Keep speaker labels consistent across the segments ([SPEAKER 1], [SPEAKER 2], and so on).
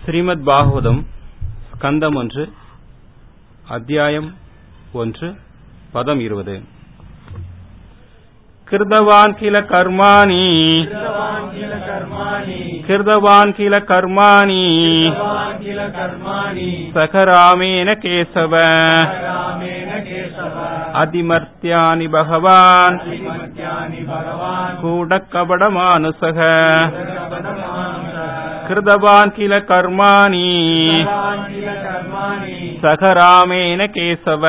[SPEAKER 1] ஸ்ரீமத் பாகவதம் ஸ்கந்தம் 1 அத்தியாயம் 1 பதம் 20. கிருதவான் கில கர்மாணி சகராமேன கேசவ அதிமர்த்தியானி பகவான் கூடக்கபடமானுசக. கிருதவான் கில கர்மாணி சகராமேன கேசவ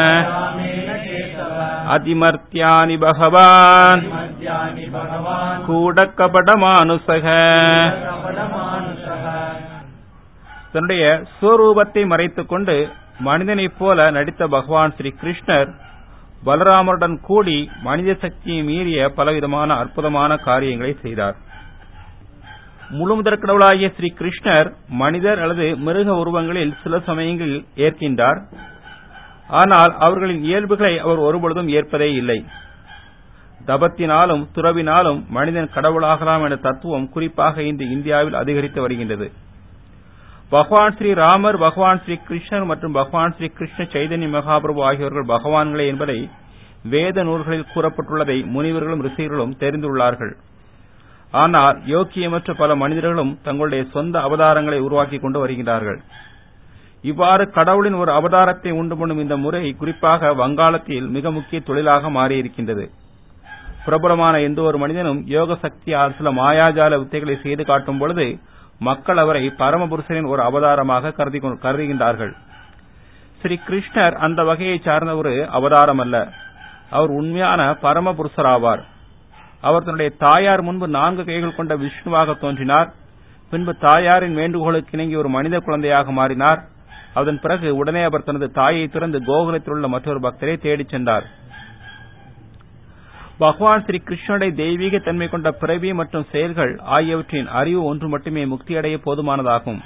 [SPEAKER 1] அதிமர்த்தியானி பகவான் கூடக்கபடமானுசக. தன்னுடைய ஸ்வரூபத்தை மறைத்துக் கொண்டு மனிதனைப் போல நடித்த பகவான் ஸ்ரீ கிருஷ்ணர் பலராமருடன் கூடி மனித சக்தியை மீறிய பலவிதமான அற்புதமான காரியங்களை செய்தார். முழுமுதற் கடவுளாகிய ஸ்ரீ கிருஷ்ணர் மனிதர் அல்லது மிருக உருவங்களில் சில சமயங்களில் ஏற்கின்றார். ஆனால் அவர்களின் இயல்புகளை அவர் ஒருபொழுதும் ஏற்பதே இல்லை. தபத்தினாலும் துறவினாலும் மனிதன் கடவுளாகலாம் என்ற தத்துவம் குறிப்பாக இன்று இந்தியாவில் அதிகரித்து வருகின்றது. பகவான் ஸ்ரீ ராமர், பகவான் ஸ்ரீ கிருஷ்ணர் மற்றும் பகவான் ஸ்ரீ கிருஷ்ண சைதன்ய மகாபிரபு ஆகியோர்கள் பகவான்களே என்பதை வேத நூல்களில் கூறப்பட்டுள்ளதை முனிவர்களும் ரிஷிகளும் தெரிந்துள்ளார்கள். ஆனால் யோக்கியமற்ற பல மனிதர்களும் தங்களுடைய சொந்த அவதாரங்களை உருவாக்கி கொண்டு வருகிறார்கள். இவ்வாறு கடவுளின் ஒரு அவதாரத்தை உண்டு பண்ணும் இந்த முறை குறிப்பாக வங்காளத்தில் மிக முக்கிய தொழிலாக மாறியிருக்கின்றது. பிரபலமான எந்த ஒரு மனிதனும் யோக சக்தியால் சில மாயாஜால வித்தைகளை செய்து காட்டும் பொழுது மக்கள் அவரை பரமபுருஷரின் ஒரு அவதாரமாக கருதுகின்றார்கள். ஸ்ரீ கிருஷ்ணர் அந்த வகையை சார்ந்த ஒரு அவதாரம் அல்ல. அவர் உண்மையான பரமபுருஷராவார். அவர் தன்னுடைய தாயார் முன்பு 4 கைகள் கொண்ட விஷ்ணுவாக தோன்றினார். பின்பு தாயாரின் வேண்டுகோளுக்கு இணங்கி ஒரு மனித குழந்தையாக மாறினார். அதன் பிறகு உடனே அவர் தனது தாயை திறந்து கோகுலத்தில் உள்ள மற்றொரு பக்தரை தேடிச் சென்றார். பகவான் ஸ்ரீ கிருஷ்ணனுடைய தெய்வீக தன்மை கொண்ட பிறவி மற்றும் செயல்கள் ஆகியவற்றின் அறிவு ஒன்று மட்டுமே முக்தியடைய போதுமானதாகும்.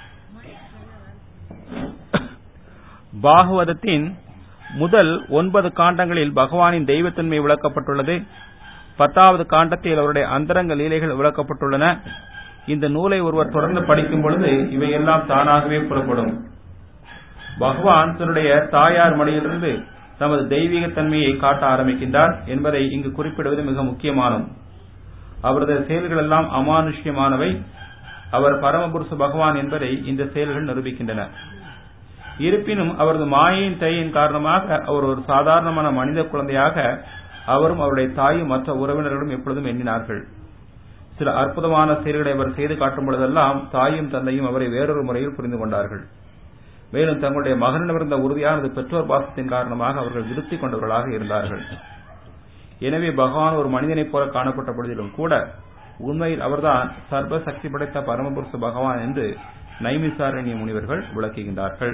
[SPEAKER 1] பாகவதத்தின் முதல் 9 காண்டங்களில் பகவானின் தெய்வத்தன்மை விளக்கப்பட்டுள்ளது. 10வது காண்டத்தில் அவருடைய அந்தரங்க லீலைகள் விளக்கப்பட்டுள்ளன. இந்த நூலை ஒருவர் தொடர்ந்து படிக்கும் பொழுது இவையெல்லாம் தானாகவே புறப்படும். பகவான் தன்னுடைய தாயார் மடியிலிருந்து தமது தெய்வீக தன்மையை காட்ட ஆரம்பிக்கின்றார் என்பதை இங்கு குறிப்பிடுவது மிக முக்கியமானது. அவரது செயல்கள் எல்லாம் அமானுஷ்யமானவை. அவர் பரமபுருஷ பகவான் என்பதை இந்த செயல்கள் நிரூபிக்கின்றன. இருப்பினும் அவரது மாயையின் தயையின் காரணமாக அவர் ஒரு சாதாரணமான மனித குழந்தையாக அவரும் அவருடைய தாயும் மற்ற உறவினர்களும் எப்பொழுதும் எண்ணினார்கள். சில அற்புதமான செயல்களை அவர் செய்து காட்டும் பொழுதெல்லாம் தாயும் தந்தையும் அவரை வேறொரு முறையில் புரிந்து கொண்டார்கள். மேலும் தங்களுடைய மகனிடமிருந்த உறுதியானது பெற்றோர் பாசத்தின் காரணமாக அவர்கள் திருப்தி கொண்டவர்களாக இருந்தார்கள். எனவே பகவான் ஒரு மனிதனைப் போல காணப்பட்ட பொழுதிலும் கூட உண்மையில் அவர்தான் சர்வ சக்தி படைத்த பரமபுருஷ பகவான் என்று நைமிசாரண்ய முனிவர்கள் விளக்குகின்றார்கள்.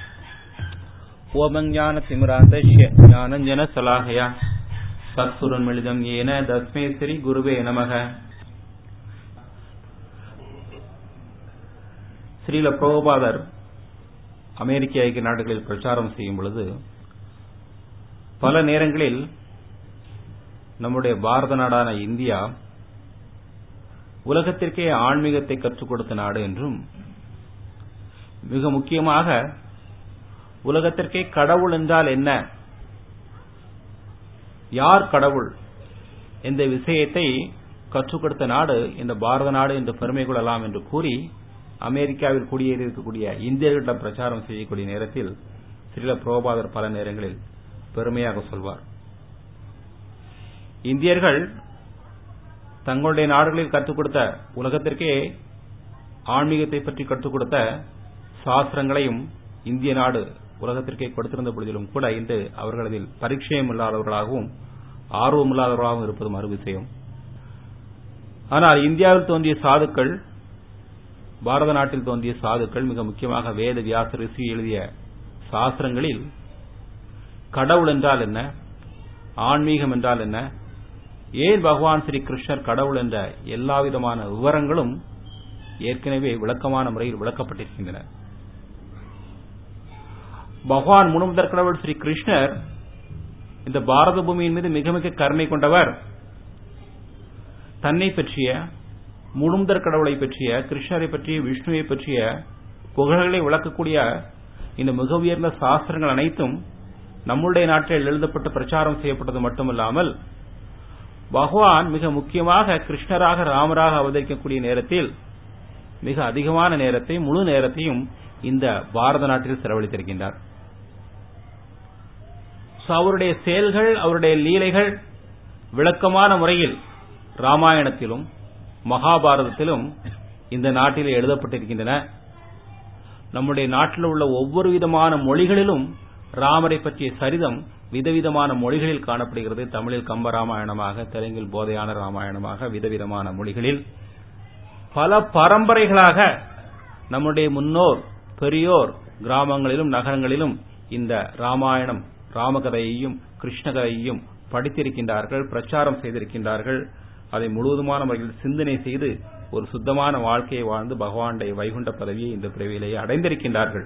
[SPEAKER 1] ஓமஞான திமிராந்தஸ்ய ஞானஞ்சன சலாஹயா சத்சுரன்மிளிதம் ஏன தஸ்மே ஸ்ரீ குருவே நமக. ஸ்ரீல பிரபுபாதர் அமெரிக்க ஐக்கிய நாடுகளில் பிரச்சாரம் செய்யும் பொழுது பல நேரங்களில் நம்முடைய பாரத நாடான இந்தியா உலகத்திற்கே ஆன்மீகத்தை கற்றுக் கொடுத்த நாடு என்றும், மிக முக்கியமாக உலகத்திற்கே கடவுள் என்றால் என்ன, யார் கடவுள் என்ற விஷயத்தை கற்றுக் கொடுத்த நாடு இந்த பாரத நாடு என்று பெருமை கொள்ளலாம் என்று கூறி அமெரிக்காவில் குடியேறி இருக்கக்கூடிய இந்தியர்களிடம் பிரச்சாரம் செய்யக்கூடிய நேரத்தில் ஸ்ரீல பிரபுபாதர் பல நேரங்களில் பெருமையாக சொல்வார். இந்தியர்கள் தங்களுடைய நாடுகளில் கற்றுக் கொடுத்த, உலகத்திற்கே ஆன்மீகத்தை பற்றி கற்றுக் கொடுத்த சாஸ்திரங்களையும் இந்திய நாடு உலகத்திற்கே கொடுத்திருந்த பொழுதிலும் கூட இன்று அவர்கள் அதில் பரிச்சயம் இல்லாதவர்களாகவும் ஆர்வமில்லாதவர்களாகவும் இருப்பது மறு விஷயம். ஆனால் இந்தியாவில் தோன்றிய சாதுக்கள், பாரத நாட்டில் தோன்றிய சாதுக்கள், மிக முக்கியமாக வேத வியாச ரிஷி எழுதிய சாஸ்திரங்களில் கடவுள் என்றால் என்ன, ஆன்மீகம் என்றால் என்ன, ஏன் பகவான் ஸ்ரீ கிருஷ்ணர் கடவுள் என்ற எல்லாவிதமான விவரங்களும் ஏற்கனவே விளக்கமான முறையில் விளக்கப்பட்டிருக்கின்றன. பகவான் முழுமுதற் கடவுள் ஸ்ரீ கிருஷ்ணர் இந்த பாரத பூமியின் மீது மிக மிக கருணை கொண்டவர். தன்னை பற்றிய முழுமுதற் கடவுளை பற்றிய, கிருஷ்ணரை பற்றிய, விஷ்ணுவை பற்றிய புகழ்களை விளக்கக்கூடிய இந்த மிக உயர்ந்த சாஸ்திரங்கள் அனைத்தும் நம்முடைய நாட்டில் எழுதப்பட்டு பிரச்சாரம் செய்யப்பட்டது மட்டுமல்லாமல் பகவான் மிக முக்கியமாக கிருஷ்ணராக ராமராக அவதரிக்கக்கூடிய நேரத்தில் மிக அதிகமான நேரத்தை முழு நேரத்தையும் இந்த பாரத நாட்டில் செலவழித்திருக்கின்றார். அவருடைய செயல்கள் அவருடைய லீலைகள் விளக்கமான முறையில் ராமாயணத்திலும் மகாபாரதத்திலும் இந்த நாட்டில் எழுதப்பட்டிருக்கின்றன. நம்முடைய நாட்டில் உள்ள ஒவ்வொரு விதமான மொழிகளிலும் ராமரை பற்றிய சரிதம் விதவிதமான மொழிகளில் காணப்படுகிறது. தமிழில் கம்பராமாயணமாக, தெலுங்கில் போதையான ராமாயணமாக, விதவிதமான மொழிகளில் பல பரம்பரைகளாக நம்முடைய முன்னோர் பெரியோர் கிராமங்களிலும் நகரங்களிலும் இந்த ராமாயணம் ராமகதையையும் கிருஷ்ணகதையையும் படித்திருக்கின்றார்கள், பிரச்சாரம் செய்திருக்கின்றார்கள். அதை முழுவதுமான முறையில் சிந்தனை செய்து ஒரு சுத்தமான வாழ்க்கையை வாழ்ந்து பகவானுடைய வைகுண்ட பதவியை இந்த பிறவியிலேயே அடைந்திருக்கின்றார்கள்.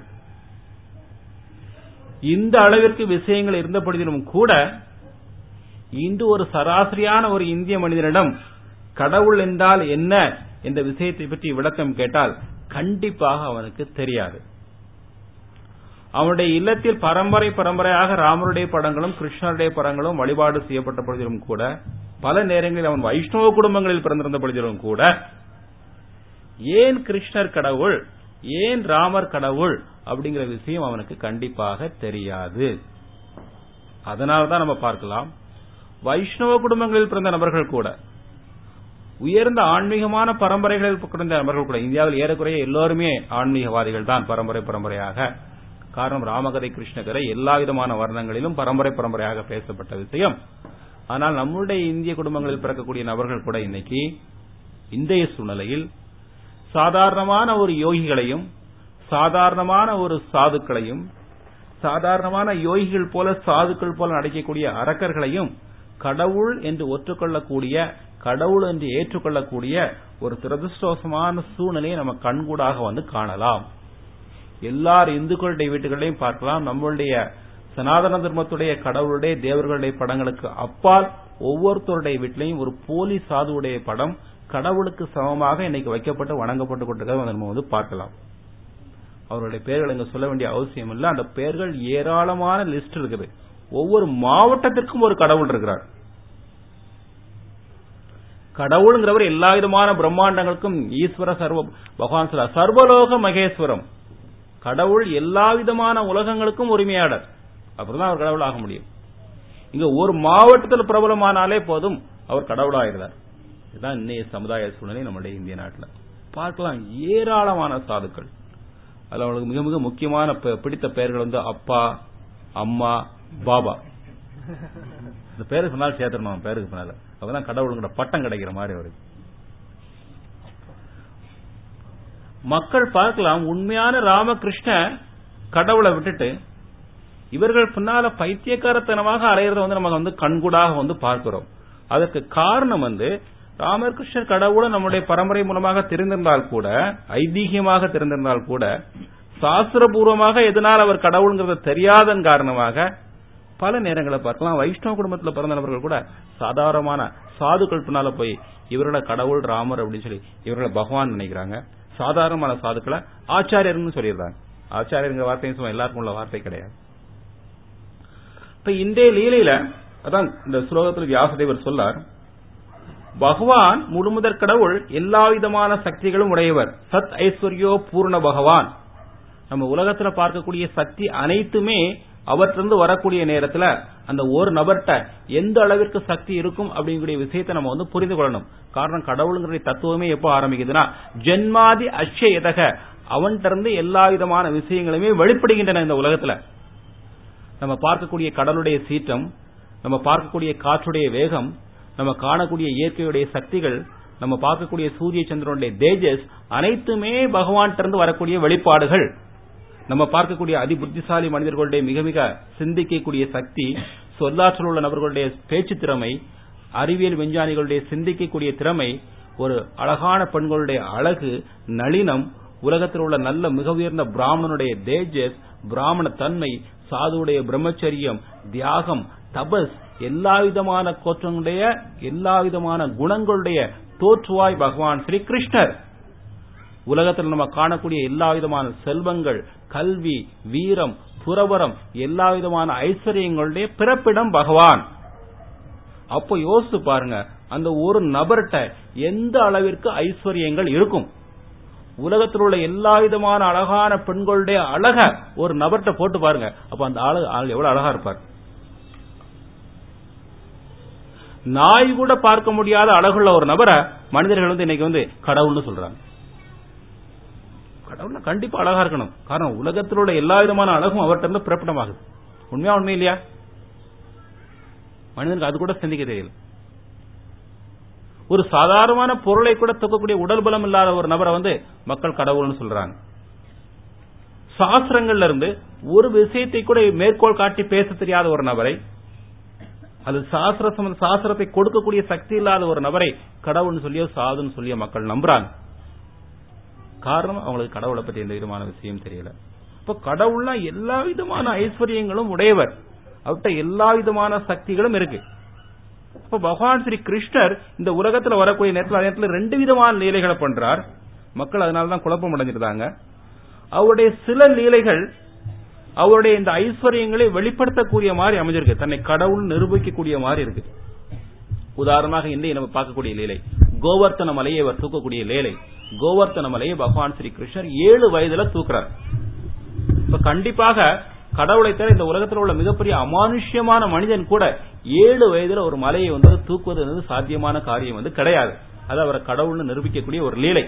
[SPEAKER 1] இந்த அளவிற்கு விஷயங்கள் இருந்தபடியும் கூட இன்று ஒரு சராசரியான ஒரு இந்திய மனிதனிடம் கடவுள் என்றால் என்ன என்ற விஷயத்தை பற்றி விளக்கம் கேட்டால் கண்டிப்பாக அவனுக்கு தெரியாது. அவனுடைய இல்லத்தில் பரம்பரை பரம்பரையாக ராமருடைய படங்களும் கிருஷ்ணருடைய படங்களும் வழிபாடு செய்யப்பட்ட பொழுதிலும் கூட, பல நேரங்களில் அவன் வைஷ்ணவ குடும்பங்களில் பிறந்திருந்த பொழுதிலும் கூட, ஏன் கிருஷ்ணர் கடவுள், ஏன் ராமர் கடவுள் அப்படிங்கிற விஷயம் அவனுக்கு கண்டிப்பாக தெரியாது. அதனால்தான் நம்ம பார்க்கலாம், வைஷ்ணவ குடும்பங்களில் பிறந்த நபர்கள் கூட, உயர்ந்த ஆன்மீகமான பரம்பரைகளில் பிறந்த நபர்கள் கூட, இந்தியாவில் ஏறக்குறைய எல்லோருமே ஆன்மீகவாதிகள் தான் பரம்பரை பரம்பரையாக. காரணம், ராமகதை கிருஷ்ணகதை எல்லா விதமான வர்ணங்களிலும் பரம்பரை பரம்பரையாக பேசப்பட்ட விஷயம். ஆனால் நம்முடைய இந்திய குடும்பங்களில் பிறக்கக்கூடிய நபர்கள் கூட இன்னைக்கு இன்றைய சூழ்நிலையில் சாதாரணமான ஒரு யோகிகளையும் சாதாரணமான ஒரு சாதுக்களையும் சாதாரணமான யோகிகள் போல சாதுக்கள் போல நடிக்கக்கூடிய அரக்கர்களையும் கடவுள் என்று ஒற்றுக்கொள்ளக்கூடிய, கடவுள் என்று ஏற்றுக்கொள்ளக்கூடிய ஒரு துரதிருஷ்டவசமான சூழ்நிலையை நம்ம கண்கூடாக வந்து காணலாம். எல்லார் இந்துக்களுடைய வீட்டுகளையும் பார்க்கலாம். நம்மளுடைய சனாதன தர்மத்துடைய கடவுளுடைய தேவர்களுடைய படங்களுக்கு அப்பால் ஒவ்வொருத்தருடைய வீட்டிலையும் ஒரு போலி சாதுவுடைய படம் கடவுளுக்கு சமமாக இன்னைக்கு வைக்கப்பட்டு வணங்கப்பட்டு கொண்டிருக்கிறத நம்ம வந்து பார்க்கலாம். அவருடைய பெயர்கள் இங்க சொல்ல வேண்டிய அவசியம் இல்லை. அந்த பெயர்கள் ஏராளமான லிஸ்ட் இருக்குது. ஒவ்வொரு மாவட்டத்திற்கும் ஒரு கடவுள் இருக்கிறார். கடவுள்ங்கிறவர் எல்லா விதமான பிரம்மாண்டங்களுக்கும் ஈஸ்வர பகவான் சர்வலோக மகேஸ்வரம். கடவுள் எல்லா விதமான உலகங்களுக்கும் உரிமையாளர். அப்படிதான் அவர் கடவுள் ஆக முடியும். இங்க ஒரு மாவட்டத்தில் பிரபலமானாலே போதும் அவர் கடவுளாகிறார். இதுதான் இன்னைய சமுதாய சூழ்நிலை நம்முடைய இந்திய நாட்டில் பார்க்கலாம். ஏராளமான சாதுக்கள். அதுல அவங்களுக்கு மிக மிக முக்கியமான பிடித்த பெயர்கள் வந்து அப்பா, அம்மா, பாபா. இந்த பேருக்கு பின்னால் சேர்த்துடணும். பேருக்கு பின்னால அப்பதான் கடவுளுங்கிற பட்டம் கிடைக்கிற மாதிரி அவருக்கு. மக்கள் பார்க்கலாம், உண்மையான ராமகிருஷ்ண கடவுளை விட்டுட்டு இவர்கள் பின்னால பைத்தியக்காரத்தனமாக அலையிறத வந்து நம்ம வந்து கண்கூடாக வந்து பார்க்கிறோம். அதற்கு காரணம் வந்து ராமகிருஷ்ணர் கடவுளை நம்முடைய பரம்பரை மூலமாக தெரிந்திருந்தால் கூட, ஐதீகமாக தெரிந்திருந்தால் கூட, சாஸ்திரபூர்வமாக எதனால் அவர் கடவுள்ங்கிறத தெரியாதன் காரணமாக பல நேரங்களை பார்க்கலாம் வைஷ்ணவ குடும்பத்தில் பிறந்த நபர்கள் கூட சாதாரணமான சாதுக்கள் பின்னால போய் இவரோட கடவுள் ராமர் அப்படின்னு சொல்லி இவர்களை பகவான் நினைக்கிறாங்க. சாதாரணமான சாதுக்களை ஆச்சாரியர்னு சொல்லிடுறாங்க. ஆச்சாரியங்கிற வார்த்தையும் சும்மா எல்லாருக்கும் உள்ள வார்த்தை கிடையாது. இப்ப இன்றைய லீலையில அதான் இந்த ஸ்லோகத்தில் வியாசதேவர் சொல்லார், பகவான் முழுமுதற் கடவுள், எல்லா விதமான சக்திகளும் உடையவர், சத் ஐஸ்வர்யோ பூர்ண பகவான். நம்ம உலகத்துல பார்க்கக்கூடிய சக்தி அனைத்துமே அவற்றிலிருந்து வரக்கூடிய நேரத்துல அந்த ஒரு நபர்கிட்ட எந்த அளவிற்கு சக்தி இருக்கும் அப்படிங்கிற விஷயத்தை நம்ம வந்து புரிந்து கொள்ளணும். காரணம், கடவுளுங்கிற தத்துவமே எப்போ ஆரம்பிக்குதுன்னா, ஜென்மாதி அக்ஷயதக, அவன்கிட்ட இருந்து எல்லா விதமான விஷயங்களுமே வெளிப்படுகின்றன இந்த உலகத்துல. நம்ம பார்க்கக்கூடிய கடலுடைய சீற்றம், நம்ம பார்க்கக்கூடிய காற்றுடைய வேகம், நம்ம காணக்கூடிய இயற்கையுடைய சக்திகள், நம்ம பார்க்கக்கூடிய சூரிய சந்திரனுடைய தேஜஸ் அனைத்துமே பகவான்கிட்ட இருந்து வரக்கூடிய வெளிப்பாடுகள். நம்ம பார்க்கக்கூடிய அதிபுத்திசாலி மனிதர்களுடைய மிக மிக சிந்திக்கக்கூடிய சக்தி, சொல்லாற்றல் உள்ள நபர்களுடைய பேச்சு திறமை, அறிவியல் விஞ்ஞானிகளுடைய சிந்திக்கக்கூடிய திறமை, ஒரு அழகான பெண்களுடைய அழகு, நளினம், உலகத்தில் உள்ள நல்ல மிக உயர்ந்த பிராமணனுடைய தேஜஸ், பிராமண தன்மை, சாதுவுடைய பிரம்மச்சரியம், தியாகம், தபஸ், எல்லா விதமான கோற்றங்களுடைய எல்லா விதமான குணங்களுடைய தோற்றுவாய் பகவான் ஸ்ரீ கிருஷ்ணர். உலகத்தில் நம்ம காணக்கூடிய எல்லா விதமான செல்வங்கள், கல்வி, வீரம், துறவரம், எல்லா விதமான ஐஸ்வர்யங்களுடைய பிறப்பிடம் பகவான். அப்போ யோசிச்சு பாருங்க, அந்த ஒரு நபர்கிட்ட எந்த அளவிற்கு ஐஸ்வர்யங்கள் இருக்கும். உலகத்தில் உள்ள எல்லா விதமான அழகான பெண்களுடைய அழக ஒரு நபர்கிட்ட போட்டு பாருங்க, அப்ப அந்த ஆள் எவ்வளவு அழகா இருப்பார். நாய் கூட பார்க்க முடியாத அழகுள்ள ஒரு நபரை மனிதர்கள் இன்னைக்கு கடவுள்னு சொல்றாங்க. கடவுள்னா கண்டிப்பா அழகா இருக்கணும். காரணம், உலகத்தில் உள்ள எல்லா விதமான அழகும் அவர்கிட்ட இருந்து பிறப்பிடமாகுது. உண்மையா உண்மை இல்லையா? மனிதனுக்கு அது கூட சிந்திக்க தெரியல. ஒரு சாதாரணமான பொருளை கூட தூக்கக்கூடிய உடல் பலம் இல்லாத ஒரு நபரை மக்கள் கடவுள்னு சொல்றாங்க. சாஸ்திரங்கள்ல இருந்து ஒரு விஷயத்தை கூட மேற்கோள் காட்டி பேச தெரியாத ஒரு நபரை, அது சாஸ்திரத்தை கொடுக்கக்கூடிய சக்தி இல்லாத ஒரு நபரை கடவுள்னு சொல்லியோ சாதுன்னு சொல்லியோ மக்கள் நம்புறாங்க. காரணம், அவங்களுக்கு கடவுளை பத்தி எந்த விதமான விஷயம் தெரியல. இப்ப கடவுள்னா எல்லா விதமான ஐஸ்வர்யங்களும் உடையவர், அவர்கிட்ட எல்லா விதமான சக்திகளும் இருக்கு. இப்ப பகவான் ஸ்ரீ கிருஷ்ணர் இந்த உலகத்துல வரக்கூடிய நேரத்தில் 2 விதமான லீலைகளை பண்றார். மக்கள் அதனாலதான் குழப்பம் அடைஞ்சிருந்தாங்க. அவருடைய சில லீலைகள் அவருடைய இந்த ஐஸ்வர்யங்களை வெளிப்படுத்தக்கூடிய மாதிரி அமைஞ்சிருக்கு, தன்னை கடவுள் நிரூபிக்கக்கூடிய மாதிரி இருக்கு. உதாரணமாக இன்றைய நம்ம பார்க்கக்கூடிய லீலை, கோவர்த்தன மலையை அவர் தூக்கக்கூடிய லீலை. கோவர்த்தன மலையை பகவான் ஸ்ரீ கிருஷ்ணர் 7 வயதுல தூக்குறார். இப்ப கண்டிப்பாக கடவுளை தவிர இந்த உலகத்தில் உள்ள மிகப்பெரிய அமானுஷ்யமான மனிதன் கூட 7 வயதுல ஒரு மலையை தூக்குவது சாத்தியமான காரியம் கிடையாது. அது அவரை கடவுள்னு நிரூபிக்கக்கூடிய ஒரு லீலை.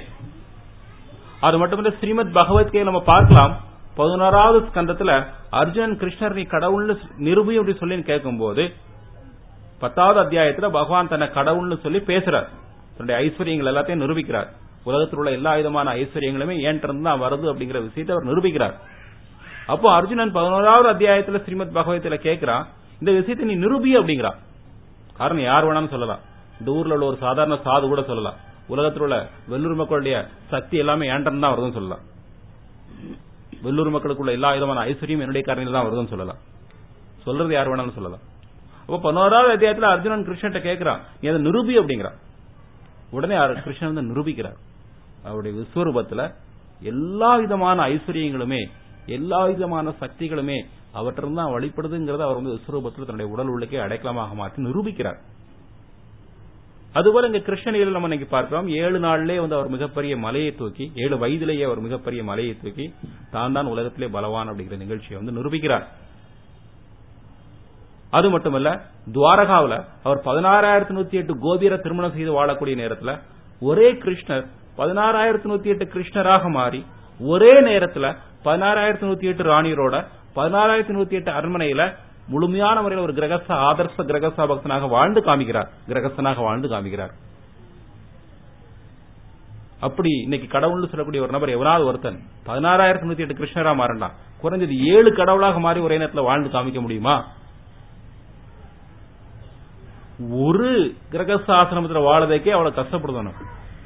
[SPEAKER 1] அது மட்டுமல்ல, ஸ்ரீமத் பகவத்கீதை நம்ம பார்க்கலாம். 11வது ஸ்கந்தத்துல அர்ஜுனன் கிருஷ்ணர் நீ கடவுள்னு நிரூபி அப்படி சொல்லி கேட்கும் போது 10வது அத்தியாயத்துல பகவான் தன்னை கடவுள்னு சொல்லி பேசுறார். தன்னுடைய ஐஸ்வர்யங்கள் எல்லாத்தையும் நிரூபிக்கிறார். உலகத்தில் உள்ள எல்லா விதமான ஐஸ்வர்யங்களுமே ஏன்றது தான் வருது அப்படிங்கிற விஷயத்தை அவர் நிரூபிக்கிறார். அப்போ அர்ஜுனன் 11வது அத்தியாயத்துல ஸ்ரீமத் பகவத்கீதையில கேட்கிறான், இந்த விஷயத்தை நீ நிரூபி அப்படிங்கிறான். காரணம், யார் வேணாலும் சொல்லலாம். இந்த ஊர்ல உள்ள ஒரு சாதாரண சாது கூட சொல்லலாம், உலகத்தில் உள்ள வெள்ளூர் மக்களுடைய சக்தி எல்லாமே ஏன்றது தான் வருதுன்னு சொல்லலாம். வெள்ளூர் மக்களுக்குள்ள எல்லா விதமான ஐஸ்வர்யம் என்னுடைய காரணம் தான் வருதுன்னு சொல்லலாம். சொல்றது யார் வேணாலும் சொல்லலாம். அப்ப 11வது அத்தியாயத்துல அர்ஜுனன் கிருஷ்ணன் கேட்கிறான், நீ அதை நிரூபி அப்படிங்கிறான். உடனே கிருஷ்ணன் நிரூபிக்கிறார். அவருடைய விஸ்வரூபத்துல எல்லா விதமான ஐஸ்வர்யங்களுமே எல்லா விதமான சக்திகளுமே அவற்றிலிருந்து தான் வழிபடுதுங்கிறத அவர் விஸ்வரூபத்தில் தன்னுடைய உடல் உள்ளே அடைக்கலமாக மாற்றி நிரூபிக்கிறார். அதுபோல இங்க கிருஷ்ணனில் நம்ம இன்னைக்கு பார்க்கிறோம், 7 நாளிலே அவர் மிகப்பெரிய மலையை தூக்கி, 7 வயதிலேயே அவர் மிகப்பெரிய மலையை தூக்கி தான் உலகத்திலே பலவான் அப்படிங்கிற நிகழ்ச்சியை நிரூபிக்கிறார். அது மட்டுமல்ல, துவாரகாவில் அவர் 16,108 கோபியரை திருமணம் செய்து வாழக்கூடிய நேரத்தில் ஒரே கிருஷ்ணர் 16,108 கிருஷ்ணராக மாறி ஒரே நேரத்தில் 16,108 ராணியரோட 16,108 அரண்மனையில முழுமையான முறையில் ஒரு ஆதர்ச கிரகஸ்த பக்தனாக வாழ்ந்து காமிக்கிறார், கிரகஸ்தனாக வாழ்ந்து காமிக்கிறார். அப்படி இன்னைக்கு கடவுள்னு சொல்லக்கூடிய ஒரு நபர் எவனாவது ஒருத்தன் 16,108 கிருஷ்ணரா மாறண்டான், குறைஞ்சது 7 கடவுளாக மாறி ஒரே நேரத்தில் வாழ்ந்து காமிக்க முடியுமா? ஒரு கிரகஸ்த ஆசிரமத்தில் வாழதைக்கே அவ்வளவு கஷ்டப்படுதணும்.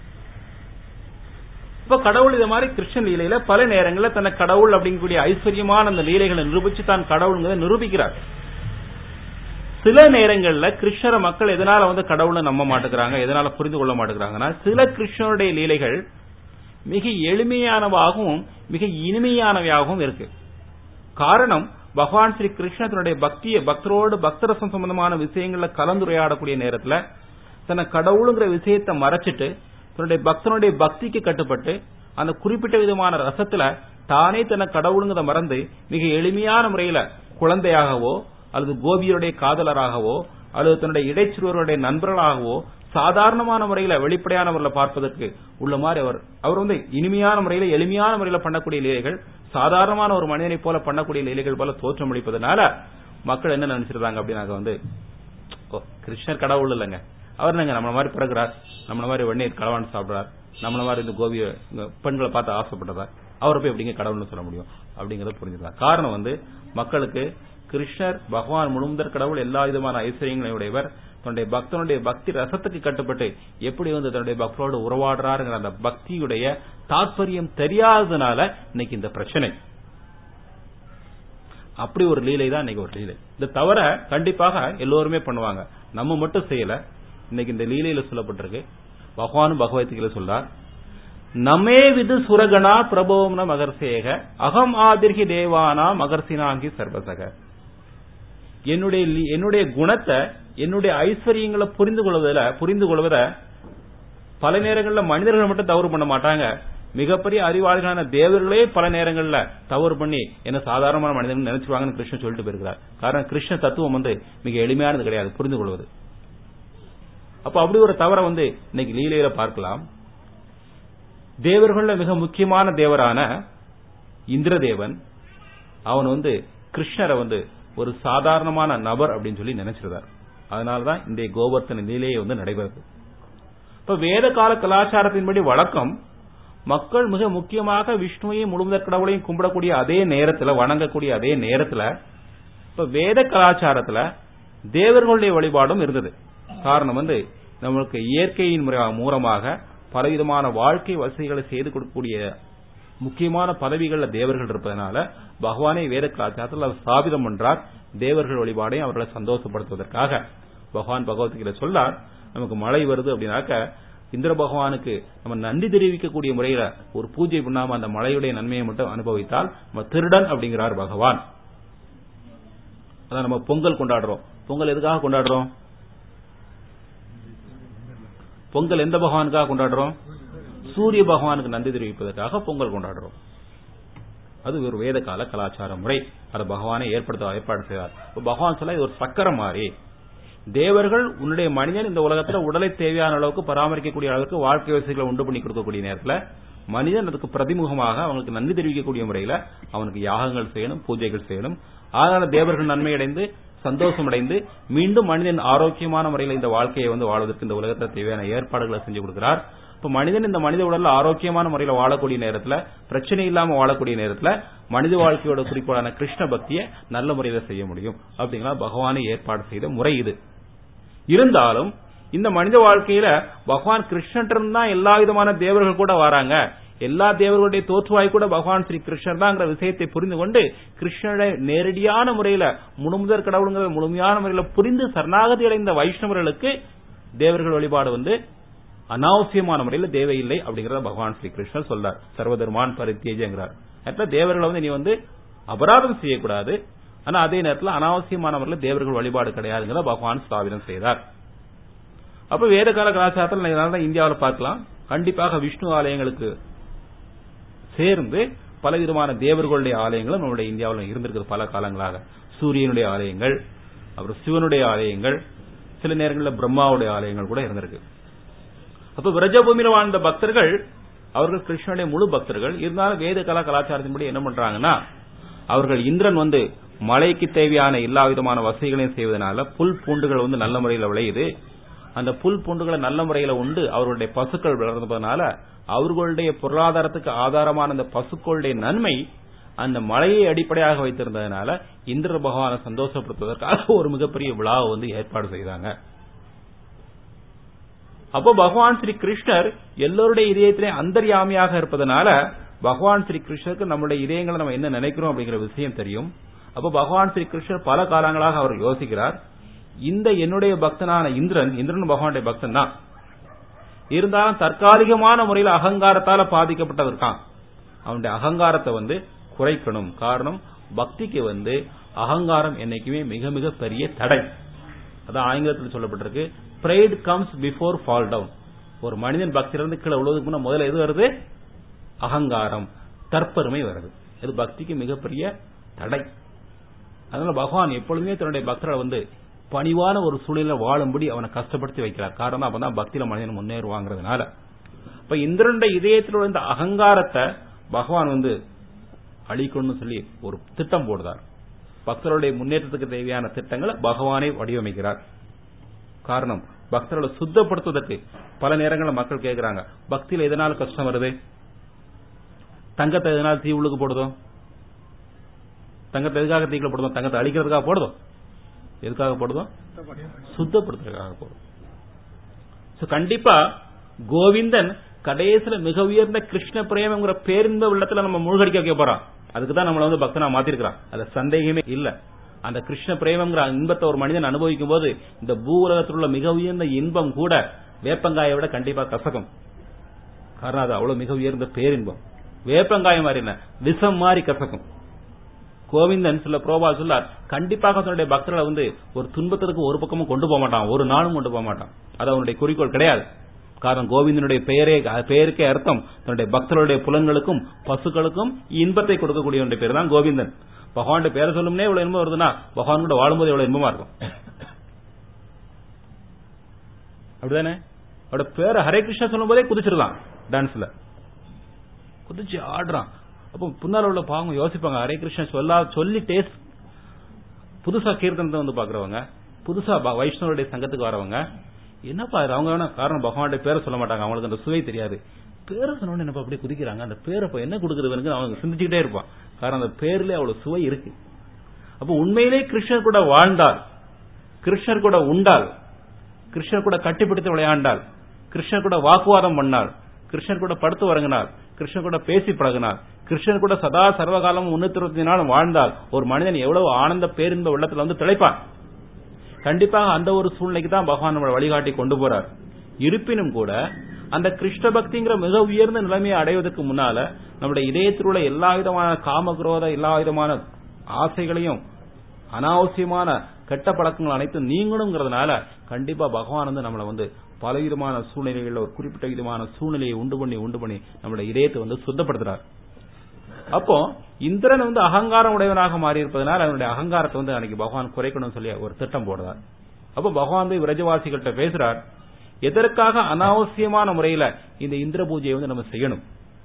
[SPEAKER 1] இப்ப கடவுள் இத மாதிரி கிருஷ்ண லீலையில பல நேரங்களில் தன்னை கடவுள் அப்படிங்கக்கூடிய ஐஸ்வர்யமான அந்த லீலைகளை நிரூபிச்சு தான் கடவுள்ங்கிறத நிரூபிக்கிறார். சில நேரங்களில் கிருஷ்ணரை மக்கள் எதனால கடவுளை நம்ப மாட்டேங்கிறாங்க, எதனால புரிந்து கொள்ள மாட்டேங்கிறாங்கன்னா, சில கிருஷ்ணருடைய லீலைகள் மிக எளிமையானவாகவும் மிக இனிமையானவையாகவும் இருக்கு. காரணம், பகவான் ஸ்ரீ கிருஷ்ணனுடைய பக்தரோடு பக்தரசம் சம்பந்தமான விஷயங்கள்ல கலந்துரையாடக்கூடிய நேரத்துல தன்னை கடவுளுங்கிற விஷயத்தை மறைச்சிட்டு தன்னுடைய பக்தனுடைய பக்திக்கு கட்டுப்பட்டு அந்த குறிப்பிட்ட விதமான ரசத்துல தானே தன்னை கடவுளுங்கிறத மறந்து மிக எளிமையான முறையில குழந்தையாகவோ அல்லது கோபியருடைய காதலராகவோ அல்லது தன்னுடைய இடைச்சிறுவருடைய நண்பர்களாகவோ சாதாரணமான முறையில வெளிப்படையான முறையில பார்ப்பதற்கு உள்ள மாதிரி அவர் இனிமையான முறையில எளிமையான முறையில பண்ணக்கூடிய லீலைகள் சாதாரணமான ஒரு மனிதனை போல பண்ணக்கூடிய லீலைகள் போல தோற்றமளிப்பதனால மக்கள் என்ன நினைச்சிருந்தாங்க அப்படின்னாக்க கிருஷ்ணர் கடவுள் இல்லைங்க, அவர் நம்மள மாதிரி பிறகுறார், நம்மள மாதிரி வெந்நீர் களவாண்டு சாப்பிடுறார், நம்மள மாதிரி இந்த கோபிய பெண்களை பார்த்து ஆசைப்பட்டதார், அவரை போய் எப்படிங்க கடவுள்னு சொல்ல முடியும் அப்படிங்கறத புரிஞ்சுக்கலாம். காரணம் மக்களுக்கு கிருஷ்ணர் பகவான் முழுமுதற் கடவுள், எல்லா விதமான ஐஸ்வர்யங்களை உடையவர், தன்னுடைய பக்தனுடைய பக்தி ரசத்துக்கு கட்டுப்பட்டு எப்படி தன்னுடைய பக்தரோடு உறவாடுறாருங்கிற அந்த பக்தியுடைய தாற்பயம் தெரியாததுனால இன்னைக்கு இந்த பிரச்சனை. அப்படி ஒரு லீலை தான் இன்னைக்கு ஒரு லீலை. இந்த தவிர கண்டிப்பாக எல்லோருமே பண்ணுவாங்க, நம்ம மட்டும் செய்யல. இன்னைக்கு இந்த லீலையில சொல்லப்பட்டிருக்கு, பகவானும் பகவத்கீதையில சொல்றார்,
[SPEAKER 2] நமே விது சுரகணா பிரபோம்ன மகர்சேக அகம் ஆதிர்கி தேவானா மகர்சினாங்கி சர்வசக. என்னுடைய குணத்தை, என்னுடைய ஐஸ்வர்யங்களை புரிந்து கொள்வத பல நேரங்களில் மனிதர்கள் மட்டும் தவறு பண்ண மாட்டாங்க, மிகப்பெரிய அறிவாளிகளான தேவர்களே பல நேரங்கள்ல தவறு பண்ணி என்ன சாதாரணமான மனிதர்கள் நினைச்சுவாங்கன்னு கிருஷ்ணன் சொல்லிட்டு போயிருக்கிறார். காரணம் கிருஷ்ண தத்துவம் மிக எளிமையானது கிடையாது புரிந்து கொள்வது. அப்ப அப்படி ஒரு தவறை இன்னைக்கு லீலையில பார்க்கலாம். தேவர்கள மிக முக்கியமான தேவரான இந்திரதேவன் அவன் கிருஷ்ணரை ஒரு சாதாரணமான நபர் அப்படின்னு சொல்லி நினைச்சிருந்தார். அதனாலதான் இந்த கோவர்த்தன லீலையை நடைபெறுது. இப்ப வேத கால கலாச்சாரத்தின்படி வழக்கம் மக்கள் மிக முக்கியமாக விஷ்ணுவையும் முழுமுதற் கடவுளையும் கும்பிடக்கூடிய அதே நேரத்தில், வணங்கக்கூடிய அதே நேரத்தில் இப்ப வேத கலாச்சாரத்தில் தேவர்களுடைய வழிபாடும் இருந்தது. காரணம் நம்மளுக்கு இயற்கையின் மூலமாக பலவிதமான வாழ்க்கை வசதிகளை செய்து கொடுக்கக்கூடிய முக்கியமான பதவிகளில் தேவர்கள் இருப்பதனால பகவானை வேத கலாச்சாரத்தில் அவர் ஸ்தாபிதம் பண்றார். தேவர்கள் வழிபாடையும் அவர்களை சந்தோஷப்படுத்துவதற்காக பகவான் பகவத்கீதை சொல்லார், நமக்கு மழை வருது அப்படின்னாக்க இந்திர பகவானுக்கு நம்ம நன்றி தெரிவிக்கக்கூடிய முறையில ஒரு பூஜை பண்ணாம அந்த மழையுடைய நன்மையை மட்டும் அனுபவித்தால் நம்ம திருடன் அப்படிங்கிறார் பகவான். அதான் நம்ம பொங்கல் கொண்டாடுறோம். பொங்கல் எதுக்காக கொண்டாடுறோம்? பொங்கல் எந்த பகவானுக்காக கொண்டாடுறோம்? சூரிய பகவானுக்கு நன்றி தெரிவிப்பதற்காக பொங்கல் கொண்டாடுறோம். அது ஒரு வேத கால கலாச்சார முறை. அதை பகவானை ஏற்பாடு செய்தார். பகவான் சொல்ல இது ஒரு சக்கரம் மாறி தேவர்கள் உன்னுடைய மனிதன் இந்த உலகத்தில் உடலை தேவையான அளவுக்கு பராமரிக்கக்கூடிய அளவுக்கு வாழ்க்கை வசதிகளை உண்டு பண்ணி கொடுக்கக்கூடிய நேரத்தில் மனிதன் அதுக்கு பிரதிமுகமாக அவங்களுக்கு நன்றி தெரிவிக்கக்கூடிய முறையில் அவனுக்கு யாகங்கள் செய்யணும், பூஜைகள் செய்யணும். அதனால தேவர்கள் நன்மை அடைந்து சந்தோஷம் அடைந்து மீண்டும் மனிதன் ஆரோக்கியமான முறையில் இந்த வாழ்க்கையை வாழ்வதற்கு இந்த உலகத்தில் தேவையான ஏற்பாடுகளை செஞ்சு கொடுக்கிறார். இப்ப மனிதன் இந்த மனித உடல்ல ஆரோக்கியமான முறையில் வாழக்கூடிய நேரத்தில், பிரச்சனை இல்லாம வாழக்கூடிய நேரத்தில் மனித வாழ்க்கையோட குறிக்கோளான கிருஷ்ண பக்தியை நல்ல முறையில செய்ய முடியும். அப்படிங்களா பகவானை ஏற்பாடு செய்த முறை இது. இருந்தாலும் இந்த மனித வாழ்க்கையில பகவான் கிருஷ்ணன் தான் எல்லா விதமான தேவர்கள் கூட வராங்க, எல்லா தேவர்களுடைய தோற்றுவாய் கூட பகவான் ஸ்ரீ கிருஷ்ணர் தான் விஷயத்தை புரிந்து கொண்டு கிருஷ்ணனை நேரடியான முறையில முழுமுதற் கடவுளுங்கிற முழுமையான முறையில புரிந்து சரணாகதி அடைந்த வைஷ்ணவர்களுக்கு தேவர்கள் வழிபாடு அனாவசியமான முறையில் தேவையில்லை அப்படிங்கறத பகவான் ஸ்ரீ கிருஷ்ணர் சொல்றார். சர்வதர்மான் பரித்யஜங்கிறார். தேவர்களை நீ அபராதம் செய்யக்கூடாது, ஆனா அதே நேரத்தில் அனாவசியமான முறையில் தேவர்கள் வழிபாடு கிடையாதுங்கிற பகவான் ஸ்தாபிதம் செய்தார். அப்ப வேத கால கலாச்சாரத்தில் இந்தியாவில் பார்க்கலாம், கண்டிப்பாக விஷ்ணு ஆலயங்களுக்கு சேர்ந்து பலவிதமான தேவர்களுடைய ஆலயங்களும் நம்முடைய இந்தியாவில் இருந்திருக்கிறது பல காலங்களாக. சூரியனுடைய ஆலயங்கள், அப்புறம் சிவனுடைய ஆலயங்கள், சில நேரங்களில் பிரம்மாவுடைய ஆலயங்கள் கூட இருந்திருக்கு. அப்ப விரஜபூமியில் வாழ்ந்த பக்தர்கள் அவர்கள் கிருஷ்ணனுடைய முழு பக்தர்கள். இருந்தாலும் வேத கலா கலாச்சாரத்தின்படி என்ன பண்றாங்கன்னா, அவர்கள் இந்திரன் மழைக்கு தேவையான எல்லா விதமான வசதிகளையும் செய்வதனால புல் பூண்டுகள் நல்ல முறையில் விளையுது. அந்த புல் பூண்டுகளை நல்ல முறையில் உண்டு அவர்களுடைய பசுக்கள் வளர்ந்ததுனால அவர்களுடைய பொருளாதாரத்துக்கு ஆதாரமான அந்த பசுக்களுடைய நன்மை அந்த மழையை அடிப்படையாக வைத்திருந்ததுனால இந்திர பகவானை சந்தோஷப்படுத்துவதற்காக ஒரு மிகப்பெரிய விழாவை ஏற்பாடு செய்தாங்க. அப்போ பகவான் ஸ்ரீ கிருஷ்ணர் எல்லோருடைய இதயத்திலே அந்தர்யாமியாக இருப்பதனால பகவான் ஸ்ரீ கிருஷ்ணருக்கு நம்முடைய இதயங்களை நம்ம என்ன நினைக்கிறோம் அப்படிங்கிற விஷயம் தெரியும். அப்போ பகவான் ஸ்ரீ கிருஷ்ணர் பல காலங்களாக அவர் யோசிக்கிறார், இந்த என்னுடைய பக்தனான இந்திரன் பகவானுடைய பக்தன் தான், இருந்தாலும் தற்காலிகமான முறையில் அகங்காரத்தால பாதிக்கப்பட்டதற்கான் அவனுடைய அகங்காரத்தை குறைக்கணும். காரணம் பக்திக்கு அகங்காரம் என்னைக்குமே மிக மிக பெரிய தடை. அதான் ஆங்கிலத்தில் சொல்லப்பட்டிருக்கு, pride comes before fall down. ஒரு மனிதன் பக்தியிலிருந்து கீழே விழுவதற்கு முன்ன முதல்ல எது வருது? அகங்காரம், தற்பெருமை வருது. இது பக்திக்கு மிகப்பெரிய தடை. அதனால பகவான் எப்பொழுதுமே தன்னுடைய பக்தர்களை பணிவான ஒரு சூழலில் வாழும்படி அவனை கஷ்டப்படுத்தி வைக்கிறார். காரணம் அப்பதான் பக்தியில மனிதன் முன்னேறுவாங்கிறதுனால. இப்ப இந்திரனுடைய இதயத்தில் இருந்த அகங்காரத்தை பகவான் அழிக்கணும்னு சொல்லி ஒரு திட்டம் போடுறார். பக்தர்களுடைய முன்னேற்றத்துக்கு தேவையான திட்டங்களை பகவானை வடிவமைக்கிறார். காரணம் பக்தர்களை சுத்தப்படுத்துவதற்கு பல நேரங்களில் மக்கள் கேட்கிறாங்க, பக்தியில எதனால கஷ்டம் வருது? தங்கத்தை எதனால தீ உள்ளுக்கு போடுதோ? தங்கத்தை எதுக்காக தீக்குள்ள போடுதோம்? தங்கத்தை அழிக்கிறதுக்காக போடுதோம்? எதுக்காக போடுதோம்? சுத்தப்படுத்துறதுக்காக போடுதோம். கண்டிப்பா கோவிந்தன் கடைசியில மிக உயர்ந்த கிருஷ்ண பிரேமங்கிற பேரின்ப உள்ளத்துல நம்ம மூழ்கடிக்க வைக்க போறோம். அதுக்குதான் நம்மள பக்தனா மாத்திருக்கிறான், அது சந்தேகமே இல்ல. அந்த கிருஷ்ண பிரேமங்கிற இன்பத்தை ஒரு மனிதன் அனுபவிக்கும் போது இந்த பூ உலகத்தில் உள்ள மிக உயர்ந்த இன்பம் கூட வேப்பங்காயை விட கண்டிப்பா கசக்கும். காரணம் அது அவ்வளவு மிக உயர்ந்த பேரின்பம். வேப்பங்காயம் மாதிரி இல்ல, விஷம் மாதிரி கசக்கும். கோவிந்தன் சில புரோபா சொல்லார், கண்டிப்பாக தன்னுடைய பக்தர்களை வந்து ஒரு துன்பத்திற்கு ஒரு பக்கமும் கொண்டு போக மாட்டான், ஒரு நாளும் கொண்டு போக மாட்டான். அது அவனுடைய குறிக்கோள் கிடையாது. காரணம் கோவிந்தனுடைய பெயருக்கே அர்த்தம் தன்னுடைய பக்தர்களுடைய புலன்களுக்கும் பசுக்களுக்கும் இன்பத்தை கொடுக்கக்கூடியவனுடைய பேர் தான் கோவிந்தன். பகவானுடைய பேரை சொல்லும்னே இவ்வளவு இன்பம் வருதுன்னா பகவான் கூட வாழும்போது எவ்வளவு இன்பமா இருக்கும். அப்படிதானே? அவரோட பேரை ஹரே கிருஷ்ணா சொல்லும் போதே குதிச்சிருந்தான், டான்ஸ்ல குதிச்சு ஆடுறான். அப்போ புன்னால உள்ள பாவங்க யோசிப்பாங்க, ஹரே கிருஷ்ணா சொல்லி டேஸ்ட் புதுசா கீர்த்தனத்தை வந்து பாக்குறவங்க, புதுசா வைஷ்ணவருடைய சங்கத்துக்கு வரவங்க, என்னப்பா அவங்க வேணா காரணம் பகவானுடைய பேரை சொல்ல மாட்டாங்க, அவங்களுக்கு அந்த சுவை தெரியாது. பேரை சொன்னோன்னு என்னப்பா அப்படியே குதிக்கிறாங்க, அந்த பேரை என்ன கொடுக்கறதுன்னு அவங்க சிந்திச்சுக்கிட்டே இருப்பான். காரணம் அந்த பேர்ல அவ்வளவு சுவை இருக்கு. அப்போ உண்மையிலே கிருஷ்ணர் கூட வாழ்ந்தால், கிருஷ்ணர் கூட உண்டால், கிருஷ்ணர் கூட கட்டிப்பிடித்து விளையாண்டால், கிருஷ்ணர் கூட வாக்குவாதம் பண்ணால், கிருஷ்ணர் கூட படுத்து வரங்கினார், கிருஷ்ணர் கூட பேசி பழகினார், கிருஷ்ணர் கூட சதா சர்வகாலம் 320 நாளும் வாழ்ந்தால் ஒரு மனிதன் எவ்வளவு ஆனந்த பேரின்ப வெள்ளத்துல வந்து திளைப்பான். கண்டிப்பாக அந்த ஒரு சூழ்நிலைக்கு தான் பகவான் நம்மளை வழிகாட்டி கொண்டு போறார். இருப்பினும் கூட அந்த கிருஷ்ண பக்திங்கிற மிக உயர்ந்த நிலைமையை அடைவதற்கு முன்னால நம்முடைய இதயத்தில் உள்ள எல்லா விதமான காமக்ரோத எல்லா விதமான ஆசைகளையும் அனாவசியமான கெட்ட பழக்கங்கள் அனைத்தும் நீங்கணுங்கிறதுனால கண்டிப்பா பகவான் வந்து நம்மளை வந்து பலவிதமான சூழ்நிலைகளில் ஒரு குறிப்பிட்ட விதமான சூழ்நிலையை உண்டு பண்ணி நம்மளுடைய இதயத்தை வந்து சுத்தப்படுத்துறார். அப்போ இந்திரன் வந்து அகங்காரம் உடையவனாக மாறி இருப்பதனால் அவனுடைய அகங்காரத்தை வந்து அன்னைக்கு பகவான் குறைக்கணும்னு சொல்லி ஒரு திட்டம் போடுறார். அப்போ பகவான் விரஜவாசிகள்கிட்ட பேசுறார், எதற்காக அனாவசியமான முறையில இந்த இந்திர பூஜையை வந்து நம்ம செய்யணும்.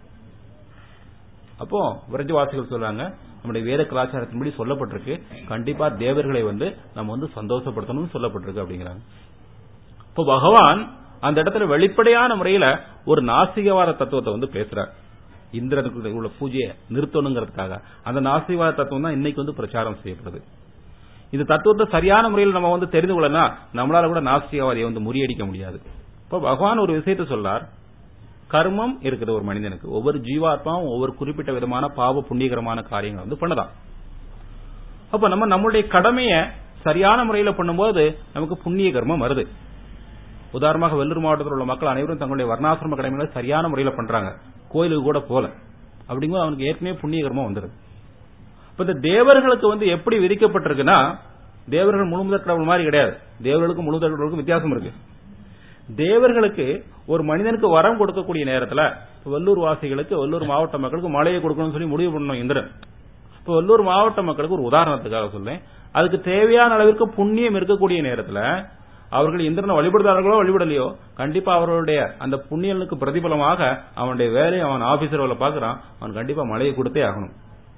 [SPEAKER 2] அப்போ விரஜவாசிகள் சொல்றாங்க, நம்முடைய வேத கலாச்சாரத்தின்படி சொல்லப்பட்டிருக்கு, கண்டிப்பா தேவர்களை வந்து நம்ம வந்து சந்தோஷப்படுத்தணும்னு சொல்லப்பட்டிருக்கு அப்படிங்கிறாங்க. இப்போ பகவான் அந்த இடத்துல வெளிப்படையான முறையில ஒரு நாஸ்திகவாத தத்துவத்தை வந்து பேசுறார். இந்திரனுக்கு உள்ள பூஜையை நிறுத்தணுங்கிறதுக்காக அந்த நாஸ்திகவாத தத்துவம் தான் இன்னைக்கு வந்து பிரச்சாரம் செய்யப்படுது. இந்த தத்துவத்தை சரியான முறையில் நம்ம வந்து தெரிந்து கொள்ளனா நம்மளால கூட நாஸ்திகவாதியை வந்து முறியடிக்க முடியாது. இப்போ பகவான் ஒரு விஷயத்தை சொல்றார், கர்மம் இருக்குது ஒரு மனிதனுக்கு, ஒவ்வொரு ஜீவாத்மாவும் ஒவ்வொரு குறிப்பிட்ட விதமான பாவ புண்ணியகரமான காரியங்களை வந்து பண்ணலாம். அப்ப நம்ம நம்மளுடைய கடமையை சரியான முறையில் பண்ணும்போது நமக்கு புண்ணிய கர்மம் வருது. உதாரணமாக வெள்ளூர் மாவட்டத்தில் உள்ள மக்கள் அனைவரும் தங்களுடைய வர்ணாசிரம கடமைகளை சரியான முறையில் பண்றாங்க, கோயிலுக்கு கூட போல, அப்படிங்கும்போது அவனுக்கு ஏற்கனவே புண்ணிய கர்மம் வந்துருது. இப்ப இந்த தேவர்களுக்கு வந்து எப்படி விதிக்கப்பட்டிருக்குன்னா, தேவர்கள் முழுமுதற் கடவுள் மாதிரி கிடையாது, தேவர்களுக்கும் முழுமுதற் கடவுளுக்கும் வித்தியாசம் இருக்கு. தேவர்களுக்கு ஒரு மனிதனுக்கு வரம் கொடுக்கக்கூடிய நேரத்தில் வெள்ளூர் வாசிகளுக்கு வெள்ளூர் மாவட்ட மக்களுக்கு மழையை கொடுக்கணும்னு சொல்லி முடிவு பண்ணணும் இந்திரன். இப்ப வெள்ளூர் மாவட்ட மக்களுக்கு ஒரு உதாரணத்துக்காக சொல்றேன், அதுக்கு தேவையான அளவிற்கு புண்ணியம் இருக்கக்கூடிய நேரத்தில் அவர்கள் இந்திரனை வழிபடுதார்களோ வழிபடலையோ கண்டிப்பா அவர்களுடைய அந்த புண்ணியனுக்கு பிரதிபலமாக அவனுடைய வேலையை அவன் ஆபீசர் பார்க்கிறான், அவன் கண்டிப்பா மழையை கொடுத்தே ஆகணும்.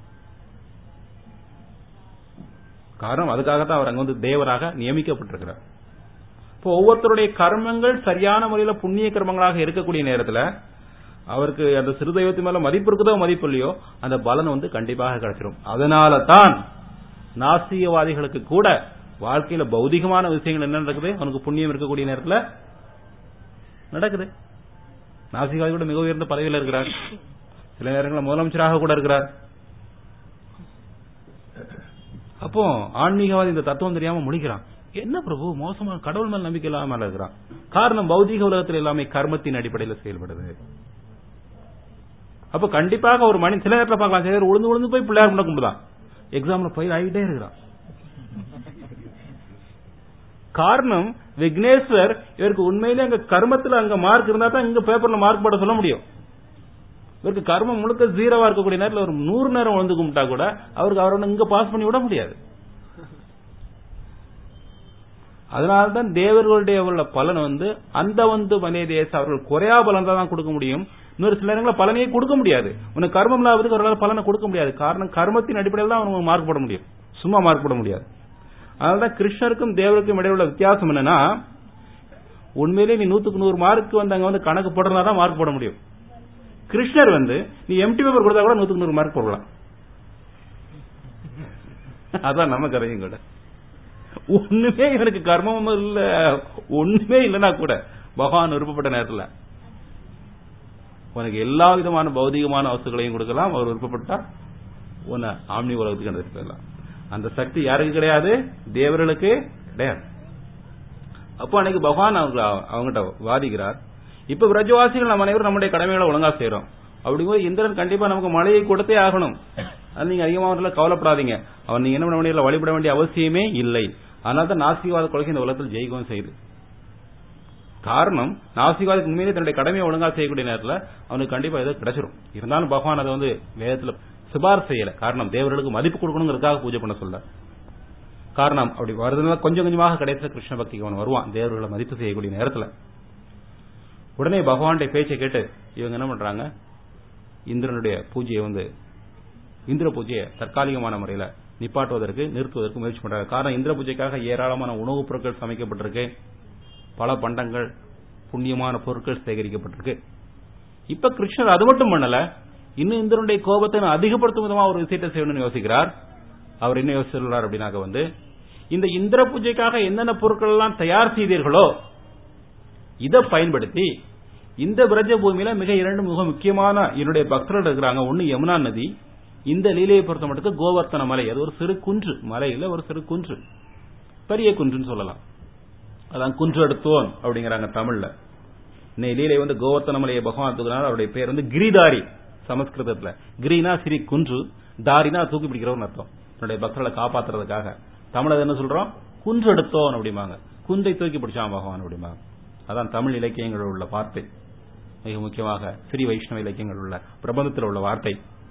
[SPEAKER 2] காரணம் அதுக்காகத்தான் அவர் அங்க வந்து தேவராக நியமிக்கப்பட்டிருக்கிறார். இப்போ ஒவ்வொருத்தருடைய கர்மங்கள் சரியான முறையில் புண்ணிய கர்மங்களாக இருக்கக்கூடிய நேரத்தில் அவருக்கு அந்த சிறு தெய்வத்து மேல மதிப்பு இருக்குதோ மதிப்பு இல்லையோ அந்த பலன் வந்து கண்டிப்பாக கிடைச்சிடும். அதனால தான் நாஸ்திகவாதிகளுக்கு கூட வாழ்க்கையில பௌதிகமான விஷயங்கள் என்ன நடக்குது, அவனுக்கு புண்ணியம் இருக்கக்கூடிய நேரத்தில் நடக்குது. நாஸ்திகவாதி கூட மிக உயர்ந்த பதவியில் இருக்கிறார், சில நேரங்களில் முதலமைச்சராக கூட இருக்கிறார். அப்போ ஆன்மீகவாதி இந்த தத்துவம் தெரியாம முடிக்கிறான், என்ன பிரபு மோசமான கடவுள் மேல் நம்பிக்கை இல்லாம இருக்கிறான். காரணம் பௌதிக உலகத்தில் எல்லாமே கர்மத்தின் அடிப்படையில் செயல்படுது. அப்ப கண்டிப்பாக ஒரு மணி சில நேரத்தில் பார்க்கலாம், சில உழுந்து உழுந்து போய் பிள்ளையார் முன்ன கும்பிடுதான், எக்ஸாம்ல ஃபெயில் ஆகிட்டே இருக்கிறான். காரணம் விக்னேஸ்வர் இவருக்கு உண்மையிலே அங்க கர்மத்தில் அங்க மார்க் இருந்தா தான் இங்க பேப்பர்ல மார்க் போட சொல்ல முடியும். இவருக்கு கர்மம் முழுக்க ஜீரோவா இருக்கக்கூடிய நேரத்தில் ஒரு 100 நேரம் வந்து கும்பிட்டா கூட அவருக்கு அவரோட இங்க பாஸ் பண்ணி விட முடியாது. அதனால்தான் தேவர்களுடைய உள்ள பலன் வந்து அந்த வந்து வனேதேச அவர்கள் குறையா பலன் தான் கொடுக்க முடியும். இன்னொரு சில நேரங்களில் பலனையே கொடுக்க முடியாது. உனக்கு கர்மம் இல்லாததுக்கு அவர்களால் பலனை கொடுக்க முடியாது. காரணம் கர்மத்தின் அடிப்படையில் தான் அவனுக்கு மார்க் போட முடியும், சும்மா மார்க் போட முடியாது. அதனால்தான் கிருஷ்ணருக்கும் தேவருக்கும் இடையே உள்ள வித்தியாசம் என்னன்னா, உண்மையிலே நீ 100க்கு 100 மார்க் வந்து அங்க வந்து கணக்கு போடுறதா மார்க் போட முடியும். கிருஷ்ணர் வந்து நீ எம்டி பேப்பர் கொடுத்தா கூட 100க்கு 100 மார்க் போடலாம். அதான் நம்ம கரையும் கூட ஒண்ணுமே இவனுக்கு கர்மமும் இல்ல ஒண்ணுமே இல்லைன்னா கூட பகவான் விருப்பப்பட்ட நேரத்தில் உனக்கு எல்லா விதமான பௌதிகமான வஸ்துக்களையும் கொடுக்கலாம். அவர் விருப்பப்பட்டா உன்னை ஆம்னி உலகத்துக்கு எடுத்துட்டு போயிடலாம். அந்த சக்தி யாருக்கு கிடையாது, தேவர்களுக்கு கிடையாது. அப்போ அன்னைக்கு பகவான் அவங்ககிட்ட வாதிக்கிறார், இப்ப பிரஜவாசிகள் நம்ம அனைவரும் நம்முடைய கடமைகளை ஒழுங்கா செய்யறோம். அப்படிங்கும்போது இந்திரன் கண்டிப்பா நமக்கு மழையை கொடுத்தே ஆகணும். அது நீங்க அதிகமாக கவலைப்படாதீங்க. அவன் நீங்க என்ன பண்ண வேண்டிய வழிபட வேண்டிய அவசியமே இல்லை. அதனால தான் நாஸ்திகவாத கொள்கை இந்த உலகத்தில் ஜெயிக்கவும் செய்யுது. காரணம், நாஸ்திகவாதத்துக்கு உண்மையிலே தன்னுடைய கடமையை ஒழுங்கா செய்யக்கூடிய நேரத்தில் அவனுக்கு கண்டிப்பா ஏதோ கிடைச்சிரும். இருந்தாலும் பகவான் அதை வேதத்துல சிபார் செய்யல. காரணம், தேவர்களுக்கு மதிப்பு கொடுக்கணுங்கிறதுக்காக பூஜை பண்ண சொல்ல. காரணம், அப்படி வருதுனால கொஞ்சம் கொஞ்சமாக கடைசியில் கிருஷ்ண பக்திக்கு அவன் வருவான், தேவர்களை மதிப்பு செய்யக்கூடிய நேரத்தில். உடனே பகவானுடைய பேச்சை கேட்டு இவங்க என்ன பண்றாங்க, இந்திரனுடைய பூஜையை இந்திர பூஜையை தற்காலிகமான முறையில் நிறுத்துவதற்கு முயற்சி பண்றாங்க. காரணம், இந்திர பூஜைக்காக ஏராளமான உணவுப் பொருட்கள் சமைக்கப்பட்டிருக்கு, பல பண்டங்கள் புண்ணியமான பொருட்கள் சேகரிக்கப்பட்டிருக்கு. இப்ப கிருஷ்ணர் அது மட்டும் பண்ணல, இன்னும் இந்திரனுடைய கோபத்தை அதிகப்படுத்தும் விதமா ஒரு விஷயத்தை செய்யணும்னு யோசிக்கிறார். அவர் என்ன யோசிச்சுள்ளார் அப்படின்னாக்க இந்த இந்திர பூஜைக்காக என்னென்ன பொருட்கள் எல்லாம் தயார் செய்தீர்களோ இதை பயன்படுத்தி இந்த பிரஜ பூமியில இரண்டு மிக முக்கியமான என்னுடைய பக்தர்கள் இருக்கிறாங்க. ஒன்னு யமுனா நதி, இந்த லீலையை பொறுத்த மட்டும் கோவர்த்தன மலை, அது ஒரு சிறு குன்று, மலையில ஒரு சிறு குன்று, பெரிய குன்றுன்னு சொல்லலாம். அதான் குன்று எடுத்தோன் அப்படிங்கிறாங்க தமிழ்ல. லீலை கோவர்த்தன மலையை பகவான் தூக்கினார். அவருடைய பேர் கிரிதாரி. சமஸ்கிருதத்துல கிரினா சிறி குன்று, தாரினா தூக்கி பிடிக்கிறவன் அர்த்தம். என்னுடைய பக்தர்களை காப்பாற்றுறதுக்காக. தமிழ் என்ன சொல்றோம், குன்று எடுத்தோன் அப்படிம்பாங்க, குந்தை தூக்கி பிடிச்சான் பகவான் அப்படிம்பாங்க. அதான் தமிழ் இலக்கியங்கள் உள்ள வார்த்தை, மிக முக்கியமாக ஸ்ரீ வைஷ்ணவ இலக்கியங்கள் உள்ள பிரபந்தத்தில் உள்ள வார்த்தை.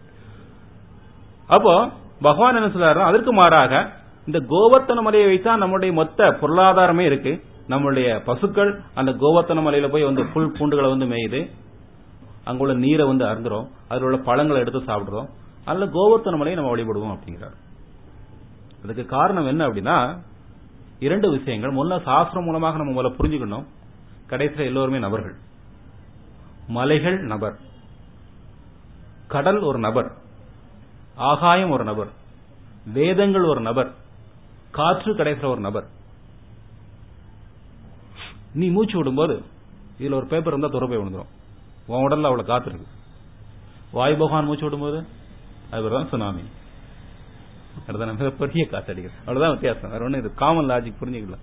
[SPEAKER 2] அப்போ பகவான் என்ன சொல்றாரு, அதற்கு மாறாக இந்த கோவர்த்தன மலையை வைத்தா நம்முடைய மொத்த பொருளாதாரமே இருக்கு. நம்முடைய பசுக்கள் அந்த கோவர்த்தன மலையில போய் புல் பூண்டுகளை மேயுது, அங்குள்ள நீரை அருந்துறோம், அதில் உள்ள பழங்களை எடுத்து சாப்பிடுறோம், அதுல கோவர்த்தன மலையை நம்ம வழிபடுவோம் அப்படிங்கிறார். அதுக்கு காரணம் என்ன அப்படின்னா, இரண்டு விஷயங்கள். முதல்ல சாஸ்திரம் மூலமாக நம்ம முதல்ல புரிஞ்சுக்கணும், கடைசியில் எல்லோருமே நபர்கள். மலைகள் நபர், கடல் ஒரு நபர், ஆகாயம் ஒரு நபர், வேதங்கள் ஒரு நபர், காற்று கடைசியில் ஒரு நபர். நீ மூச்சு விடும்போது இதுல ஒரு பேப்பர் இருந்தா துறப்பை விழுந்துரும், உன் உடல்ல அவ்வளவு காத்து இருக்கு. வாயு பகவான் மூச்சு விடும்போது அதுதான் சுனாமி, பெரிய காத்து அடிக்கிறது. அவ்வளவுதான் வித்தியாசம், வேற ஒண்ணு. இது காமன் லாஜிக், புரிஞ்சுக்கல.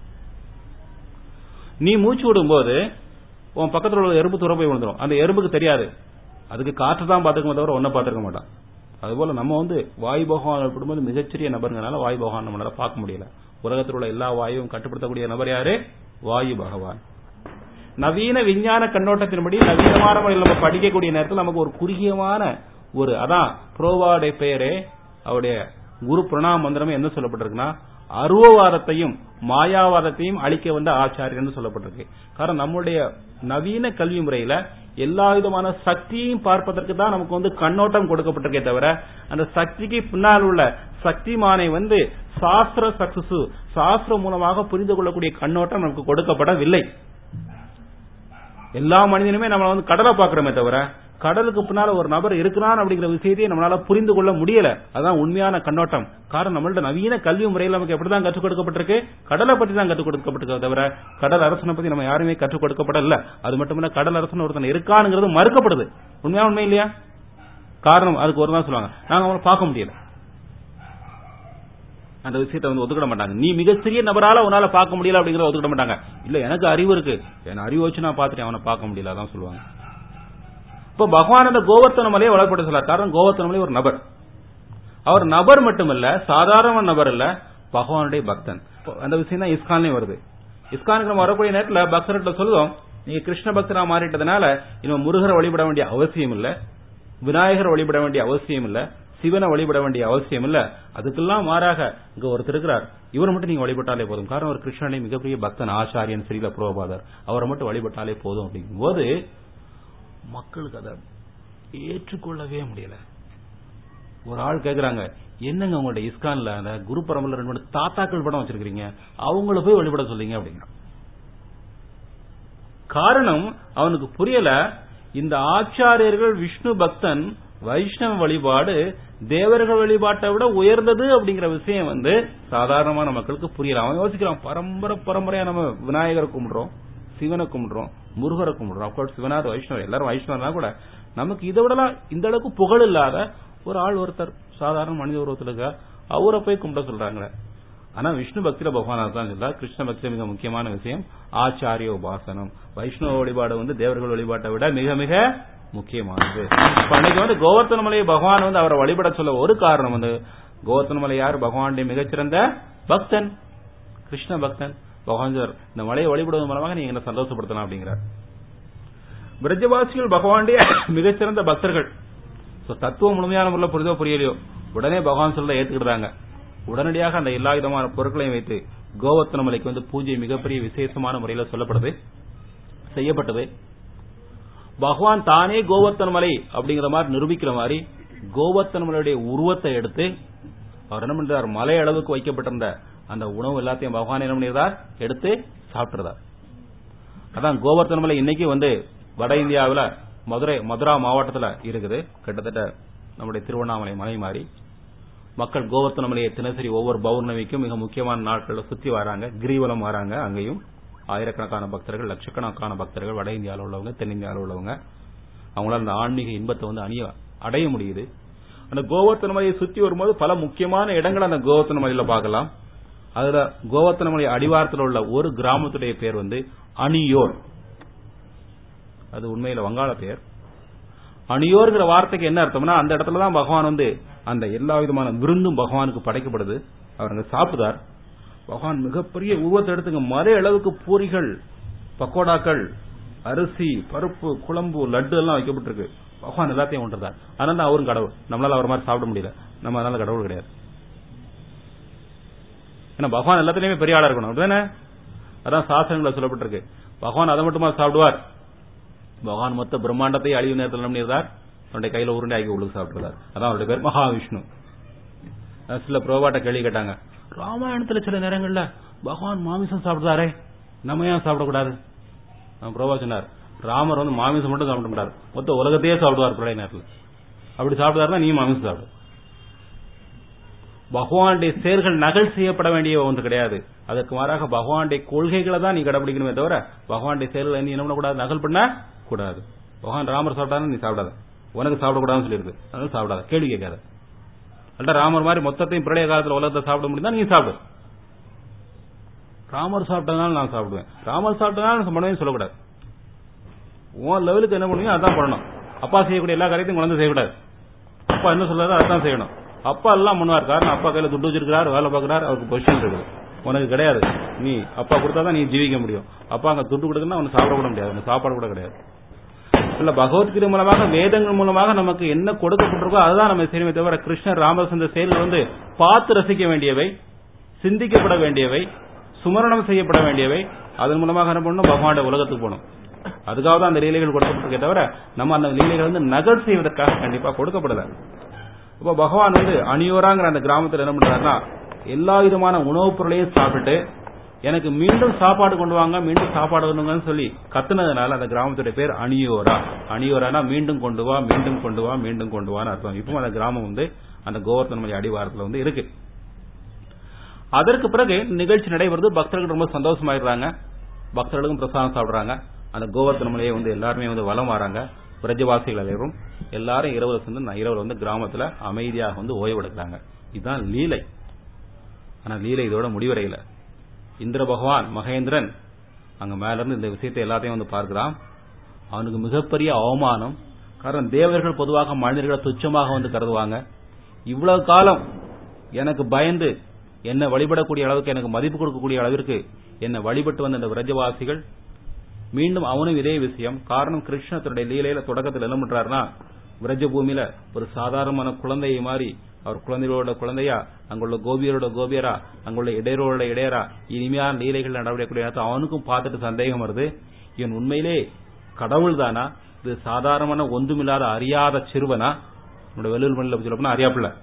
[SPEAKER 2] நீ மூச்சு விடும்போது உன் பக்கத்தில் உள்ள எறும்பு துறப்பை விழுந்துரும், அந்த எறும்புக்கு தெரியாது, அதுக்கு காற்று தான் பார்த்துக்க தவிர ஒன்ன பார்த்துக்க மாட்டான். அதுபோல நம்ம வாயு பகவான் விடும்போது மிகச்சிறிய நபர்னால வாயு பகவான் நம்மளால பார்க்க முடியல. உலகத்தில் உள்ள எல்லா வாயுவும் கட்டுப்படுத்தக்கூடிய நபர் யாரு, வாயு பகவான். நவீன விஞ்ஞான கண்ணோட்டத்தின்படி நவீனமான முறையில் நம்ம படிக்கக்கூடிய நேரத்தில் நமக்கு ஒரு குறுகியமான அதான் புரோவாடைய பெயரே, அவருடைய குரு பிரணாம மந்திரமே என்ன சொல்லப்பட்டிருக்குன்னா, அருவவாதத்தையும் மாயாவாதத்தையும் அழிக்க வந்த ஆச்சாரியன்னு சொல்லப்பட்டிருக்கு. காரணம், நம்முடைய நவீன கல்வி முறையில எல்லா விதமான சக்தியையும் பார்ப்பதற்கு தான் நமக்கு கண்ணோட்டம் கொடுக்கப்பட்டிருக்கே தவிர, அந்த சக்திக்கு பின்னால் உள்ள சக்திமானை சாஸ்திர சக்சஸ், சாஸ்திரம் மூலமாக புரிந்து கொள்ளக்கூடிய கண்ணோட்டம் நமக்கு கொடுக்கப்படவில்லை. எல்லா மனிதனுமே நம்ம கடலை பார்க்கிறோமே தவிர, கடலுக்கு பின்னால ஒரு நபர் இருக்கிறான் அப்படிங்கிற விஷயத்தையே நம்மளால புரிந்து கொள்ள முடியல. அதான் உண்மையான கண்ணோட்டம். காரணம், நம்மளோட நவீன கல்வி முறையில் நமக்கு எப்படிதான் கற்றுக் கொடுக்கப்பட்டிருக்கு, கடலை பற்றி தான் கற்றுக் கொடுக்கப்பட்டிருக்க தவிர கடல் அரசனை பத்தி நம்ம யாருமே கற்றுக் கொடுக்கப்படல. அது மட்டும் இல்ல, கடல் அரசன் ஒருத்தன் இருக்கானுங்கிறது மறுக்கப்படுது. உண்மை இல்லையா? காரணம், அதுக்கு ஒரு தான் சொல்லுவாங்க, நாங்க அவங்களை பார்க்க முடியல, அந்த விஷயத்தை ஒத்துக்கிட மாட்டாங்க. நீ மிகச்சிறிய நபரால உன்னால பார்க்க முடியல அப்படிங்கறத ஒத்துக்கிட மாட்டாங்க. இல்ல, எனக்கு அறிவு இருக்கு, என் அறிவு வச்சு நான் பார்த்துட்டேன், அவனை பார்க்க முடியல, அதான் சொல்லுவாங்க. இப்ப பகவான் அந்த கோவர்த்தன மலையை வளர்ப்பட சொல்ல. காரணம், கோவர்த்தன மலை ஒரு நபர். அவர் நபர் மட்டுமல்ல, சாதாரண நபர் இல்ல, பகவானுடைய பக்தன். அந்த விஷயம் தான் இஸ்கான்லயும் வருது. இஸ்கானுக்கு நம்ம வரக்கூடிய நேரத்தில் பக்தர்கிட்ட சொல்லுவோம், நீங்க கிருஷ்ண பக்தரா மாறிட்டதுனால இன்னும் முருகரை வழிபட வேண்டிய அவசியம் இல்ல, விநாயகர் வழிபட வேண்டிய அவசியம் இல்ல, சிவனை வழிபட வேண்டிய அவசியம் இல்ல. அதுக்கெல்லாம் மாறாக இங்க ஒருத்தர் இருக்கிறார், இவரை மட்டும் நீங்க வழிபட்டாலே போதும். காரணம், ஒரு கிருஷ்ணனை மிகப்பெரிய பக்தன், ஆச்சாரியன், ஸ்ரீல புரோபாதர், அவரை மட்டும் வழிபட்டாலே போதும் அப்படிங்கும் போது மக்களுக்கு அதை ஏற்றுக்கொள்ளவே முடியல. ஒரு ஆள் கேக்குறாங்க, என்னங்க உங்களுடைய இஸ்கான்ல அந்த குரு பரம்பரை 2 தாத்தாக்கள் படம் வச்சிருக்கீங்க, அவங்கள போய் வழிபட சொல்றீங்க அப்படிங்கிற காரணம் அவனுக்கு புரியல. இந்த ஆச்சாரியர்கள் விஷ்ணு பக்தன், வைஷ்ணவ வழிபாடு தேவர்கள் வழிபாட்டை விட உயர்ந்தது அப்படிங்கிற விஷயம் சாதாரணமான மக்களுக்கு புரியல. அவன் யோசிக்கிறான், பரம்பரையா நம்ம விநாயகரை கும்பிடுறோம், சிவனை கும்பிடுறோம், முருகரை கும்பிடுறோம். அப்கோர்ஸ் சிவனார் வைஷ்ணவர், எல்லாரும் வைஷ்ணவர்னா கூட நமக்கு இதை விடலாம் இந்த அளவுக்கு புகழ் இல்லாத ஒரு ஆள் ஒருத்தர் சாதாரண மனித உருவத்தில் இருக்க, அவரை போய் கும்பிட சொல்றாங்க. ஆனா விஷ்ணு பக்தியில பகவான் தான் சொல்றார். கிருஷ்ண பக்தியில மிக முக்கியமான விஷயம் ஆச்சாரிய உபாசனம். வைஷ்ணவ வழிபாடு தேவர்கள் வழிபாட்டை விட மிக மிக முக்கியமானது. அன்னைக்கு கோவர்த்தன மலையை பகவான் அவரை வழிபட சொல்ல ஒரு காரணம் கோவர்த்தன மலை யார்? பகவானுடைய மிகச்சிறந்த பக்தன், கிருஷ்ண பக்தன். பகவான் இந்த மலையை வழிபடுவதன் மூலமாக நீங்க என்ன சந்தோஷப்படுத்தலாம் அப்படிங்கிறார். பிரஜவாசிகள் பகவானுடைய மிகச்சிறந்த பக்தர்கள். தத்துவம் முழுமையான முறையில் புரிதோ புரியலையோ உடனே பகவான் சொல்றதை ஏத்துக்கிட்டாங்க. உடனடியாக அந்த எல்லா விதமான பொருட்களையும் வைத்து கோவர்த்தன மலைக்கு பூஜை மிகப்பெரிய விசேஷமான முறையில் சொல்லப்பட்டது, செய்யப்பட்டது. பகவான் தானே கோவர்த்தன மலை அப்படிங்கிற மாதிரி நிரூபிக்கிற மாதிரி கோவர்த்தன மலையுடைய உருவத்தை எடுத்து அவர் என்ன பண்றார்? மலை அளவுக்கு வைக்கப்பட்டிருந்த அந்த உணவு எல்லாத்தையும் பகவான் என்ன பண்ணிருந்தார்? எடுத்து சாப்பிட்டுறார். அதான் கோவர்த்தன மலை இன்னைக்கு வட இந்தியாவில் மதுரா மாவட்டத்தில் இருக்குது. கிட்டத்தட்ட நம்முடைய திருவண்ணாமலை மலை மாதிரி மக்கள் கோவர்த்தன மலையை தினசரி ஒவ்வொரு பௌர்ணமிக்கும் மிக முக்கியமான நாட்களில் சுத்தி வராங்க, கிரிவலம் வராங்க. அங்கேயும் ஆயிரக்கணக்கான பக்தர்கள், லட்சக்கணக்கான பக்தர்கள் வட இந்தியாவில் உள்ளவங்க, தென்னிந்தியாவில் உள்ளவங்க, அவங்களால அந்த ஆன்மீக இன்பத்தை அடைய முடியுது. அந்த கோவர்த்தன மலையை சுத்தி வரும்போது பல முக்கியமான இடங்கள் அந்த கோவர்த்தன மலையில பார்க்கலாம். அதுல கோவர்த்தன மலை அடிவாரத்தில் உள்ள ஒரு கிராமத்துடைய பேர் அணியோர். அது உண்மையில வங்காள பெயர். அணியோர்ங்கிற வார்த்தைக்கு என்ன அர்த்தம்னா அந்த இடத்துலதான் பகவான் அந்த எல்லா விதமான விருந்தும் பகவானுக்கு படைக்கப்படுது. அவர் சாப்பிட்டார். பகவான் மிகப்பெரிய உருவத்தை எடுத்துங்க, மலை அளவுக்கு பூரிகள், பக்கோடாக்கள், அரிசி, பருப்பு, குழம்பு, லட்டு எல்லாம் வைக்கப்பட்டிருக்கு. பகவான் எல்லாத்தையும் கொண்டிருந்தார். அதனால அவரும் கடவுள். நம்மளால அவர் மாதிரி சாப்பிட முடியல, நம்ம அதனால கடவுள் கிடையாது. ஏன்னா பகவான் எல்லாத்திலுமே பெரிய ஆளா இருக்கணும், அப்படிதானே? அதான் சாஸ்திரங்களை சொல்லப்பட்டிருக்கு. பகவான் அதை மட்டுமா சாப்பிடுவார்? பகவான் மொத்த பிரம்மாண்டத்தை அழிவு நேரத்தில் நம்பினார், அவருடைய கையில உருண்டை ஆக்கி உள்ளுக்கு சாப்பிடுறார். அதான் அவருடைய பேர் மகாவிஷ்ணு. சில புரோபாட்ட கேள்வி கேட்டாங்க, ராமாயணத்துல சில நேரங்கள்ல பகவான் மாமிசம் சாப்பிடுறாரே, நம்ம ஏன் சாப்பிடக்கூடாது? புரோபா சொன்னார், ராமர் மாமிசம் மட்டும் சாப்பிட மாட்டார், மொத்த உலகத்தையே சாப்பிடுவார் பிரளய நேரத்தில். அப்படி சாப்பிடுறாருன்னா நீ மாமிசம் சாப்பிடு. பகவானுடைய செயல்கள் நகல் செய்யப்பட வேண்டிய ஒன்று கிடையாது. அதற்கு மாறாக பகவானுடைய கொள்கைகளை தான் நீ கடைபிடிக்கணுமே தவிர பகவானுடைய செயல்களை நீ என்ன பண்ணக்கூடாது? நகல் பண்ண கூடாது. பகவான் ராமர் சாப்பிட்டாரு, நீ சாப்பிடாத. உனக்கு சாப்பிடக்கூடாதுன்னு சொல்லியிருக்கு, அதனால சாப்பிடாத, கேள்வி கேட்காத. அல்ல ராமர் மாதிரி மொத்தத்தையும் பிரளய காலத்தில் உலகத்தை சாப்பிட முடியுதா? நீ சாப்பிடு. ராமர் சாப்பிட்டதுனால நான் சாப்பிடுவேன், ராமர் சாப்பிட்டதுனால பண்ணுவேன்னு சொல்லக்கூடாது. உன் லெவலுக்கு என்ன பண்ணுவீங்க அதான் பண்ணணும். அப்பா செய்யக்கூடிய எல்லா காரியத்தையும் குழந்தை செய்யக்கூடாது. அப்பா என்ன சொல்றாரோ அதான் செய்யணும். அப்பா எல்லாம் பண்ணுவார், காரணம் அப்பா கையில துட்டு வச்சிருக்கிறார், வேலை பார்க்கிறார், அவருக்கு பொசிஷன் இருக்குது. உனக்கு கிடையாது. நீ அப்பா கொடுத்தாதான் நீ ஜீவிக்க முடியும். அப்பா அங்க துட்டு கொடுக்குன்னா அவனுக்கு சாப்பிட கூட முடியாது, அவனுக்கு சாப்பாடு கூட கிடையாது. இல்ல பகவத்கீதை மூலமாக வேதங்கள் மூலமாக நமக்கு என்ன கொடுக்கப்பட்டிருக்கோ அதுதான் நம்ம செய்யணுமே தவிர கிருஷ்ணர் ராமச்சந்திர செயல்கள் பார்த்து ரசிக்க வேண்டியவை, சிந்திக்கப்பட வேண்டியவை, சுமரணம் செய்யப்பட வேண்டியவை. அதன் மூலமாக என்ன பண்ணணும்? பகவானுடைய உலகத்துக்கு போகணும். அதுக்காக தான் அந்த லீலைகள் கொடுக்கப்பட்டிருக்கே தவிர நம்ம அந்த லீலைகள் நகல் செய்வதற்காக கண்டிப்பா கொடுக்கப்படல. இப்ப பகவான் அணியோராங்கிற அந்த கிராமத்தில் என்ன பண்றாருன்னா எல்லா விதமான உணவுப் பொருளையும் சாப்பிட்டு எனக்கு மீண்டும் சாப்பாடு கொண்டு வாங்க, மீண்டும் சாப்பாடு கொண்டுங்கன்னு சொல்லி கத்துனதுனால அந்த கிராமத்துடைய பேர் அணியோரா. அணியோரானா மீண்டும் கொண்டு வா, மீண்டும் கொண்டு வா, மீண்டும் கொண்டு வான்னு அர்த்தம். இப்போ அந்த கிராமம் அந்த கோவர்த்தன மலை அடிவாரத்தில் இருக்கு. அதற்கு பிறகு நிகழ்ச்சி நடைபெறுது. பக்தர்கள் ரொம்ப சந்தோஷமாயிடுறாங்க, பக்தர்களுக்கும் பிரசாதம் சாப்பிடுறாங்க. அந்த கோவர்த்தன மலையை எல்லாருமே வலம் வராங்க. பிரஜவாசிகள் எல்லாரும் இரவுல கிராமத்துல அமைதியாக ஓய்வெடுக்கிறாங்க. இதுதான் லீலை. ஆனா லீலை இதோட முடிவடையில. இந்திர பகவான் மகேந்திரன் அங்க மேல இருந்து இந்த விஷயத்தை எல்லாத்தையும் பார்க்கிறான். அவனுக்கு மிகப்பெரிய அவமானம். காரணம், தேவர்கள் பொதுவாக மனிதர்களை துச்சமாக கருதுவாங்க. இவ்வளவு காலம் எனக்கு பயந்து என்ன வழிபடக்கூடிய அளவுக்கு, எனக்கு மதிப்பு கொடுக்கக்கூடிய அளவிற்கு என்ன வழிபட்டு வந்த இந்த விரஜவாசிகள் மீண்டும் அவனும் இதே விஷயம். காரணம், கிருஷ்ணத்துடைய லீலையில தொடக்கத்தில் என்ன பண்றாருன்னா விரஜ பூமியில ஒரு சாதாரணமான குழந்தையை மாறி அவர் குழந்தைகளோட குழந்தையா, அங்குள்ள கோபியரோட கோபியரா, அங்குள்ள இடையரோட இடையரா இனிமையான லீலைகள் நடவடிக்கக்கூடிய அவனுக்கும் பார்த்துட்டு சந்தேகம் வருது, இவன் உண்மையிலே கடவுள் தானா, இது சாதாரணமான ஒன்றுமில்லாத அறியாத சிறுவனா? வெள்ளூர் மண்ணில் சொல்லப்போனா அறியாப்பில்ல.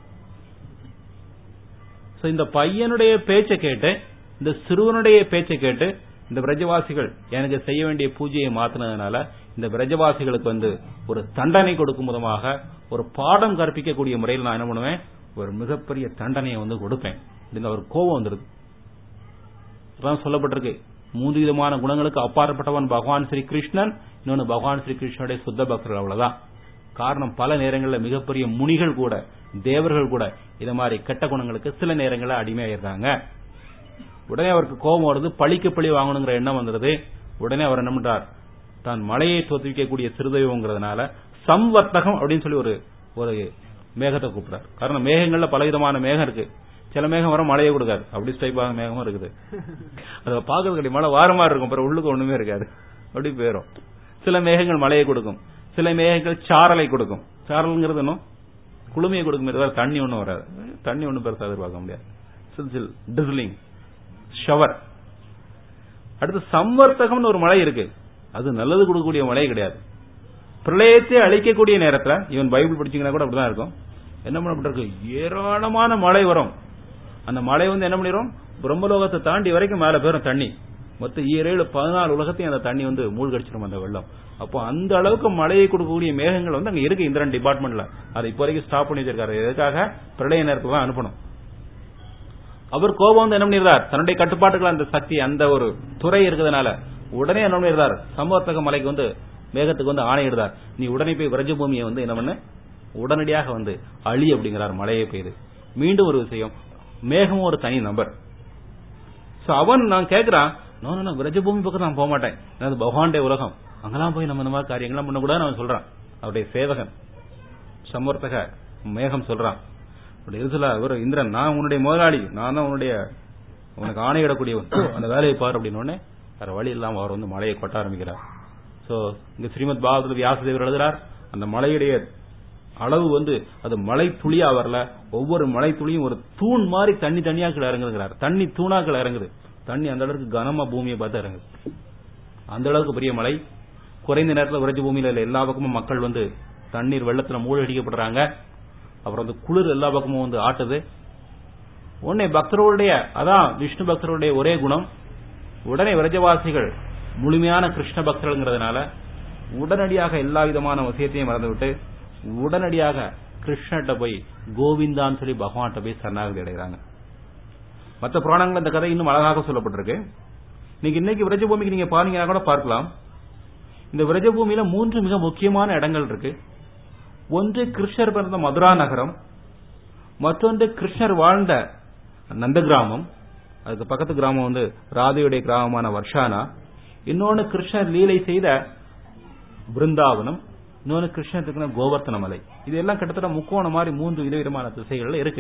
[SPEAKER 2] இந்த பையனுடைய பேச்சை கேட்டு, இந்த சிறுவனுடைய பேச்சை கேட்டு இந்த பிரஜவாசிகள் எனக்கு செய்ய வேண்டிய பூஜையை மாத்தினதுனால இந்த பிரஜவாசிகளுக்கு ஒரு தண்டனை கொடுக்கும் விதமாக, ஒரு பாடம் கற்பிக்கக்கூடிய முறையில் நான் என்ன பண்ணுவேன், ஒரு மிகப்பெரிய தண்டனையை கொடுப்பேன். அவர் கோபம் வந்துருது. சொல்லப்பட்டிருக்கு, 3 விதமான குணங்களுக்கு அப்பாற்பட்டவன் பகவான் ஸ்ரீ கிருஷ்ணன், இன்னொன்னு பகவான் ஸ்ரீ கிருஷ்ணனுடைய சுத்த பக்தர்கள். அவ்வளவுதான். காரணம் பல நேரங்களில் மிகப்பெரிய முனிகள் கூட தேவர்கள் கூட இத மாதிரி கெட்ட குணங்களுக்கு சில நேரங்களில் அடிமையாயிருந்தாங்க. உடனே அவருக்கு கோபம் வருது, பழிக்கு பழி வாங்கணுங்கிற எண்ணம் வந்துருது. உடனே அவர் என்ன பண்றார், தான் மலையை தோற்றுவிக்கக்கூடிய சிறுதெய்வங்கிறதுனால சம்வர்த்தகம் அப்படின்னு சொல்லி ஒரு மேகத்தை கூப்பிடுறார். காரணம் மேகங்கள்ல பலவிதமான மேகம் இருக்கு. சில மேகம் வர மழையை கொடுக்காது, அப்படி ஸ்டைப்பாக மேகமும் இருக்குது. அதை பாக்குறது மழை வார மாதிரி இருக்கும், அப்புறம் உள்ளுக்கு ஒண்ணுமே இருக்காது, அப்படி போயிடும். சில மேகங்கள் மழையை கொடுக்கும், சில மேகங்கள் சாரலை கொடுக்கும். சாரல்ங்கிறது இன்னும் குளுமையை கொடுக்கும், வேற தண்ணி ஒன்றும் வராது. தண்ணி ஒன்றும் பெருசாக எதிர்பார்க்க முடியாது. சில்சில் டிஸ்லிங் ஷவர். அடுத்து சம்வர்த்தகம்னு ஒரு மழை இருக்கு, அது நல்லது கொடுக்கக்கூடிய மழை கிடையாது. பிரளயத்தை அழிக்கக்கூடிய நேரத்தில் இவன் பைபிள் படிச்சீங்கன்னா கூட அப்படிதான் இருக்கும். என்ன பண்ணப்பட்டிருக்கு, ஏராளமான மழை வரும். அந்த மழை வந்து என்ன பண்ணிடும், பிரம்மலோகத்தை தாண்டி வரைக்கும் மேல போயிடும் தண்ணி. மொத்தம் 14 உலகத்தையும் அந்த தண்ணி வந்து மூழ்கடிச்சிடும் அந்த வெள்ளம். அப்போ அந்த அளவுக்கு மழையை கொடுக்கக்கூடிய மேகங்கள் வந்து அங்க இருக்கு இந்திரன் டிபார்ட்மெண்ட்ல. அதை இப்போ வரைக்கும் ஸ்டாப் பண்ணி வச்சிருக்காரு. எதுக்காக, பிரளய நேரத்துல தான் அனுப்பணும். அவர் கோபம் வந்து என்ன பண்ணிருந்தார், தன்னுடைய கட்டுப்பாட்டுகள் அந்த சக்தி அந்த ஒரு துறை இருக்கிறதுனால உடனே என்ன பண்ணிருந்தார், சம்பவத்தக மலைக்கு வந்து மேகத்துக்கு வந்து ஆணையிடுறார், நீ உடனே போய் விரஜபூமியை வந்து என்ன பண்ண உடனடியாக வந்து அழி அப்படிங்கிறார். மழையை பெய்து. மீண்டும் ஒரு விஷயம், மேகமும் ஒரு தனி நம்பர். அவன் நான் கேட்கிறான், நான் விரஜபூமி பக்கம் நான் போக மாட்டேன், அது பகவானுடைய உலகம், அங்கெல்லாம் போய் நம்ம இந்த மாதிரி காரியங்கள்லாம் பண்ணக்கூடாது அவன் சொல்றான். அவருடைய சேவகன் சமர்த்தக மேகம் சொல்றான். இந்திரன், நான் உன்னுடைய முதலாளி, நான் தான் உனக்கு ஆணையிடக்கூடியவன், அந்த வேலையை பாரு அப்படின்னு வேற வழி இல்லாம அவர் வந்து மழையை கொட்ட ஆரம்பிக்கிறார். சோ இங்க ஸ்ரீமத் பாகவதத்தில் வியாசதேவர் எழுதுறார், அந்த மழையுடைய அளவு வந்து அது மழை துளியா வரல, ஒவ்வொரு மழை துளியும் ஒரு தூண் மாதிரி தண்ணி தனியாக்கள் இறங்குகிறார். தண்ணி தூணாக்கள் இறங்குது. தண்ணி அந்த அளவுக்கு கனமா பூமியை பார்த்து இறங்குது. அந்த அளவுக்கு பெரிய மழை. குறைந்த நேரத்தில் விரஜ பூமியில எல்லா பக்கமும் மக்கள் வந்து தண்ணீர் வெள்ளத்துல மூழ்கடிக்கப்படுறாங்க. அப்புறம் வந்து குளிர் எல்லா பக்கமும் வந்து ஆட்டுது. உடனே பக்தர்களுடைய, அதான் விஷ்ணு பக்தர்களுடைய ஒரே குணம், உடனே விரஜவாசிகள் முழுமையான கிருஷ்ண பக்தர்கள்ங்கிறதுனால உடனடியாக எல்லா விதமான விஷயத்தையும் மறந்துவிட்டு உடனடியாக கிருஷ்ணகிட்ட போய் கோவிந்தான்னு சொல்லி பகவான்கிட்ட போய் சரணாகதி அடைகிறாங்க. மற்ற புராணங்கள் இந்த கதை இன்னும் அழகாக சொல்லப்பட்டிருக்கு. நீங்க இன்னைக்கு விரஜபூமிக்கு நீங்க பாத்தீங்கன்னா கூட பார்க்கலாம். இந்த விரஜபூமியில 3 மிக முக்கியமான இடங்கள் இருக்கு. ஒன்று கிருஷ்ணர் பிறந்த மதுரா நகரம், மற்றொன்று கிருஷ்ணர் வாழ்ந்த நந்த கிராமம், அதுக்கு பக்கத்து கிராமம் வந்து ராதையுடைய கிராமமான வர்ஷானா, இன்னொன்னு கிருஷ்ணர் லீலை செய்த பிருந்தாவனம், இன்னொன்னு கிருஷ்ணத்துக்கு கோவர்த்தன மலை. இதெல்லாம் கிட்டத்தட்ட முக்கோண மாதிரி 3 விதவிதமான திசைகள்ல இருக்கு.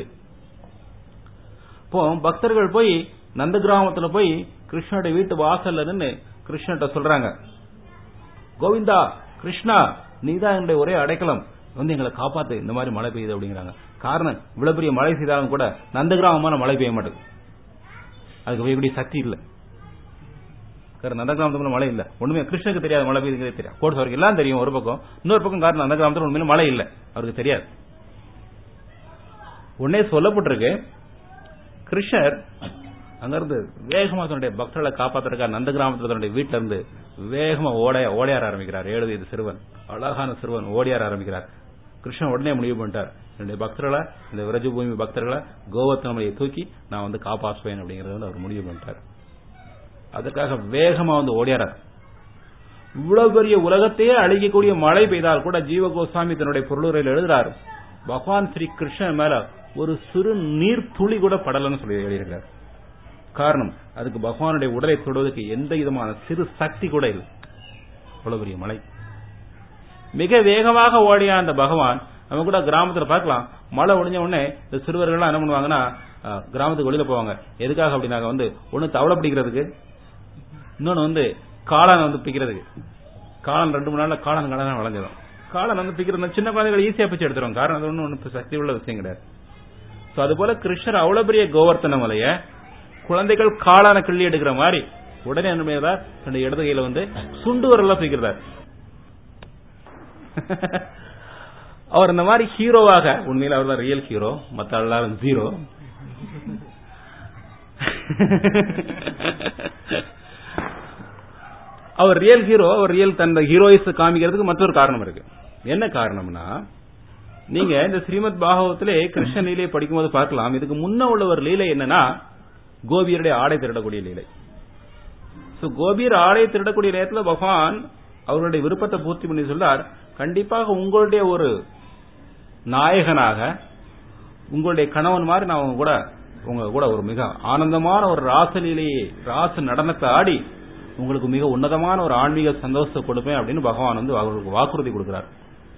[SPEAKER 2] இப்போ பக்தர்கள் போய் நந்த கிராமத்துல போய் கிருஷ்ணனுடைய வீட்டு வாசல்ல நின்று கிருஷ்ணகிட்ட சொல்றாங்க, கோவிந்தா கிருஷ்ணா, நீதான் என்னுடைய ஒரே அடைக்கலம், வந்து எங்களை காப்பாத்து, இந்த மாதிரி மழை பெய்யுது அப்படிங்கிறாங்க. காரணம், இவ்வளவு பெரிய மழை செய்தாலும் கூட நந்த கிராமமான மழை பெய்ய மாட்டேங்குது. அதுக்கு பெய்யக்கூடிய சக்தி இல்ல. நந்த கிராமத்துல மழை இல்ல, ஒண்ணுமே கிருஷ்ணனுக்கு தெரியாது மழை பெய்யுங்கிறது தெரியாது. கோட்ஸ் அவருக்கு எல்லாம் தெரியும் ஒரு பக்கம், இன்னொரு பக்கம் காரணம் நந்த கிராமத்துல உண்மையில மழை இல்ல, அவருக்கு தெரியாது. உடனே சொல்லப்பட்டிருக்கு, கிருஷ்ணர் அங்கிருந்து வேகமா தன்னுடைய பக்தர்களை காப்பாத்துறதுக்காக நந்த கிராமத்துல தன்னுடைய வீட்டுல இருந்து வேகமா ஓடையார ஆரம்பிக்கிறார். 7 வயது சிறுவன், அழகான சிறுவன் ஓடியார ஆரம்பிக்கிறார். கிருஷ்ணன் உடனே முடிவு பண்ணிட்டார், என்னுடைய பக்தர்களை, இந்த விரஜபூமி பக்தர்களை கோவர்த்தனமலையை தூக்கி நான் வந்து காப்பாற்றுவேன் அப்படிங்கறத வந்து அவர் முடிவு பண்ணிட்டார். அதற்காக வேகமா வந்து ஓடியாரார். இவ்வளவு பெரிய உலகத்தையே அழிக்கக்கூடிய மழை பெய்தால் கூட ஜீவ கோஸ்வாமி தன்னுடைய பொருளுரையில் எழுதுறார், பகவான் ஸ்ரீ கிருஷ்ணன் மேல ஒரு சிறு நீர் துளி கூட படலன்னு சொல்லி எழுதியிருக்கிறார். காரணம், அதுக்கு பகவானுடைய உடலை தொடுவதற்கு எந்த விதமான சிறு சக்தி கூட இல்லை. அவ்வளவு பெரிய மழை. மிக வேகமாக ஓடிய அந்த பகவான், நம்ம கூட கிராமத்துல பார்க்கலாம், மழை ஒழிஞ்ச உடனே இந்த சிறுவர்கள்லாம் என்ன பண்ணுவாங்கன்னா கிராமத்துக்கு வெளியில போவாங்க. எதுக்காக அப்படின்னாக்க வந்து ஒண்ணு தவளை பிடிக்கிறதுக்கு, இன்னொன்னு வந்து காளான் வந்து பிக்கிறதுக்கு. காளான் 2-3 நாள்ல காளான் வளைஞ்சிடும். காளான் வந்து பிக்கிறது சின்ன குழந்தைகள் ஈஸியா பிச்சு எடுத்துரும். காரணம் அது ஒன்னும் சக்தி உள்ள விஷயம் கிடையாது. அது போல கிருஷ்ணர் அவ்வளவு பெரிய கோவர்த்தன மலைய குழந்தைகள் காளான கிள்ளி எடுக்கிற மாதிரி உடனே என்ன இடது கையில வந்து சுண்டு வரலாம் பிடிக்கிறார். அவர் இந்த மாதிரி ஹீரோவாக, உண்மையில அவர் தான் ரியல் ஹீரோ, மற்ற எல்லாரும் ஜீரோ. அவர் ரியல் ஹீரோ. அவர் ரியல் தன் ஹீரோயிஸ் காமிக்கிறதுக்கு மற்றொரு காரணம் இருக்கு. என்ன காரணம்னா, நீங்க இந்த ஸ்ரீமத் பாகவத்திலே கிருஷ்ண லீலையை படிக்கும்போது பார்க்கலாம். இதுக்கு முன்ன உள்ள ஒரு லீலை என்னன்னா, கோபியருடைய ஆடை திருடக்கூடிய லீலை. கோபியர் ஆடை திருடக்கூடிய நேரத்தில் பகவான் அவருடைய விருப்பத்தை பூர்த்தி பண்ணி சொல்றார், கண்டிப்பாக உங்களுடைய ஒரு நாயகனாக, உங்களுடைய கணவன் மாதிரி நான் உங்க கூட ஒரு மிக ஆனந்தமான ஒரு ராச நடனத்தை ஆடி உங்களுக்கு மிக உன்னதமான ஒரு ஆன்மீக சந்தோஷத்தை கொடுப்பேன் அப்படின்னு பகவான் அவர்களுக்கு வாக்குறுதி கொடுக்கிறார்.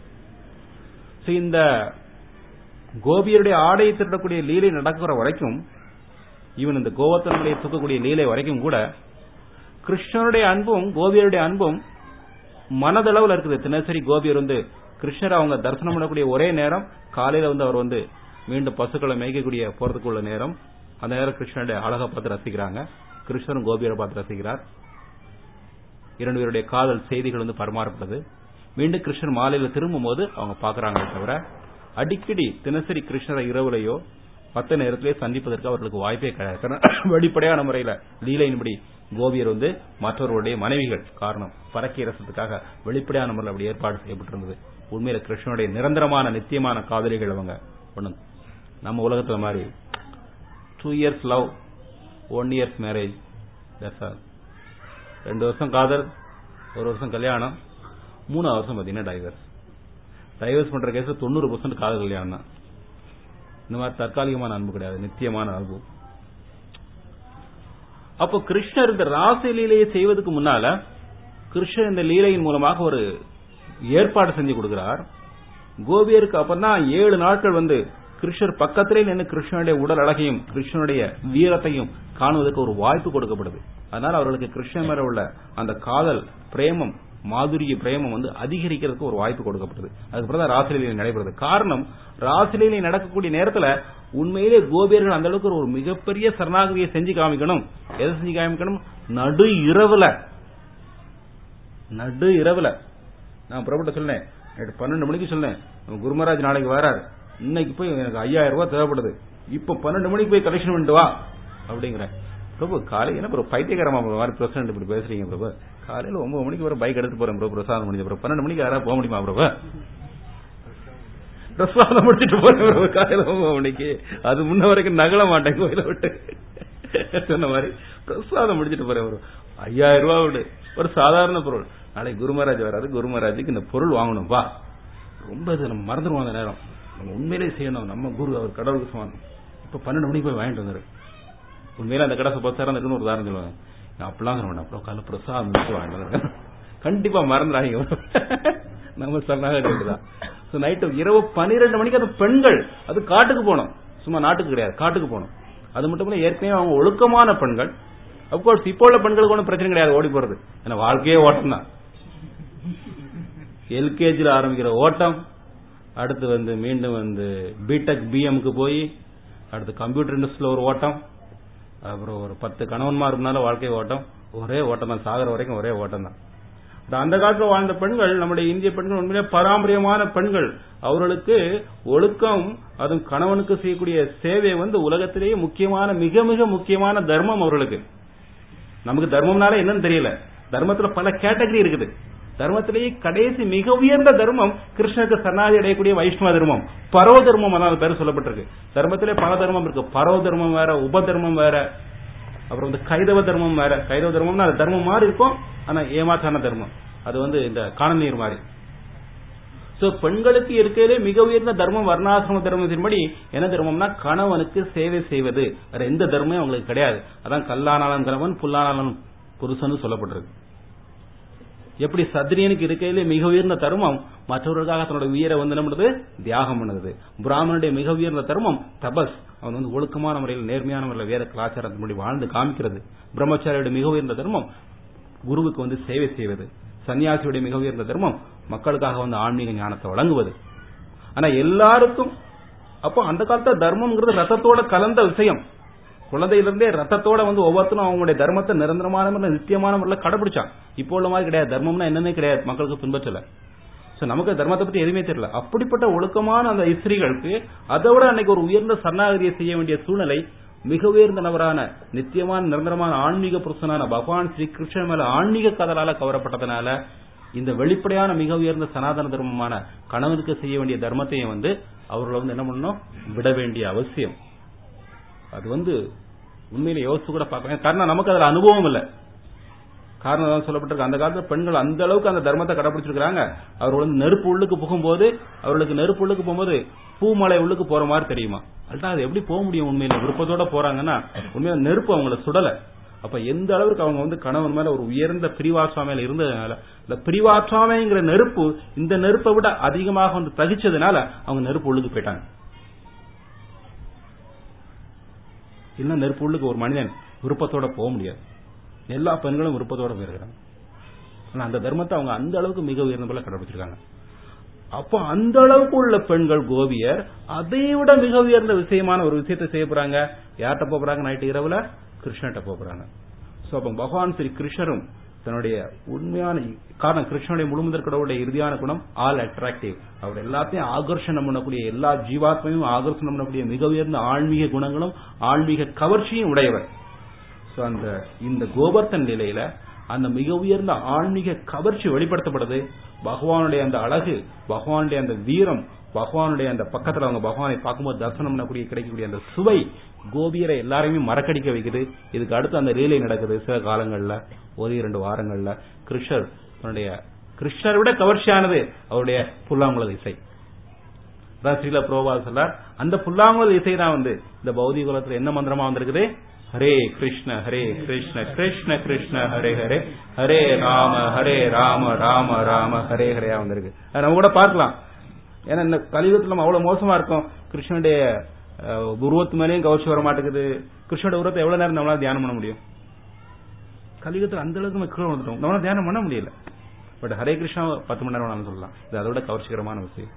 [SPEAKER 2] இந்த கோபியருடைய ஆடையை திருடக்கூடிய லீலை நடக்கிற வரைக்கும், இவன் இந்த கோவர்த்தனுடைய தூக்கக்கூடிய லீலை வரைக்கும் கூட கிருஷ்ணனுடைய அன்பும் கோபியருடைய அன்பும் மனதளவில் இருக்குது. தினசரி கோபியர் கிருஷ்ணரை அவங்க தரிசனம் பண்ணக்கூடிய ஒரே நேரம் காலையில அவர் மீண்டும் பசுக்களை மேய்க்கக்கூடிய போறதுக்குள்ள நேரம். அந்த நேரம் கிருஷ்ணனுடைய அழகை பார்த்து ரசிக்கிறாங்க. கிருஷ்ணரும் கோபியரை பார்த்து ரசிக்கிறார். 2 பேருடைய காதல் செய்திகள் பரிமாறப்பட்டது. மீண்டும் கிருஷ்ணர் மாலையில திரும்பும் போது அவங்க பாக்குறாங்களே தவிர அடிக்கடி தினசரி கிருஷ்ணரை இரவுலையோ மற்ற நேரத்திலே சந்திப்பதற்கு அவர்களுக்கு வாய்ப்பே கிடையாது. வெளிப்படையான முறையில லீலையின்படி கோபியர் மற்றவர்களுடைய மனைவிகள். காரணம், பறக்கை ரசத்துக்காக வெளிப்படையான முறையில் அப்படி ஏற்பாடு செய்யப்பட்டிருந்தது. உண்மையில கிருஷ்ணனுடைய நிரந்தரமான நித்தியமான காதலிகள் அவங்க. ஒண்ணு நம்ம உலகத்துல மாதிரி 2 years லவ் 1 year மேரேஜ், 2 வருஷம் காதல், 1 வருஷம் கல்யாணம், 3 வருஷம் பாத்தீங்கன்னா டைவர்ஸ் பண்ற கேஸ் 90% காதல் கல்யாணம் தான். இந்த மாதிரி தற்காலிகமான அன்பு கிடையாது, நித்தியமான அன்பு. அப்போ கிருஷ்ணர் இந்த ராசலீலையை செய்வதற்கு முன்னால கிருஷ்ணர் இந்த லீலையின் மூலமாக ஒரு ஏற்பாடு செஞ்சு கொடுக்கிறார். கோபியருக்கு அப்பதான் 7 நாட்கள் கிருஷ்ணர் பக்கத்திலே நின்று கிருஷ்ணனுடைய உடல் அழகையும் கிருஷ்ணனுடைய வீரத்தையும் காணுவதற்கு ஒரு வாய்ப்பு கொடுக்கப்படுது. அதனால அவர்களுக்கு கிருஷ்ணன் மேல உள்ள அந்த காதல் பிரேமம், மாதுரிய பிரேமம் அதிகரிக்கிறதுக்கு ஒரு வாய்ப்பு கொடுக்கப்படுது. அதுக்கப்புறம் தான் ராசலீலை நடைபெறுது. காரணம், ராசலீலை நடக்கக்கூடிய நேரத்தில் உண்மையிலே கோபியர்கள் அந்த அளவுக்கு ஒரு மிகப்பெரிய சரணாகதியை செஞ்சு காமிக்கணும். எதை செஞ்சு காமிக்கணும்? நடு இரவுல நான் புறப்பட்ட சொன்னேன், 12 மணிக்கு சொன்னேன், குருமராஜ் நாளைக்கு வராரு, இன்னைக்கு போய் எனக்கு 5000 ரூபாய் தேவைப்படுது, இப்ப 12 மணிக்கு போய் கலெக்ஷன் பண்ணிட்டு வா அப்படிங்கிற. பிரபு காலையில என்ன பைத்தியகாரமா மாதிரி பிரசிடண்ட் இப்படி பேசுறீங்க பிரபு? காலையில 9 மணிக்கு வர பைக் எடுத்து போறேன் பிரபு, பிரசாதம் முடிஞ்ச பிரபு. 12 மணிக்கு யாராவது போக முடியுமா பிரபு? பிரசாதம் முடிச்சுட்டு போறேன் பிரபு காலையில 9 மணிக்கு. அது முன்ன வரைக்கும் நகல மாட்டேன் கோயில விட்டு சொன்ன மாதிரி பிரசாதம் முடிச்சுட்டு போறேன் பிரபு. 5000 ரூபாய் விடு, ஒரு சாதாரண பொருள். நாளைக்கு குருமராஜ் வராது, குருமராஜுக்கு இந்த பொருள் வாங்கணும் வா. ரொம்ப இது நம்ம மறந்துடுவோம் அந்த நேரம். நம்ம உண்மையிலே செய்யணும், நம்ம குரு அவர் கடவுளுக்கு சமானம். இப்ப 12 மணிக்கு போய் வாங்கிட்டு வந்துரு. உண்மையில அந்த கடை பத்தாயிரம் இருக்குன்னு ஒரு உதாரணம் சொல்லுவாங்க. நான் அப்படிலாம் சொல்ல மாட்டேன், காலைல பிரசாதம் வாங்கிட்டு வந்துருக்கேன். கண்டிப்பா மறந்துடாங்க. நம்ம சொன்னாதான் நைட்டு இரவு 12 மணிக்கு அந்த பெண்கள் அது காட்டுக்கு போனோம், சும்மா நாட்டுக்கு கிடையாது, காட்டுக்கு போனோம். அது மட்டும் இல்ல, ஏற்கனவே அவங்க ஒழுக்கமான பெண்கள். அப்கோர்ஸ் இப்போ உள்ள பெண்களுக்கு ஒன்றும் பிரச்சனை கிடையாது, ஓடி போறது. ஏன்னா வாழ்க்கையே ஓட்டம் தான். எல்கேஜில ஆரம்பிக்கிற ஓட்டம், அடுத்து மீண்டும் பிடெக் பிஎம்க்கு போய் அடுத்து கம்ப்யூட்டர் இண்டஸ்ட்ரியில ஒரு ஓட்டம், அப்புறம் ஒரு 10 கணவன்மாருனால வாழ்க்கை ஓட்டம். ஒரே ஓட்டம் தான், சாகர வரைக்கும் ஒரே ஓட்டம் தான். அந்த காலத்தில் வாழ்ந்த பெண்கள், நம்முடைய இந்திய பெண்கள் உண்மையிலே பாரம்பரியமான பெண்கள். அவர்களுக்கு ஒழுக்கம், அதுவும் கணவனுக்கு செய்யக்கூடிய சேவை உலகத்திலேயே முக்கியமான, மிக மிக முக்கியமான தர்மம் அவர்களுக்கு. நமக்கு தர்மம்னால என்னன்னு தெரியல. தர்மத்துல பல கேட்டகரி இருக்குது. தர்மத்திலேயே கடைசி மிக உயர்ந்த தர்மம் கிருஷ்ணருக்கு சரணாகதி அடையக்கூடிய வைஷ்ணவ தர்மம், பரவ தர்மம். அதாவது பேர் சொல்லப்பட்டிருக்கு. தர்மத்திலே பல தர்மம் இருக்கு. பரவ தர்மம் வேற, உபதர்மம் வேற, அப்புறம் கைதவ தர்மம் வேற. கைதவ தர்மம்னா அது தர்மம் மாதிரி இருக்கும், ஆனா ஏமாற்றான தர்மம். அது இந்த காணல் நீர் மாதிரி. சோ பெண்களுக்கு இருக்கையிலே மிக உயர்ந்த தர்மம் வர்ணாசிரம தர்மத்தின்படி என்ன தர்மம்னா கணவனுக்கு சேவை செய்வது. வேற எந்த தர்மமும் அவங்களுக்கு கிடையாது. அதான் கல்லானாலும் கணவன், புல்லானாலும் புருஷன் சொல்லப்பட்டிருக்கு. எப்படி சத்திரியனுக்கு இருக்கையிலே மிக உயர்ந்த தர்மம் மற்றவர்களுக்காக தன்னோட உயிரை நம்மளது தியாகம் பண்ணுது. பிராமணனுடைய மிக உயர்ந்த தர்மம் தபஸ். அவன் ஒழுக்கமான முறையில், நேர்மையான முறையில் வேத கலாச்சாரத்தின்படி வாழ்ந்து காமிக்கிறது. பிரம்மச்சாரியுடைய மிக உயர்ந்த தர்மம் குருவுக்கு சேவை செய்வது. சன்னியாசியுடைய மிக உயர்ந்த தர்மம் மக்களுக்காக ஆன்மீக ஞானத்தை வழங்குவது. ஆனா எல்லாருக்கும் அப்போ அந்த காலத்துல தர்மம்ங்கிறது ரத்தத்தோட கலந்த விஷயம். குழந்தையிலிருந்தே ரத்தத்தோட ஒவ்வொருத்தரும் அவங்களுடைய தர்மத்தை நிரந்தரமான முறையில், நித்தியமான முறையில் கடைபிடிச்சான். இப்போ உள்ள மாதிரி கிடையாது. தர்மம்னா என்னன்னே கிடையாது, மக்களுக்கு பின்பற்றல. நமக்கு தர்மத்தை பத்தி எதுவுமே தெரியல. அப்படிப்பட்ட ஒழுக்கமான அந்த ஸ்திரீகளுக்கு அதை விட அன்னைக்கு ஒரு உயர்ந்த சரணாகதியை செய்ய வேண்டிய சூழ்நிலை. மிக உயர்ந்த நபரான, நித்தியமான நிரந்தரமான ஆன்மீக புருஷனான பகவான் ஸ்ரீ கிருஷ்ணன் மேல ஆன்மீக காதலால கவரப்பட்டதனால இந்த வெளிப்படையான மிக உயர்ந்த சனாதன தர்மமான கணவனுக்கு செய்ய வேண்டிய தர்மத்தையும் அவர்கள் என்ன பண்ணணும், விட வேண்டிய அவசியம். அது உண்மையில யோசிச்சு கூட பார்க்க. காரணம் நமக்கு அதுல அனுபவம் இல்ல. காரணம் சொல்லப்பட்டிருக்கு, அந்த காலத்துல பெண்கள் அந்த அளவுக்கு அந்த தர்மத்தை கடைபிடிச்சிருக்காங்க. அவர்கள் வந்து நெருப்பு உள்ளுக்கு புகும்போது, அவர்களுக்கு நெருப்பு உள்ளுக்கு போகும்போது பூமலை உள்ளுக்கு போற மாதிரி தெரியுமா? அதுதான் அது எப்படி போக முடியும்? உண்மையில விருப்பத்தோட போறாங்கன்னா உண்மையில நெருப்பு அவங்கள சுடல. அப்ப எந்த அளவுக்கு அவங்க வந்து கணவன் மேல ஒரு உயர்ந்த பிரிவாற்றாமையில இருந்ததுனால, இந்த பிரிவாற்றாமைங்கிற நெருப்பு இந்த நெருப்பை விட அதிகமாக வந்து தகிச்சதுனால அவங்க நெருப்பு உள்ளுக்கு போயிட்டாங்க. இல்ல நெருப்பு உள்ளுக்கு ஒரு மனிதன் விருப்பத்தோட போக முடியாது. எல்லா பெண்களும் விருப்பத்தோட போயிருக்கிறாங்க. ஆனா அந்த தர்மத்தை அவங்க அந்த அளவுக்கு மிக உயர்ந்த போல கடைபிடிச்சிருக்காங்க. அப்போ அந்த அளவுக்கு உள்ள பெண்கள் கோபியர் அதை விட மிக உயர்ந்த விஷயமான ஒரு விஷயத்தை செய்ய போறாங்க. யார்கிட்ட போறாங்க? நைட்டு இரவுல கிருஷ்ணர்கிட்ட போறாங்க. சோ அப்ப பகவான் ஸ்ரீ கிருஷ்ணரும் தன்னுடைய உண்மையான காரணம், கிருஷ்ணனுடைய முழுமுதற் கடவுளுடைய இறுதியான குணம் ஆல் அட்ராக்டிவ். அவர் எல்லாத்தையும் ஆகர்ஷணம் பண்ணக்கூடிய, எல்லா ஜீவாத்மையும் ஆகர்ஷணம் பண்ணக்கூடிய மிக உயர்ந்த ஆன்மீக குணங்களும் ஆன்மீக கவர்ச்சியும் உடையவர். சோ அந்த இந்த கோவர்த்தன் நிலையில அந்த மிக உயர்ந்த ஆன்மீக கவர்ச்சி வெளிப்படுத்தப்படுது. பகவானுடைய அந்த அழகு, பகவானுடைய அந்த வீரம், பகவானுடைய அந்த பக்கத்துல அவங்க பகவானை பார்க்கும்போது தரிசனம் பண்ணக்கூடிய கிடைக்கக்கூடிய அந்த சுவை கோபியரை எல்லாரையுமே மறக்கடிக்க வைக்குது. இதுக்கு அடுத்து அந்த லீலை நடக்குது. சில காலங்கள்ல, ஒரு 2 வாரங்கள்ல கிருஷ்ணரை விட கவர்ச்சியானது அவருடைய புல்லாங்குழல் இசை. ஸ்ரீல பிரபுபாதர் சொல்றார், அந்த புல்லாங்குழல் இசை தான் வந்து இந்த பௌதிக உலகத்துல என்ன மந்திரமா வந்திருக்குது? ஹரே கிருஷ்ண கிருஷ்ண கிருஷ்ண ஹரே ஹரே, ஹரே ராம ராம ராம ஹரே ஹரேயா வந்திருக்கு. நம்ம கூட பார்க்கலாம். ஏன்னா இந்த கலியுகத்துல நம்ம அவ்வளவு மோசமா இருக்கும். கிருஷ்ணனுடைய உருவத்து மேலேயும் கவர்ச்சி வர மாட்டேங்குது. கிருஷ்ணனுடைய உருவத்தை எவ்வளவு நேரம் நம்மளால தியானம் பண்ண முடியும்? கலியுகத்துல அந்த அளவுக்கு நம்ம கீழே வந்துட்டோம், நம்மளால தியானம் பண்ண முடியல. பட் ஹரே கிருஷ்ணா 10 மணி நேரம் சொல்லலாம். இது அதோட கவர்ச்சிகரமான விஷயம்.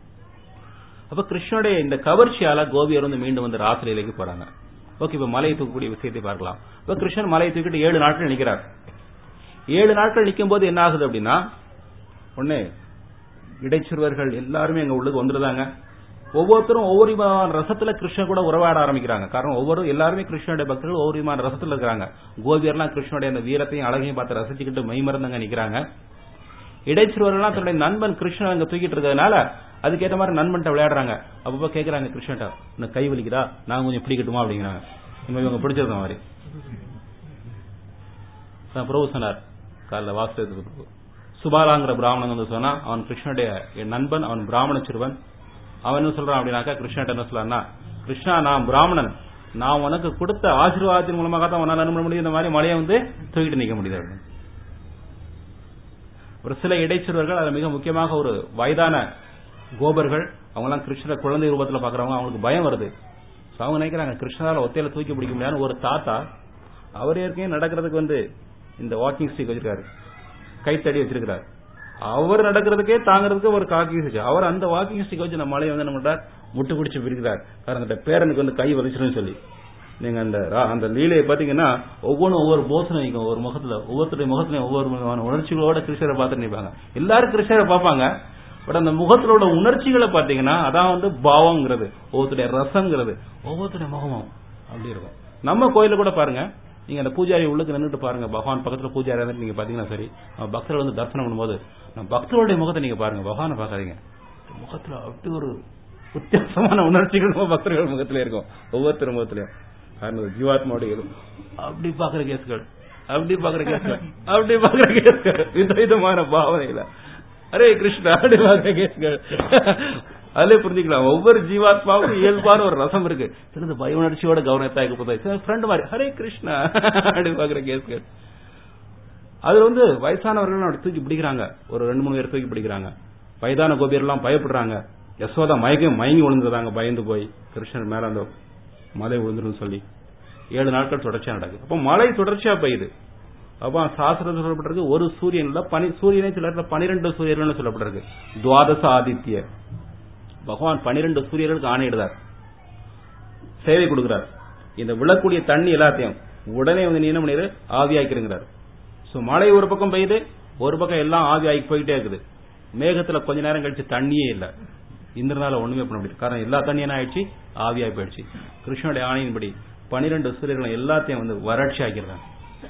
[SPEAKER 2] அப்ப கிருஷ்ணனுடைய இந்த கவர்ச்சியால கோபியர் வந்து மீண்டும் வந்து ராசலீலைக்கு போறாங்க. ஓகே, இப்ப மலையை தூக்கக்கூடிய விஷயத்தை பார்க்கலாம். இப்ப கிருஷ்ணன் மலையை தூக்கிட்டு 7 நாட்கள் நிக்கிறார். 7 நாட்கள் நிக்கும் போது என்ன ஆகுது அப்படின்னா, ஒண்ணு இடைச்சிறுவர்கள் எல்லாருமே எங்க உள்ளுக்கு வந்துருந்தாங்க. ஒவ்வொருத்தரும் ஒவ்வொரு விதமான ரசத்துல கிருஷ்ணன் கூட உறவாட ஆரம்பிக்கிறாங்க. காரணம் எல்லாருமே கிருஷ்ணனுடைய பக்தர்கள் ஒவ்வொரு விதமான ரசத்துல இருக்கிறாங்க. கோபியர்லாம் கிருஷ்ணனுடைய அந்த வீரத்தையும் அழகையும் பார்த்து ரசிச்சுக்கிட்டு மெய்மறந்தங்க நிக்கிறாங்க. இடைச்சிறுவர்கள்லாம் தன்னுடைய நண்பன் கிருஷ்ணன் அங்க தூக்கிட்டு இருக்கிறதுனால அதுக்கேற்ற மாதிரி நண்பன்ட்ட விளையாடுறாங்க. அப்பப்ப கேட்கறாங்க கிருஷ்ணன்ட்ட, உனக்கு கை வலிக்குதா, நான் கொஞ்சம் பிடிக்கட்டுமா அப்படிங்கிறாங்க. இவங்க பிடிச்சிருந்த மாதிரி பிரபு சொன்னார் காலைல வாஸ்தவத்துக்கு. சுபாலாங்கிற பிராமணன் வந்து சொன்னா, அவன் கிருஷ்ணனுடைய நண்பன், அவன் பிராமண சிறுவன். அவன் என்ன சொல்றான் அப்படின்னாக்கா, கிருஷ்ணன் என்ன சொல்றான்னா, கிருஷ்ணா நான் பிராமணன், நான் உனக்கு கொடுத்த ஆசீர்வாதத்தின் மூலமாக தான் உன்னால நம்ப முடியும், இந்த மாதிரி மலையை வந்து தூக்கிட்டு நிக்க முடியுது அப்படின்னு. ஒரு சில இடைச்சிறுவர்கள், அதுல மிக முக்கியமாக ஒரு வயதான கோபர்கள், அவங்க எல்லாம் கிருஷ்ண குழந்தை ரூபத்துல பாக்குறவங்க, அவங்களுக்கு பயம் வருது. அவங்க நினைக்கிறாங்க கிருஷ்ணரால ஒத்தையில தூக்கி பிடிக்க முடியாது. ஒரு தாத்தா அவர் ஏற்கனவே நடக்கிறதுக்கு வந்து இந்த வாக்கிங் ஸ்டிக் வச்சிருக்காரு, கைத்தடி வச்சிருக்காரு. அவர் நடக்கிறதுக்கே தாங்கிறதுக்கு ஒரு காக்கிங் ஸ்டிக், அவர் அந்த வாக்கிங் ஸ்டிக் வச்சு நம்ம மலையை வந்து நம்ம முட்டு குடிச்சு பிடிக்கிறார். காரணம் பேரனுக்கு வந்து கை வலிச்சிருன்னு சொல்லி. நீங்க அந்த லீலையை பாத்தீங்கன்னா ஒவ்வொன்றும் ஒவ்வொரு போசனை நிற்கும். ஒரு முகத்துல ஒவ்வொருத்தருடைய முகத்திலையும் ஒவ்வொரு விதமான உணர்ச்சிகளோட கிருஷ்ணரை பார்த்துட்டு நிற்பாங்க. எல்லாரும் கிருஷ்ணரை பார்ப்பாங்க. பட் அந்த முகத்திலோட உணர்ச்சிகளை பாத்தீங்கன்னா அதான் வந்து பாவம்ங்கிறது, ஒவ்வொருத்தருடைய ரசம்ங்கிறது, ஒவ்வொருத்தருடைய முகமும் அப்படி இருக்கும். நம்ம கோயில கூட பாருங்க, நீங்க அந்த பூஜாரி உள்ளுக்கு நின்றுட்டு பாருங்க, பகவான் பக்கத்துல பூஜாரி நீங்க பாத்தீங்கன்னா சரி, பக்தர்கள் வந்து தரிசனம் பண்ணும்போது நம்ம பக்தர்களுடைய முகத்தை நீங்க பாருங்க, பகவானை பாக்காதீங்க. முகத்துல அப்படி ஒரு வித்தியாசமான உணர்ச்சிகள் பக்தர்கள் முகத்திலே இருக்கும், ஒவ்வொருத்தர் முகத்திலையும். காரணம் ஜீவாத்மாவுடைய அப்படி பாக்குற கேஸ்கள், அப்படி பாக்குற கேஸ்கள், அப்படி பாக்குற கேஸ்கள், விதவிதமான பாவனையில ஹரே கிருஷ்ணா அப்படி பாக்குற கேஸ்கள். அதுல புரிஞ்சுக்கலாம் ஒவ்வொரு ஜீவாத்மாவுக்கும் இயல்பான ஒரு ரசம் இருக்கு. சிலது பய உணர்ச்சியோட கவனத்தாய்க்கு ஃப்ரெண்ட் மாதிரி ஹரே கிருஷ்ணா அப்படி பாக்குற கேஸ்கள். அதுல வந்து வயசானவர்கள் தூக்கி பிடிக்கிறாங்க, ஒரு 2-3 பேர் தூக்கி பிடிக்கிறாங்க. வயதான கோபியர் எல்லாம் பயப்படுறாங்க. யசோதா மயங்கி விழுந்துறாங்க, பயந்து போய் கிருஷ்ணர் மேல அந்த மலை விழுந்துரும் சொல்லி. 7 நாட்கள் தொடர்ச்சியா நடக்குது. அப்ப மழை தொடர்ச்சியா பெய்யுது. அப்ப சாஸ்திரத்தில் சொல்லப்பட்டிருக்கு, ஒரு சூரியன்ல சூரியனே சில 12 சூரியர்கள் சொல்லப்பட்டிருக்கு. துவாதச ஆதித்ய பகவான் 12 சூரியர்களுக்கு ஆணையிடுறார், சேவை கொடுக்கிறார். இந்த விழக்கூடிய தண்ணி எல்லாத்தையும் உடனே வந்து என்ன பண்ணிரு ஆவியாக்கிறார். மழை ஒரு பக்கம் பெய்யுது, ஒரு பக்கம் எல்லாம் ஆவி ஆகி போயிட்டே இருக்குது. மேகத்துல கொஞ்ச நேரம் கழிச்சு தண்ணியே இல்ல. இந்திரனால ஒண்ணுமே பண்ண முடியாது. காரணம் எல்லா தண்ணியும் என்ன ஆயிடுச்சு, ஆவியாகி போயிடுச்சு. கிருஷ்ணனுடைய ஆணையின்படி 12 சூரியர்களை எல்லாத்தையும் வந்து வறட்சி ஆக்கிறாங்க,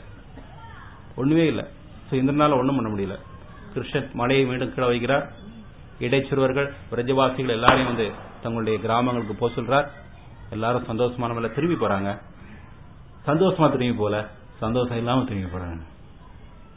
[SPEAKER 2] ஒண்ணுமே இல்ல. இந்திரனால ஒண்ணும் பண்ண முடியல. கிருஷ்ணன் மலையை மீண்டும் கீழே வைக்கிறார். இடைச்சிறுவர்கள் பிரஜவாசிகள் எல்லாரையும் வந்து தங்களுடைய கிராமங்களுக்கு போக சொல்றார். எல்லாரும் சந்தோஷமான மேல திரும்பி போறாங்க. சந்தோஷமா திரும்பி போல, சந்தோஷம் இல்லாம திரும்பி போறாங்க.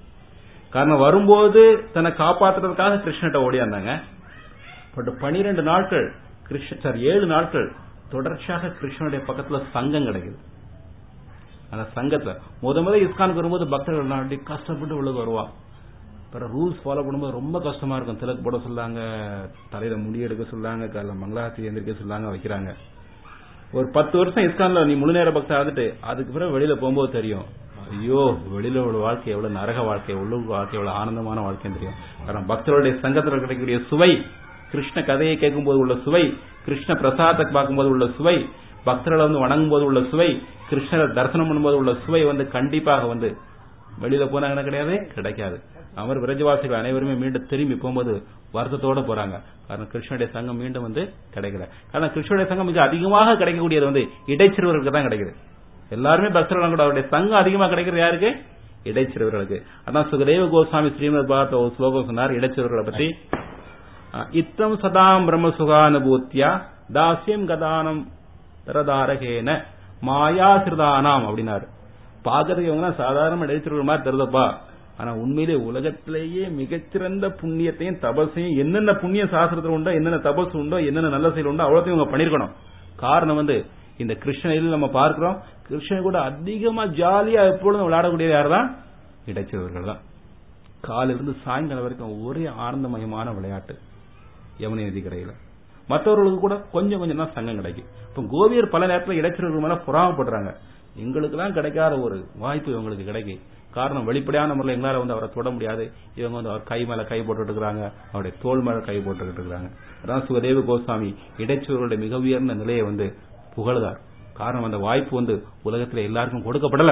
[SPEAKER 2] காரணம் வரும்போது தன்னை காப்பாற்றுறதுக்காக கிருஷ்ணகிட்ட ஓடியாந்தாங்க. பட் 12 நாட்கள் 7 நாட்கள் தொடர்ச்சியாக கிருஷ்ணனுடைய பக்கத்துல சங்கம் கிடைக்குது. அந்த சங்கத்துல முத இஸ்கானுக்கு வரும்போது பக்தர்கள் கஷ்டப்பட்டு உள்ள வருவான். ரூல்ஸ் ஃபாலோ பண்ணும்போது ரொம்ப கஷ்டமா இருக்கும். திலக்கு போட சொல்லாங்க, தலையில முடி எடுக்க சொல்லாங்க, காலைல மங்களாத்தி எந்திரிக்க சொல்லாங்க, வைக்கிறாங்க. ஒரு 10 வருஷம் இஸ்கான்ல நீ முழு நேர பக்தர் ஆகிட்டு அதுக்கு பிறகு வெளியில போகும்போது தெரியும், ஐயோ வெளியில உள்ள வாழ்க்கை எவ்வளவு நரக வாழ்க்கை, உள்ளூர் வாழ்க்கை எவ்வளவு ஆனந்தமான வாழ்க்கைன்னு தெரியும். காரணம் பக்தருடைய சங்கத்தில் கிடைக்கக்கூடிய சுவை, கிருஷ்ண கதையை கேட்கும் போது உள்ள சுவை, கிருஷ்ண பிரசாதத்தை பார்க்கும்போது உள்ள சுவை, பக்தர்களை வணங்கும் போது உள்ள சுவை, கிருஷ்ணரை தரிசனம் பண்ணும்போது உள்ள சுவை கண்டிப்பாக வெளியில போனா என்ன கிடைக்காது. அவர் விரஜவாசிகள் அனைவருமே மீண்டும் திரும்பி போகும்போது வருத்தத்தோட போறாங்க. காரணம் கிருஷ்ணனுடைய சங்கம் மீண்டும் கிடைக்கல. காரணம் கிருஷ்ணனுடைய சங்கம் மிக அதிகமாக கிடைக்கக்கூடியது இடைச்சிறுவர்களுக்கு தான் கிடைக்குது. எல்லாருமே பக்தர்கள் கூட அவருடைய சங்கம் அதிகமாக கிடைக்கிறது யாருக்கு? இடைச்சிறுவர்களுக்கு. அதான் சுகதேவ கோஸ்வாமி ஸ்ரீமத் பாகவத ஒரு ஸ்லோகம் சொன்னார் இடைச்சிறுவர்களை பற்றி. இத்தம் சதாம் பிரம்ம சுகானுபூத்தியா தாசியம் கதானம் தரதாரகேன மாயா சிறுதானாம் அப்படின்னாரு. பாக்கிறதுக்கு சாதாரண இடைச்சிறுவர் மாதிரி தெரிதப்பா, ஆனா உண்மையிலே உலகத்திலேயே மிகச்சிறந்த புண்ணியத்தையும் தபசையும் என்னென்ன புண்ணிய சாஸ்திரத்தில் உண்டோ, என்னென்ன தபசு உண்டோ, என்னென்ன நல்ல செயல் உண்டோ அவ்வளோத்தையும் இவங்க பண்ணிருக்கணும். காரணம் இந்த கிருஷ்ணனில் நம்ம பார்க்கிறோம், கிருஷ்ணன் கூட அதிகமா ஜாலியா எப்பொழுதும் விளையாடக்கூடிய யார்தான்? இடைச்சிறுவர்கள் தான். காலிலிருந்து சாயங்காலம் வரைக்கும் ஒரே ஆனந்தமயமான விளையாட்டு யமுனை நதி கரையில. மற்றவர்களுக்கு கூட கொஞ்சம் கொஞ்சம் தான் சங்கம் கிடைக்கும். இப்ப கோபியர் பல நேரத்தில் இடைச்சிறுவர்கள் மேல புறாமப்படுறாங்க. எங்களுக்கு தான் கிடைக்காத ஒரு வாய்ப்பு இவங்களுக்கு கிடைக்கும். காரணம் வெளிப்படையான முறையில் எங்களால் அவரை தொட முடியாது. இவங்க அவர் கை மேல கை போட்டுட்டு இருக்கிறாங்க, அவருடைய தோல் மேல கை போட்டுக்கிட்டு இருக்கிறாங்க. அதான் சுகதேவ கோஸ்வாமி இடைச்சிறுவர்களுடைய மிக உயர்ந்த நிலையை புகழ்தார். காரணம் அந்த வாய்ப்பு உலகத்தில் எல்லாருக்கும் கொடுக்கப்படல.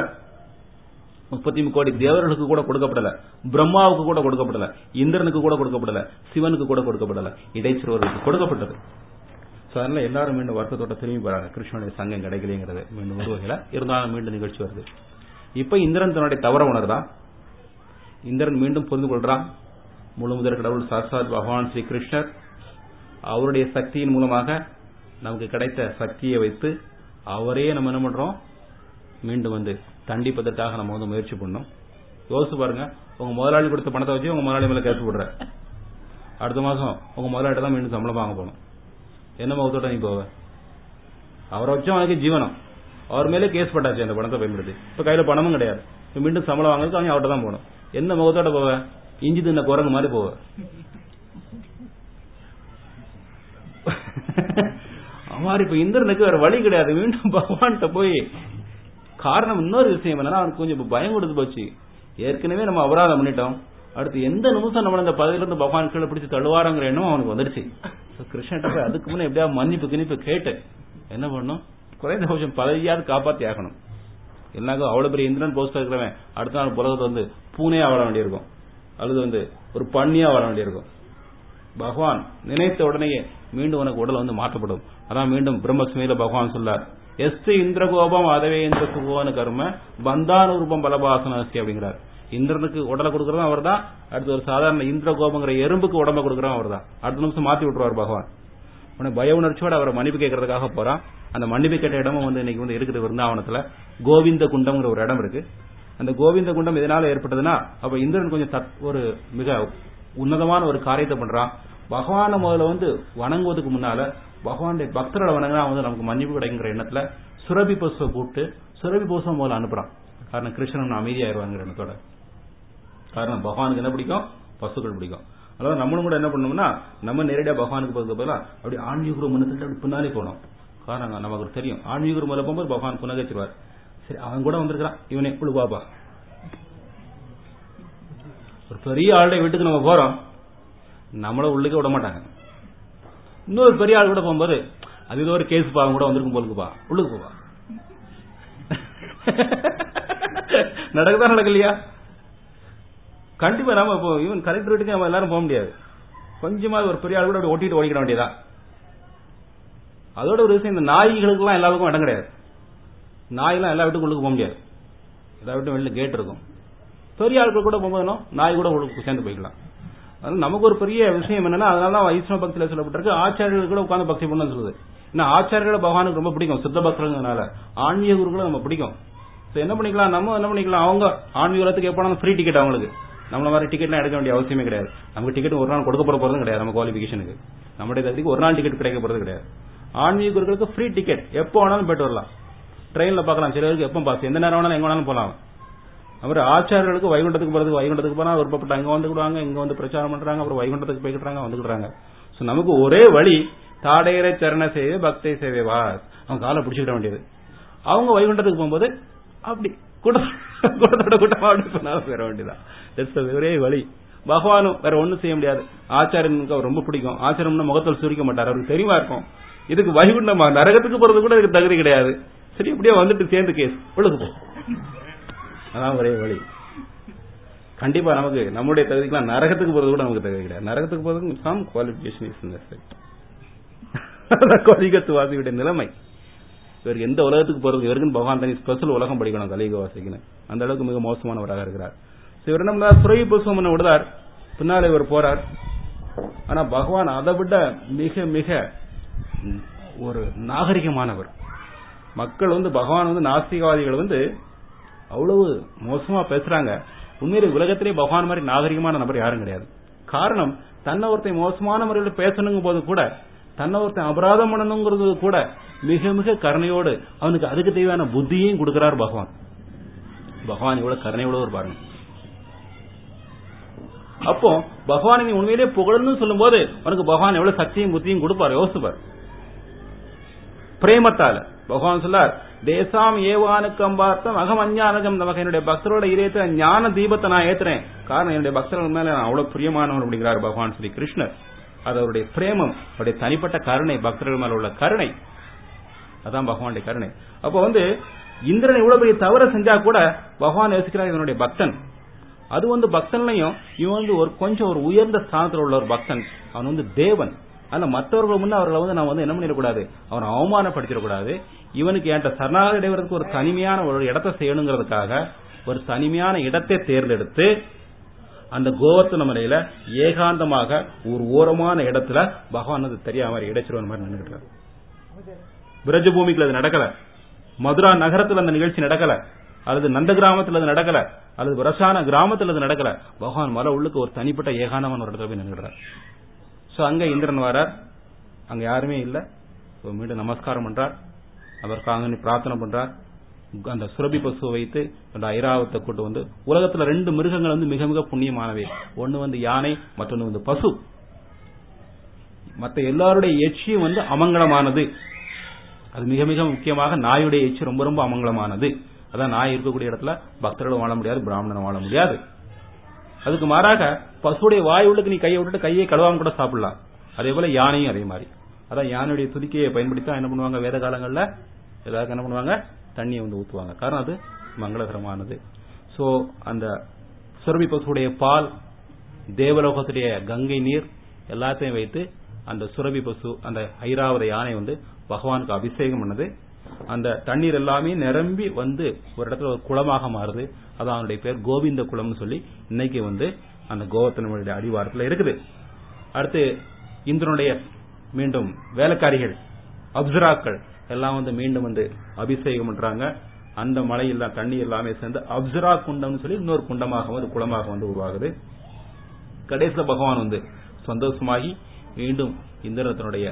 [SPEAKER 2] 33 கோடி தேவர்களுக்கு கூட கொடுக்கப்படல, பிரம்மாவுக்கு கூட கொடுக்கப்படல, இந்திரனுக்கு கூட கொடுக்கப்படல, சிவனுக்கு கூட கொடுக்கப்படல, இடைச்சிறுவர்களுக்கு கொடுக்கப்பட்டது. அதனால எல்லாரும் மீண்டும் வருத்தத்தோட திரும்பி போறாங்க. கிருஷ்ணனுடைய சங்கம் கிடைக்கலைங்கிறது மீண்டும் ஒரு வகையில இருந்தாலும் மீண்டும் நிகழ்ச்சி வருது. இப்ப இந்திரன் தன்னுடைய தவற உணர்தான். இந்திரன் மீண்டும் புரிந்து கொள்றான், முழு முதற் கடவுள் சாட்சாத் பகவான் ஸ்ரீ கிருஷ்ணர் அவருடைய சக்தியின் மூலமாக நமக்கு கிடைத்த சக்தியை வைத்து அவரே நம்ம என்ன பண்றோம், மீண்டும் தண்டிப்பதற்காக நம்ம முயற்சி பண்ணோம். யோசிச்சு பாருங்க, உங்க முதலாளி கொடுத்த பணத்தை வச்சு உங்க முதலாளி மேல கேஸ் போடுற, அடுத்த மாசம் உங்க முதலாளிட்ட தான் மீண்டும் சம்பளம் வாங்க போகணும். என்ன முகத்தோட நீ போவ? அவரை வச்சும் அவனுக்கு ஜீவனம், அவர் மேலே கேஸ் பட்டாச்சு அந்த பணத்தை பயன்படுத்தி. இப்ப கையில பணமும் கிடையாது, மீண்டும் சம்பளம் வாங்குறதுக்கு அவங்க அவர்கிட்ட தான் போகணும். என்ன முகத்தோட போவ? இஞ்சி தின்ன குரங்கு மாதிரி போவ. அவ்வாறு இப்ப இந்திரனுக்கு வேற வழி கிடையாது, மீண்டும் பகவான்கிட்ட போய். காரணம் இன்னொரு விஷயம் என்னன்னா, அவனுக்கு கொஞ்சம் பயம் கொடுத்து போச்சு. ஏற்கனவே நம்ம அபராதம் பண்ணிட்டோம், அடுத்து எந்த நிமிஷம் நம்ம இந்த பதவியிலிருந்து பகவான் கீழே பிடிச்சி தள்ளுவாரங்கிற எண்ணம் அவனுக்கு வந்துருச்சு. கிருஷ்ணன் போய் அதுக்கு முன்னே எப்படியா மன்னிப்பு கிணிப்பு கேட்டு என்ன பண்ணும், குறைந்தபட்சம் பதவியாவது காப்பாத்தி ஆகணும். இல்லைனாக்கா அவ்வளவு பெரிய இந்திரன் போஸ்ட் இருக்கிறவன் அடுத்த நாள் புலகத்தை பூனையா வாழ வேண்டியிருக்கும், அல்லது ஒரு பண்ணியா வாழ வேண்டியிருக்கும். பகவான் நினைத்த உடனேயே மீண்டும் உனக்கு உடல் மாற்றப்படும். அதான் மீண்டும் பிரம்மஸ்மியில பகவான் சொல்லார், எஸ்து இந்திரகோபம் அதவே இந்திர சுகோனு கர்ம பந்தான ரூபம் பலபாசனசி அப்படிங்கிறார். இந்திரனுக்கு உடலை கொடுக்கறதும் அவர் தான், அடுத்து ஒரு சாதாரண இந்திர கோபங்கிற எறும்புக்கு உடம்ப கொடுக்கறதும் அவர் தான். அடுத்த நிமிஷம் மாத்தி விட்டுருவார் பகவான். உனக்கு பய உணர்ச்சியோட அவரை மன்னிப்பு கேட்கறதுக்காக போறான். அந்த மன்னிப்பு கேட்ட இடமும் இன்னைக்கு இருக்குது விருந்தாவனத்துல. கோவிந்த குண்டம்ங்கிற ஒரு இடம் இருக்கு. அந்த கோவிந்த குண்டம் எதனால ஏற்பட்டதுன்னா, அப்ப இந்திரன் கொஞ்சம் ஒரு மிக உன்னதமான ஒரு காரியத்தை பண்றான். பகவான முதல்ல வணங்குவதுக்கு முன்னால பகவானுடைய பக்தர்களை வணங்கினா நமக்கு மன்னிப்பு கிடைக்குங்கிற எண்ணத்துல சுரபி பசுவை கூப்பிட்டு சுரபி பசுவை முதல்ல அனுப்புறான். காரணம் கிருஷ்ணன் அமைதியாயிருவாங்கிற எண்ணத்தோட. காரணம் பகவானுக்கு என்ன பிடிக்கும், பசுக்கள் பிடிக்கும். அதாவது நம்மளும் கூட என்ன பண்ணோம்னா, நம்ம நேரடியா பகவானுக்கு போறதுக்கு பதிலா அப்படி ஆன்மீக முன்னத்துல அப்படி பின்னாலே போனோம். காரணம் நமக்கு தெரியும், ஆன்மீக மேல போகும்போது பகவான் புனகச்சிருவார். சரி, அவன் கூட வந்திருக்கான், இவனை எப்படி பாப்பா, ஒரு பெரிய ஆளுடைய வீட்டுக்கு நம்ம போறோம், நம்மள உள்ளுக்கே விட மாட்டாங்க. இன்னொரு பெரிய ஆள் கூட போகும்போது அது ஏதோ ஒரு கேஸ் பாவம் கூட வந்திருக்கும் போலுக்குப்பா, உள்ளுக்கு போவா. நடக்குதா நடக்கலையா? கண்டிப்பா நம்ம ஈவன் கலெக்டர் வீட்டுக்கு நம்ம எல்லாரும் போக முடியாது. கொஞ்சமா ஒரு பெரிய ஆள் கூட அப்படி ஒட்டிட்டு ஓடிக்கிட வேண்டியதா. அதோட ஒரு விஷயம், இந்த நாய்களுக்கு எல்லாம் எல்லாருக்கும் இடம் கிடையாது. நாயெல்லாம் எல்லா வீட்டுக்கு உள்ளுக்கு போக முடியாது. எல்லா வீட்டும் வெளியில கேட் இருக்கும். பெரிய ஆட்கள் கூட போகும்போது நாய் கூட உள்ளுக்கு சேர்ந்து போய்க்கலாம். அதனால நமக்கு ஒரு பெரிய விஷயம் என்னன்னா, அதனால வைஷ்ணவ பக்தியில சொல்லப்பட்டிருக்கு, ஆச்சாரியர்கள் கூட உட்கார்ந்து பக்தி பண்ணு சொல்லுது. ஏன்னா ஆச்சாரியர்களை பகவானுக்கு ரொம்ப பிடிக்கும், சித்த பக்தர்கள்னால. ஆன்மீக குருக்களை நம்ம பிடிக்கும். என்ன பண்ணிக்கலாம், நம்ம என்ன பண்ணிக்கலாம், அவங்க ஆன்மீகத்துக்கு எப்போ ஃப்ரீ டிக்கெட் அவங்களுக்கு நம்மள மாதிரி டிக்கெட்லாம் எடுக்க வேண்டிய அவசியமே கிடையாது. நமக்கு டிக்கெட் ஒரு நாள் கொடுக்க போறதும் கிடையாது. நம்ம குவாலிபிகேஷனுக்கு நம்முடைய தகுதிக்கு ஒரு நாள் டிக்கெட் கிடைக்க போறது கிடையாது. ஆன்மீக குருக்களுக்கு ஃப்ரீ டிக்கெட், எப்போ வேணாலும் போயிட்டு வரலாம். ட்ரெயின்ல பார்க்கலாம், சிலருக்கு எப்போ பாஸ், எந்த நேரம் வேணாலும் எங்க வேணாலும் போகலாம். அப்புறம் ஆச்சாரியர்களுக்கு வைகுண்டத்துக்கு போறதுக்கு வைகுண்டத்துக்கு போனா விருப்பப்பட்ட அங்க வந்துக்கிடுவாங்க, இங்க வந்து பிரச்சாரம் பண்றாங்க, அப்புறம் வைகுண்டத்துக்கு போய்கிட்டாங்க வந்துக்கிட்டாங்க. சோ நமக்கு ஒரே வழி, தாடையரை சரண சேவை பக்தை சேவை வா, அவங்க காலை பிடிச்சிக்கிட வேண்டியது. அவங்க வைகுண்டத்துக்கு போகும்போது அப்படி கூட்டத்தோட கூட்டமா அப்படி சொன்னாலும் பெற வேண்டியதான். ஒரே வழி. பகவானும் வேற ஒண்ணும் செய்ய முடியாது. ஆச்சாரியனுக்கு அவர் ரொம்ப பிடிக்கும். ஆச்சாரியம்னா முகத்தில் சுரிக்க மாட்டார், அவருக்கு தெரியுமா இருக்கும். இதுக்கு வைகுண்டமா நரகத்துக்கு போறது கூட இதுக்கு தகுதி கிடையாது. சரி, இப்படியே வந்துட்டு சேர்ந்து கேஸ் ஒழுங்கு போ, அதான் ஒரே வழி. கண்டிப்பா நமக்கு நம்முடைய தகுதிக்கெல்லாம் நரகத்துக்கு போறது கூட நமக்கு தகுதி கிடையாது. நரகத்துக்கு போறதுக்கு சம் குவாலிபிகேஷன் இஸ் நெசசரி. கலிகத்துவாசியுடைய நிலைமை. இவருக்கு எந்த உலகத்துக்கு போறது, இவருக்கு பகவான் தனி ஸ்பெஷல் உலகம் படிக்கணும் கலிகவாசிக்குன்னு, அந்த அளவுக்கு மிக மோசமானவராக இருக்கிறார். இவர் என்ன சுரவி புஷ்பம் விடுதார், பின்னாலே இவர் போறார். ஆனா பகவான் அதை விட மிக மிக ஒரு நாகரிகமானவர். மக்கள் பகவான் நாஸ்திகவாதிகள் அவ்வளவு மோசமா பேசுறாங்க. உண்மையிலே உலகத்திலே பகவான் மாதிரி நாகரிகமான நபர் யாரும் கிடையாது. காரணம், தன்னை ஒருத்தன் மோசமான முறையில் பேசணுங்கும் போது கூட, தன்னை ஒருத்தன் அபராதம் பண்ணணுங்கிறது கூட மிக மிக கருணையோடு அவனுக்கு அதுக்கு தேவையான புத்தியையும் கொடுக்கிறார் பகவான். பகவான் இவ்வளவு கருணையோடு பாருங்க. அப்போ பகவான் நீ உண்மையிலே புகழன்னு சொல்லும் போது அவனுக்கு பகவான் எவ்வளவு சக்தியும் புத்தியும் கொடுப்பார், யோசிப்பார். பிரேமத்தால பகவான் சொல்லார், தேசாம் ஏவானுக்கம் பார்த்தம் அகம் அஞ்ஞானகம் நமக்கு, என்னுடைய பக்தரோட இதயத்தை ஞான தீபத்தை நான் ஏத்துறேன். காரணம், என்னுடைய பக்தர்கள் மேல நான் அவ்வளவு பிரியமானவர் அப்படிங்கிறார் பகவான் ஸ்ரீ கிருஷ்ணர். அது அவருடைய பிரேமம், அவருடைய தனிப்பட்ட கருணை, பக்தர்கள் மேல உள்ள கருணை, அதான் பகவானுடைய கருணை. அப்போ இந்திரன் இவ்வளவு பெரிய தவற செஞ்சா கூட பகவான் யோசிக்கிறார் இவனுடைய பக்தன். அது பக்தன்லையும் இவன் கொஞ்சம் ஒரு உயர்ந்த ஸ்தானத்தில் உள்ள ஒரு பக்தன், அவன் தேவன். ஆனா மற்றவர்கள் முன்ன அவர்களை நான் என்ன பண்ணிடக்கூடாது, அவனை அவமானப்படுத்திடக்கூடாது. இவனுக்கு என்கிட்ட சரணாகதி அடைவதற்கு ஒரு தனிமையான ஒரு இடத்தை செய்யணுங்கிறதுக்காக ஒரு தனிமையான இடத்தை தேர்ந்தெடுத்து அந்த கோவர்த்தன மலையில ஏகாந்தமாக ஒரு ஓரமான இடத்துல பகவான் தெரியாம இடைச்சிருவன் மாதிரி நின்றுட்டார். பிரஜ பூமிக்குள்ள அது நடக்கல, மதுரா நகரத்தில் அந்த நிகழ்ச்சி நடக்கல, அல்லது நந்த கிராமத்தில் அது நடக்கல, அல்லது பிரசான கிராமத்தில் அது நடக்கல. பகவான் மலை உள்ளுக்கு ஒரு தனிப்பட்ட ஏகாந்தமான ஒரு இடத்துல போய் நின்றுறார். சோ அங்க இந்திரன் வரார், அங்க யாருமே இல்ல. மீண்டும் நமஸ்காரம் பண்றார், அதற்காக பிரார்த்தனை பண்றார். அந்த சுரபி பசுவை வைத்து அந்த ஐராவத்தை கூட்டு உலகத்துல 2 மிருகங்கள் மிக மிக புண்ணியமானவை. ஒன்னு யானை, மற்றொன்னு பசு. மற்ற எல்லாருடைய எச்சியும் அமங்கலமானது. அது மிக மிக முக்கியமாக நாயுடைய எச்சி ரொம்ப ரொம்ப அமங்கலமானது. அதான் நாய் இருக்கக்கூடிய இடத்துல பக்தர்களும் வாழ முடியாது, பிராமணனும் வாழ முடியாது. அதுக்கு மாறாக பசுடைய வாயுளுக்கு நீ கையை விட்டுட்டு கையை கழுவாம கூட சாப்பிடலாம். அதே போல யானையும் அதே மாதிரி. அதான் யானையுடைய துதிக்கையை பயன்படுத்தி என்ன பண்ணுவாங்க, வேத காலங்கள்ல எல்லாருக்கும் என்ன பண்ணுவாங்க, தண்ணியை ஊத்துவாங்க. காரணம் அது மங்களகரமானது. சோ அந்த சுரபி பசுடைய பால், தேவலோகத்துடைய கங்கை நீர் எல்லாத்தையும் வைத்து அந்த சுரபி பசு, அந்த ஐராவத யானை பகவானுக்கு அபிஷேகம் பண்ணது. அந்த தண்ணீர் எல்லாமே நிரம்பி ஒரு இடத்துல ஒரு குளமாக மாறுது. அதான் அவனுடைய பேர் கோவிந்த குளம்னு சொல்லி இன்னைக்கு அந்த கோவர்த்தனுடைய அடிவாரத்தில் இருக்குது. அடுத்து இந்திரனுடைய மீண்டும் வேலைக்காரிகள் அப்சராக்கள் எல்லாம் மீண்டும் அபிஷேகம் பண்றாங்க. அந்த மலையெல்லாம் தண்ணி எல்லாமே சேர்ந்து அப்சரா குண்டம் சொல்லி இன்னொரு குண்டமாக ஒரு குளமாக உருவாகுது. கடைசியில் பகவான் சந்தோஷமாகி மீண்டும் இந்திரனுடைய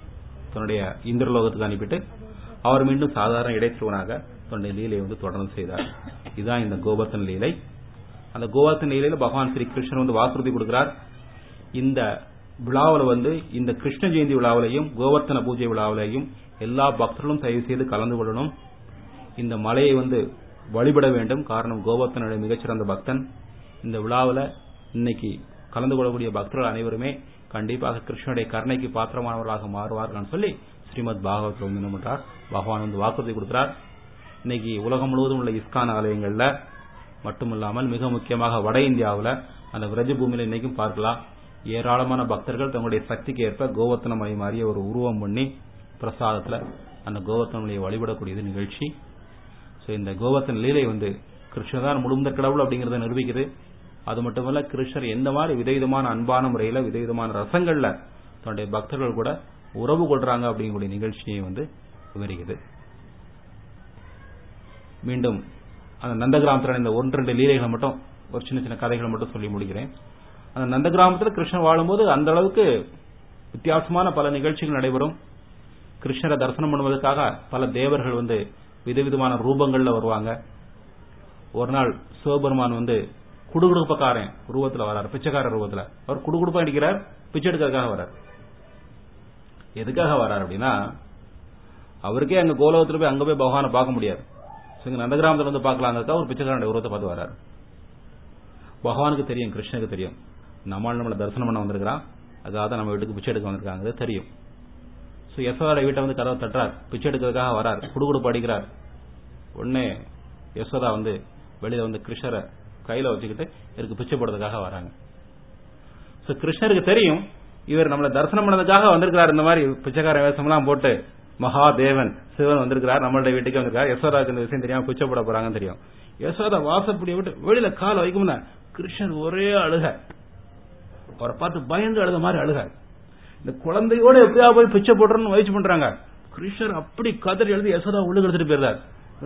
[SPEAKER 2] இந்திரலோகத்துக்கு அனுப்பிட்டு அவர் மீண்டும் சாதாரண இடைத்துவனாக தன்னுடைய லீலையை தொடர்ந்து செய்தார். இதுதான் இந்த கோவர்த்தன லீலை. அந்த கோவர்த்தன லீலையில பகவான் ஸ்ரீ கிருஷ்ணர் வாக்குறுதி கொடுக்கிறார். இந்த விழாவில் இந்த கிருஷ்ண ஜெயந்தி விழாவிலையும் கோவர்த்தன பூஜை விழாவிலையும் எல்லா பக்தர்களும் தயவு செய்து கலந்து கொள்ளணும். இந்த மலையை வழிபட வேண்டும். காரணம், கோவர்த்தனுடைய மிகச்சிறந்த பக்தன். இந்த விழாவில் இன்னைக்கு கலந்து கொள்ளக்கூடிய பக்தர்கள் அனைவருமே கண்டிப்பாக கிருஷ்ணனுடைய கருணைக்கு பாத்திரமானவர்களாக மாறுவார்கள் சொல்லி ஸ்ரீமத் பாகவத்தில் என்ன பண்றார், பகவான் வாக்குறுதி கொடுக்கிறார். இன்னைக்கு உலகம் முழுவதும் உள்ள இஸ்கான் ஆலயங்கள்ல மட்டுமில்லாமல் மிக முக்கியமாக வட இந்தியாவில் அந்த விரஜ பூமியில இன்னைக்கும் பார்க்கலாம். ஏராளமான பக்தர்கள் தங்களுடைய சக்திக்கு ஏற்ப கோவர்த்தன மலை மாறிய ஒரு உருவம் பண்ணி பிரசாதத்துல அந்த கோவர்த்தன மலையை வழிபடக்கூடியது நிகழ்ச்சி. இந்த கோவர்த்தன லீலை கிருஷ்ணர் தான் முழுந்த கடவுள் அப்படிங்கறத நிரூபிக்குது. அது மட்டுமல்ல, கிருஷ்ணர் எந்த மாதிரி விதவிதமான அன்பான முறையில விதவிதமான ரசங்கள்ல தன்னுடைய பக்தர்கள் கூட உறவு கொள்றாங்க அப்படிங்கக்கூடிய நிகழ்ச்சியை விவரிக்குது. மீண்டும் அந்த நந்த கிராமத்தில் இந்த 1-2 லீலைகளை மட்டும் ஒரு சின்ன சின்ன கதைகளை மட்டும் சொல்லி முடிக்கிறேன். அந்த நந்த கிராமத்தில் கிருஷ்ணர் வாழும்போது அந்த அளவுக்கு வித்தியாசமான பல நிகழ்ச்சிகள் நடைபெறும். கிருஷ்ணரை தரிசனம் பண்ணுவதற்காக பல தேவர்கள் வந்து விதவிதமான ரூபங்கள்ல வருவாங்க. ஒரு நாள் சிவபெருமான் வந்து குடுகுடுப்பக்காரன் ரூபத்தில் வரார், பிச்சைக்கார ரூபத்தில். அவர் குடுகுடுப்பா அடிக்கிறார், பிச்சை எடுக்கிறதுக்காக வரார். எதுக்காக வரார் அப்படின்னா, அவருக்கே அங்க கோலோகத்தில் போய் அங்க போய் பகவானை பார்க்க முடியாது. நந்த கிராமத்தில் வந்து பார்க்கலாங்கிறதுக்காக ஒரு பிச்சைக்காரனுடைய உருவத்தை பார்த்து வரார். பகவானுக்கு தெரியும், கிருஷ்ணனுக்கு தெரியும், நம்மளை தரிசனம் பண்ண வந்திருக்கிறான், அதுக்காக தான் நம்ம வீட்டுக்கு பிச்சை எடுக்க வந்திருக்காங்க தெரியும். யசோதா வீட்டை வந்து கதவை தட்டுறார், பிச்சை எடுக்கிறதுக்காக வரார், குடுகுடுப்பு அடிக்கிறார். உடனே யசோதா வந்து வெளியில வந்து கிருஷ்ணரை கையில வச்சுக்கிட்டு இவருக்கு பிச்சை போடுறதுக்காக வராங்க. கிருஷ்ணருக்கு தெரியும் இவர் நம்மளை தரிசனம் பண்ணதுக்காக வந்திருக்கிறார். இந்த மாதிரி பிச்சைக்கார வேஷம்லாம் போட்டு மகாதேவன் சிவன் வந்திருக்கிறார், நம்மளுடைய வீட்டுக்கு வந்திருக்கார். யசோதாக்கு இந்த விஷயம் தெரியாம பிச்சை போட போறாங்கன்னு தெரியும். யசோதா வாசப்படியை விட்டு வெளியில கால் வைக்கும்னா கிருஷ்ணன் ஒரே அழுக, அவரை பார்த்து பயந்து அழுத மாதிரி அழுக. இந்த குழந்தையோட எப்படியா போய் பிச்சை போடுறன்னு முயற்சி பண்றாங்க. கிருஷ்ணர் அப்படி கதறி எழுதி யசோதா உள்ள எடுத்துட்டு போயிருந்தார்.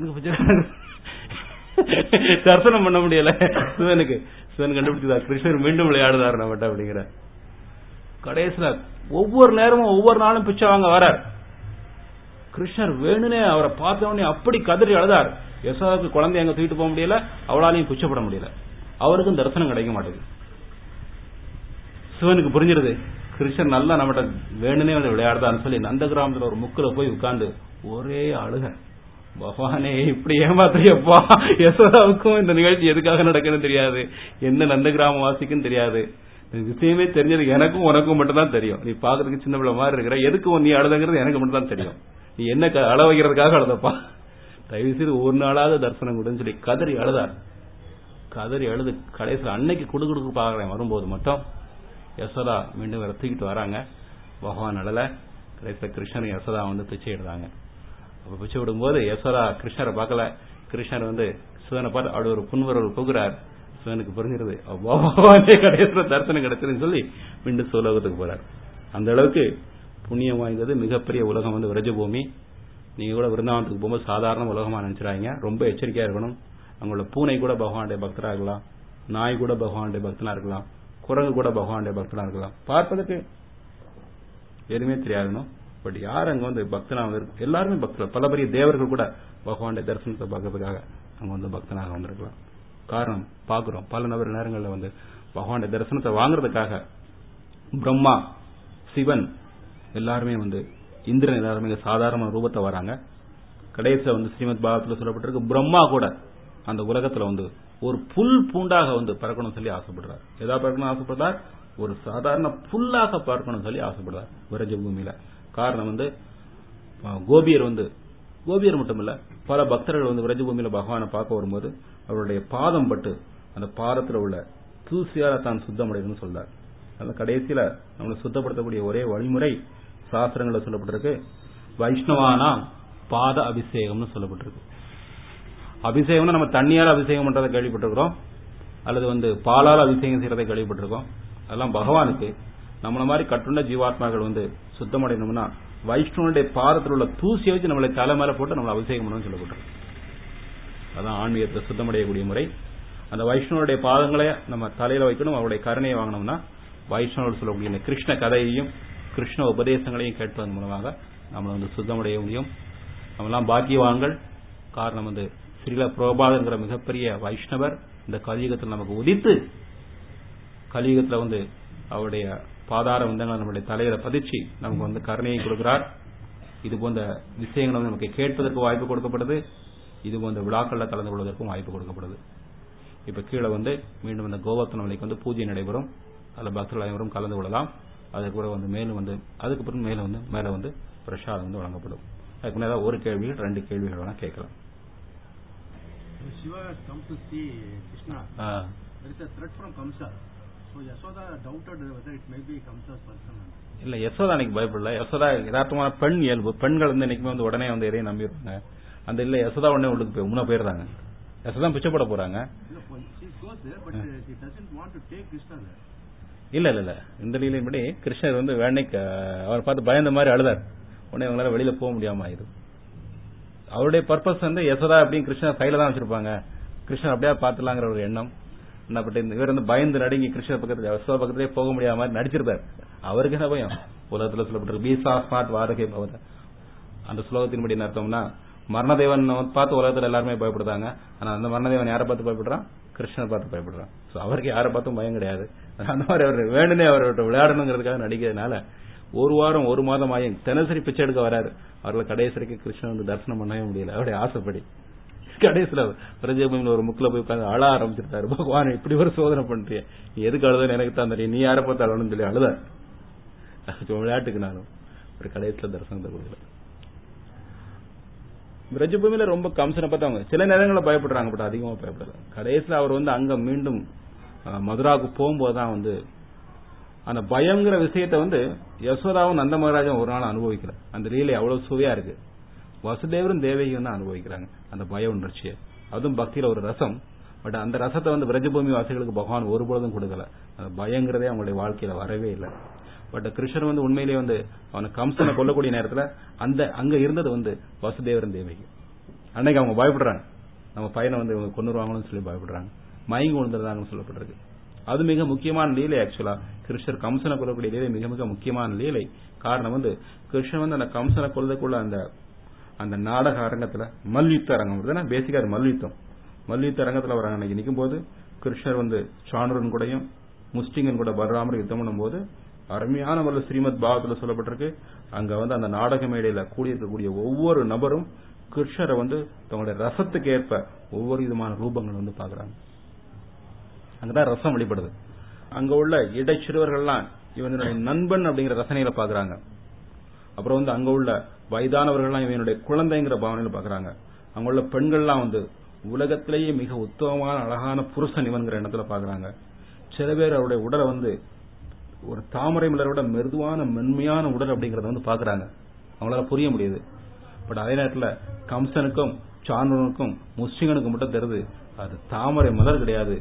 [SPEAKER 2] தரிசனம் பண்ண முடியல சிவனுக்கு. சிவன் கண்டுபிடிச்சார், கிருஷ்ணர் மீண்டும் விளையாடுதார் நம்மகிட்ட அப்படிங்கிற. கடைசியில ஒவ்வொரு நேரமும் ஒவ்வொரு நாளும் பிச்சை வாங்க வரார். கிருஷ்ணர் வேணுனே அவரை பார்த்த உடனே அப்படி கதறி அழுதார். யசோதாவுக்கு குழந்தை அங்க தூக்கிட்டு போக முடியல, அவளாலையும் பிச்சைப்பட முடியல, அவருக்கும் தரிசனம் கிடைக்க மாட்டேங்குது. சிவனுக்கு புரிஞ்சிருது கிருஷ்ணர் நல்லா நம்மகிட்ட வேணுனே வந்து விளையாடுதான்னு சொல்லி நந்த கிராமத்துல ஒரு முக்குல போய் உட்கார்ந்து ஒரே அழுக. பகவானே இப்படி ஏமாத்திரியப்பா, யசோதாவுக்கும் இந்த நிகழ்ச்சி எதுக்காக நடக்குன்னு தெரியாது, என்ன நந்த கிராம வாசிக்கும் தெரியாது, விஷயமே தெரிஞ்சது எனக்கும் உனக்கும் மட்டும் தான் தெரியும். நீ பாக்குறதுக்கு சின்ன பிள்ளை மாதிரி இருக்கிற, எதுக்கு நீ அழுதுங்கிறது எனக்கு மட்டும் தான் தெரியும், நீ என்ன அழ வைக்கிறதுக்காக அழுதப்பா, தயவு செய்து ஒரு நாளாவது தரிசனம் கொடுன்னு சொல்லி கதறி அழுதார். கதறி அழுது கடைசியில் அன்னைக்கு குடுகுடுக்கு பாக்குறேன் வரும்போது மட்டும் யசோதா மீண்டும் வேற தூக்கிட்டு வராங்க. பகவான் அழல. கடைசியில் கிருஷ்ணன் யசோதா வந்து பிச்சை எடுத்தாங்க. அப்ப பிச்சை விடும்போது யசோதா கிருஷ்ணரை பார்க்கல. கிருஷ்ணர் வந்து சிவனை பார்த்து அப்படி ஒரு புன்வரல் போகிறார். சிவனுக்கு புரிஞ்சிருது, பகவானே கடைசியில் தரிசனம் கிடைச்சதுன்னு சொல்லி மீண்டும் சிவலோகத்துக்கு போறார். அந்த அளவுக்கு புண்ணியம் வாய்ந்தது மிகப்பெரிய உலகம் வந்து விரஜபூமி. நீங்க கூட விருந்தாவனத்துக்கு போகும்போது சாதாரண உலகமா நினைச்சிடாங்க, ரொம்ப எச்சரிக்கையா இருக்கணும். அவங்களோட பூனை கூட பகவானுடைய பக்தரா இருக்கலாம், நாய் கூட பகவானுடைய பக்தனா இருக்கலாம், குரங்கு கூட பகவானுடைய பக்தனா இருக்கலாம். பார்ப்பதற்கு எதுவுமே தெரியாதுன்னு, பட் யார் அங்க வந்து பக்தனா வந்து எல்லாருமே பக்தர். பல பெரிய தேவர்கள் கூட பகவானுடைய தரிசனத்தை பார்க்கறதுக்காக அங்க வந்து பக்தனாக வந்திருக்கலாம். காரணம் பாக்குறோம், பல நபர் நேரங்களில் வந்து பகவானுடைய தரிசனத்தை வாங்குறதுக்காக பிரம்மா, சிவன் எல்லாருமே வந்து, இந்திரன் எல்லாருமே சாதாரண ரூபத்தை வராங்க. கடைசியில் வந்து ஸ்ரீமத் பாகவத்தில் சொல்லப்பட்டிருக்கு, பிரம்மா கூட அந்த உலகத்துல வந்து ஒரு புல் பூண்டாக வந்து பறக்கணும் சொல்லி ஆசைப்படுறார். எதா பறக்கணும் ஆசைப்படுறார்? ஒரு சாதாரண புல்லாக பார்க்கணும் சொல்லி ஆசைப்படுறார் விரஜ பூமியில. காரணம் வந்து கோபியர் மட்டுமல்ல, பல பக்தர்கள் வந்து விரஜ பூமியில பகவானை பார்க்க வரும்போது அவருடைய பாதம் பட்டு அந்த பாதத்தில் உள்ள தூசியால தான் சுத்தமடைதுன்னு சொல்றார். அதனால கடைசியில நம்மளை சுத்தப்படுத்தக்கூடிய ஒரே வழிமுறை சாஸ்திரங்கள சொல்லப்பட்டிருக்கு, வைஷ்ணவானா பாத அபிஷேகம்னு சொல்லப்பட்டிருக்கு. அபிஷேகம்னா நம்ம தண்ணியால் அபிஷேகம் பண்றதை கேள்விப்பட்டிருக்கிறோம், அல்லது வந்து பாலால் அபிஷேகம் செய்யறதை கேள்விப்பட்டிருக்கோம். அதெல்லாம் பகவானுக்கு. நம்மள மாதிரி கட்டுண்ட ஜீவாத்மாக்கள் வந்து சுத்தமடையணும்னா வைஷ்ணவனுடைய பாதத்தில் உள்ள தூசியை வச்சு நம்மளை தலை மேல போட்டு நம்மளை அபிஷேகம் பண்ணணும்னு சொல்லப்பட்டிருக்கு. அதான் ஆன்மீகத்தில் சுத்தமடையக்கூடிய முறை. அந்த வைஷ்ணவனுடைய பாதங்களை நம்ம தலையில வைக்கணும், அவருடைய கருணையை வாங்கணும்னா வைஷ்ணவர் சொல்லக்கூடிய இந்த கிருஷ்ண கதையையும் கிருஷ்ண உபதேசங்களையும் கேட்பதன் மூலமாக நம்மளை வந்து சுத்தமடைய முடியும். நம்மெல்லாம் பாக்கியவான்கள். காரணம் வந்து ஸ்ரீல பிரபாதங்கிற மிகப்பெரிய வைஷ்ணவர் இந்த கலியுகத்தில் நமக்கு உதித்து, கலியுகத்தில் வந்து அவருடைய பாதார வந்தங்களை நம்முடைய தலையில பதிச்சு நமக்கு வந்து கருணையை கொடுக்கிறார். இது போன்ற விஷயங்கள் வந்து நமக்கு கேட்பதற்கு வாய்ப்பு கொடுக்கப்படுது, இது போன்ற விழாக்கள்ல கலந்து கொள்வதற்கும் வாய்ப்பு கொடுக்கப்படுது. இப்ப கீழே வந்து மீண்டும் இந்த கோவர்த்தனமலைக்கு வந்து பூஜை நடைபெறும், அதுல பக்தர்கள் அனைவரும் கலந்து கொள்ளலாம். அதுக்கு கூட வந்து மேலும் வந்து அதுக்கப்புறம் மேல வந்து பிரசாதம் வந்து வழங்கப்படும். அதுக்கு முன்னாடி ஒரு கேள்விகள் 2 கேள்விகள் வேணா கேட்கலாம்.
[SPEAKER 3] Shiva has come to see Krishna. There is a threat from Kamsa. So Yashoda doubted whether it may be Kamsa's person.
[SPEAKER 2] இல்ல, யசோதா அன்னைக்கு பயப்படல. யசோதா யதார்த்தமான பெண் இயல்பு. பெண்கள் வந்து இன்னைக்குமே வந்து உடனே வந்து எதையும் நம்பிடுவாங்க. அந்த இல்ல யசோதா உடனே உள்ளுக்கு முன்ன போயிருந்தாங்க. யசோதா பிச்சைப்பட போறாங்க.
[SPEAKER 3] She goes there, but she doesn't want to take Krishna there.
[SPEAKER 2] இல்ல இந்த லீலையின்படி கிருஷ்ணர் வந்து வேண்டைக்கு அவர் பார்த்து பயந்த மாதிரி அழுதார். உடனே அவங்களால வெளியில போக முடியாம ஆயிடும். அவருடைய பர்பஸ் வந்து யசோதா அப்படின்னு கிருஷ்ணர் கையில தான் வச்சிருப்பாங்க, கிருஷ்ணர் அப்படியே பார்த்துலாங்கிற ஒரு எண்ணம். இவர் வந்து பயந்து நடுங்கி கிருஷ்ணர் பக்கத்துல யசோதா பக்கத்திலே போக முடியாத மாதிரி நடிச்சிருப்பாரு. அவருக்கு என்ன பயம்? உலகத்துல சொல்லப்பட்டிருக்கு பீசா ஸ்மார்ட் வாரகே பவத. அந்த ஸ்லோகத்தின்படி என்ன அர்த்தம்னா, மரணதேவன் பார்த்து உலகத்துல எல்லாருமே பயப்படுறாங்க. ஆனா அந்த மரணதேவன் யாரை பார்த்து பயப்படுறான்? கிருஷ்ணர் பார்த்து பயப்படுறான். சோ அவருக்கு யாரை பார்த்தும் பயம் கிடையாது. அந்த மாதிரி அவர் வேணுனே அவர்கிட்ட விளையாடணுங்கிறதுக்காக நடிக்கிறதுனால ஒரு வாரம் ஒரு மாதம் ஆயும் தினசரி பிச்சை எடுக்க வராரு. அவர்களை கடைசிக்கு கிருஷ்ணன் வந்து தரிசனம் பண்ணவே முடியல. அவருடைய ஆசைப்படி கடைசியில பிரஜபூமியில ஒரு முக்கில போய் உட்காந்து அழ ஆரம்பிச்சிருக்காரு. பகவான் இப்படி ஒரு சோதனை பண்றிய, நீ எதுக்கு அழுதுன்னு எனக்கு தான் தெரியும், நீ யாரை பார்த்து அழணும்னு சொல்லி அழுதார். விளையாட்டுக்கு நானும் ஒரு கடைசியில தரிசனத்தை கொடுக்கல. பிரஜபூமியில ரொம்ப கம்சனை பார்த்தவங்க சில நேரங்களில் பயப்படுறாங்க, பட் அதிகமா பயப்படுறாங்க. கடைசியில அவர் வந்து அங்க மீண்டும் மதுராவுக்கு போகும்போதுதான் வந்து அந்த பயங்கிற விஷயத்தை வந்து யசோதாவும் நந்த மகாராஜும் ஒரு நாள் அனுபவிக்கிறார். அந்த லீலை அவ்வளவு சுவையா இருக்கு. வசுதேவரும் தேவகியும் தான் அனுபவிக்கிறாங்க அந்த பய உணர்ச்சியை. அதுவும் பக்தியில ஒரு ரசம். பட் அந்த ரசத்தை வந்து பிரஜபூமி வாசிகளுக்கு பகவான் ஒருபொழுதும் கொடுக்கல. அந்த பயங்கிறதே அவங்களுடைய வாழ்க்கையில வரவே இல்லை. பட் கிருஷ்ணர் வந்து உண்மையிலேயே வந்து அவனை கம்சனை கொல்லக்கூடிய நேரத்துல அங்க இருந்தது வந்து வசுதேவரும் தேவகி. அன்னைக்கு அவங்க பயப்படுறாங்க, நம்ம பையனை வந்து இவங்க கொன்னுருவாங்கன்னு சொல்லி பயப்படுறாங்க, மயங்கி விழுந்துருந்தாங்கன்னு சொல்லப்பட்டிருக்கு. அது மிக முக்கியமான லீலை. ஆக்சுவலா கிருஷ்ணர் கம்சனை கொல்லக்கூடிய லீலை மிக மிக முக்கியமான லீலை. காரணம் வந்து கிருஷ்ணன் வந்து அந்த கம்சனை கொல்லதுக்குள்ள அந்த நாடக அரங்கத்துல மல்யுத்த அரங்கம் பேசிக்கா மல்யுத்தம். மல்யுத்த அரங்கத்துல அவர் அன்னைக்கு நிற்கும் போது கிருஷ்ணர் வந்து சாணுரன் கூடயும் முஸ்டிங்கன் கூட பலராமர் யுத்தம் பண்ணும் போது அருமையான முறையில் ஸ்ரீமத் பாகவத்துல சொல்லப்பட்டிருக்கு. அங்க வந்து அந்த நாடக மேடையில கூடியிருக்கக்கூடிய ஒவ்வொரு நபரும் கிருஷ்ணரை வந்து தங்களுடைய ரசத்துக்கு ஏற்ப ஒவ்வொரு விதமான ரூபங்கள் வந்து பாக்குறாங்க. அங்கதான் ரசம் வெளிப்படுது. அங்க உள்ள இடைச்சிறுவர்கள்லாம் இவனுடைய நண்பன் அப்படிங்கிற ரசனையில பாக்குறாங்க. அப்புறம் வந்து அங்க உள்ள வயதானவர்கள்லாம் இவனுடைய குழந்தைங்கிற பாவனையில பாக்குறாங்க. அங்க உள்ள பெண்கள்லாம் வந்து உலகத்திலேயே மிக உத்தமமான அழகான புருஷன் இவன்கிற எண்ணத்துல பாக்குறாங்க. சில பேர் அவருடைய உடலை வந்து ஒரு தாமரை மலரோட மெதுவான மென்மையான உடல் அப்படிங்கறத வந்து பாக்குறாங்க. அவங்களால புரிய முடியுது. பட் அதே நேரத்தில் கம்சனுக்கும் சாணுனுக்கும் முஸ்லிம்களுக்கும் மட்டும் தெரியுது அது தாமரை மலர் கிடையாது,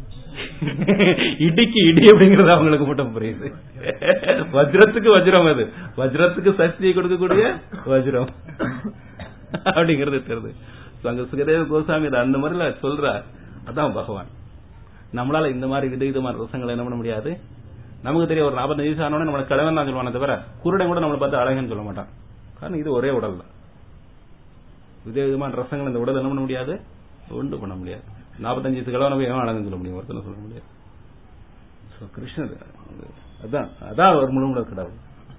[SPEAKER 2] இடிக்கு இடி அப்படிங்கறது அவங்களுக்கு மட்டும் புரியுது. வஜ்ரத்துக்கு வஜ்ரம், அது வஜ்ரத்துக்கு சக்தியை கொடுக்கக்கூடிய வஜ்ரம் அப்படிங்கறது தெரியுது. அங்க சுகதேவ கோசாமி அந்த மாதிரில சொல்றார். அதான் பகவான். நம்மளால இந்த மாதிரி விதவிதமான ரசங்களை என்ன பண்ண முடியாது. நமக்கு தெரியும் ஒரு 45 வயசு ஆனோட நம்மளை கடவன் தான் சொல்லுவானே தவிர குருடன் கூட நம்மளை பார்த்து அழகுன்னு சொல்ல மாட்டான். காரணம் இது ஒரே உடல் தான். விதவிதமான ரசங்கள் இந்த உடல் என்ன பண்ண முடியாது, ஒன்று பண்ண முடியாது. 45 வயசு கடவனை போய் அழகுன்னு சொல்ல முடியும், ஒருத்தனை சொல்ல முடியாது. கிருஷ்ணர் அதான் ஒரு முழு கடவுள்.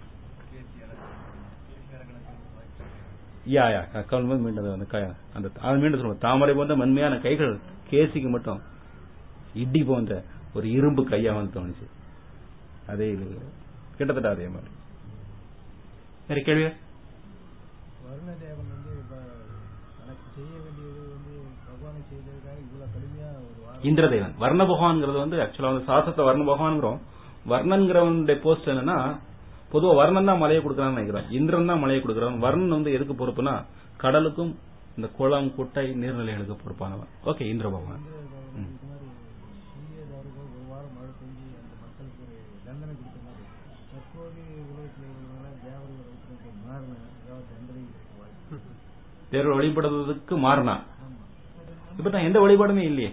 [SPEAKER 2] மீண்டும் சொல்லுவோம், தாமரை போன்ற மென்மையான கைகள் கேசிக்கு மட்டும் இடி போன்ற ஒரு இரும்பு கையா வந்து தோணுச்சு. அதே கிட்டத்தட்ட அதே மாதிரி. வேற கேள்வி? இந்திரதேவன் வர்ண பகவான்ங்கிறது வந்து ஆக்சுவலா வந்து சாஸ்திரத்தை வர்ண பகவான்ங்கிறோம். வர்ணன்கிறவனுடைய போஸ்ட் என்னன்னா, பொதுவா வர்ணன் தான் மலையை கொடுக்கறான்னு நினைக்கிறோம், இந்திரன் தான் மலையை கொடுக்கறான். வர்ணன் வந்து எதுக்கு பொறுப்புனா கடலுக்கும் இந்த குளம் குட்டை நீர்நிலைகளுக்கு பொறுப்பானவன். ஓகே, இந்திர பகவான். தேர்வு வழிபடுறதுக்கு மாறினா இப்ப தான் எந்த வழிபாடுமே இல்லையே.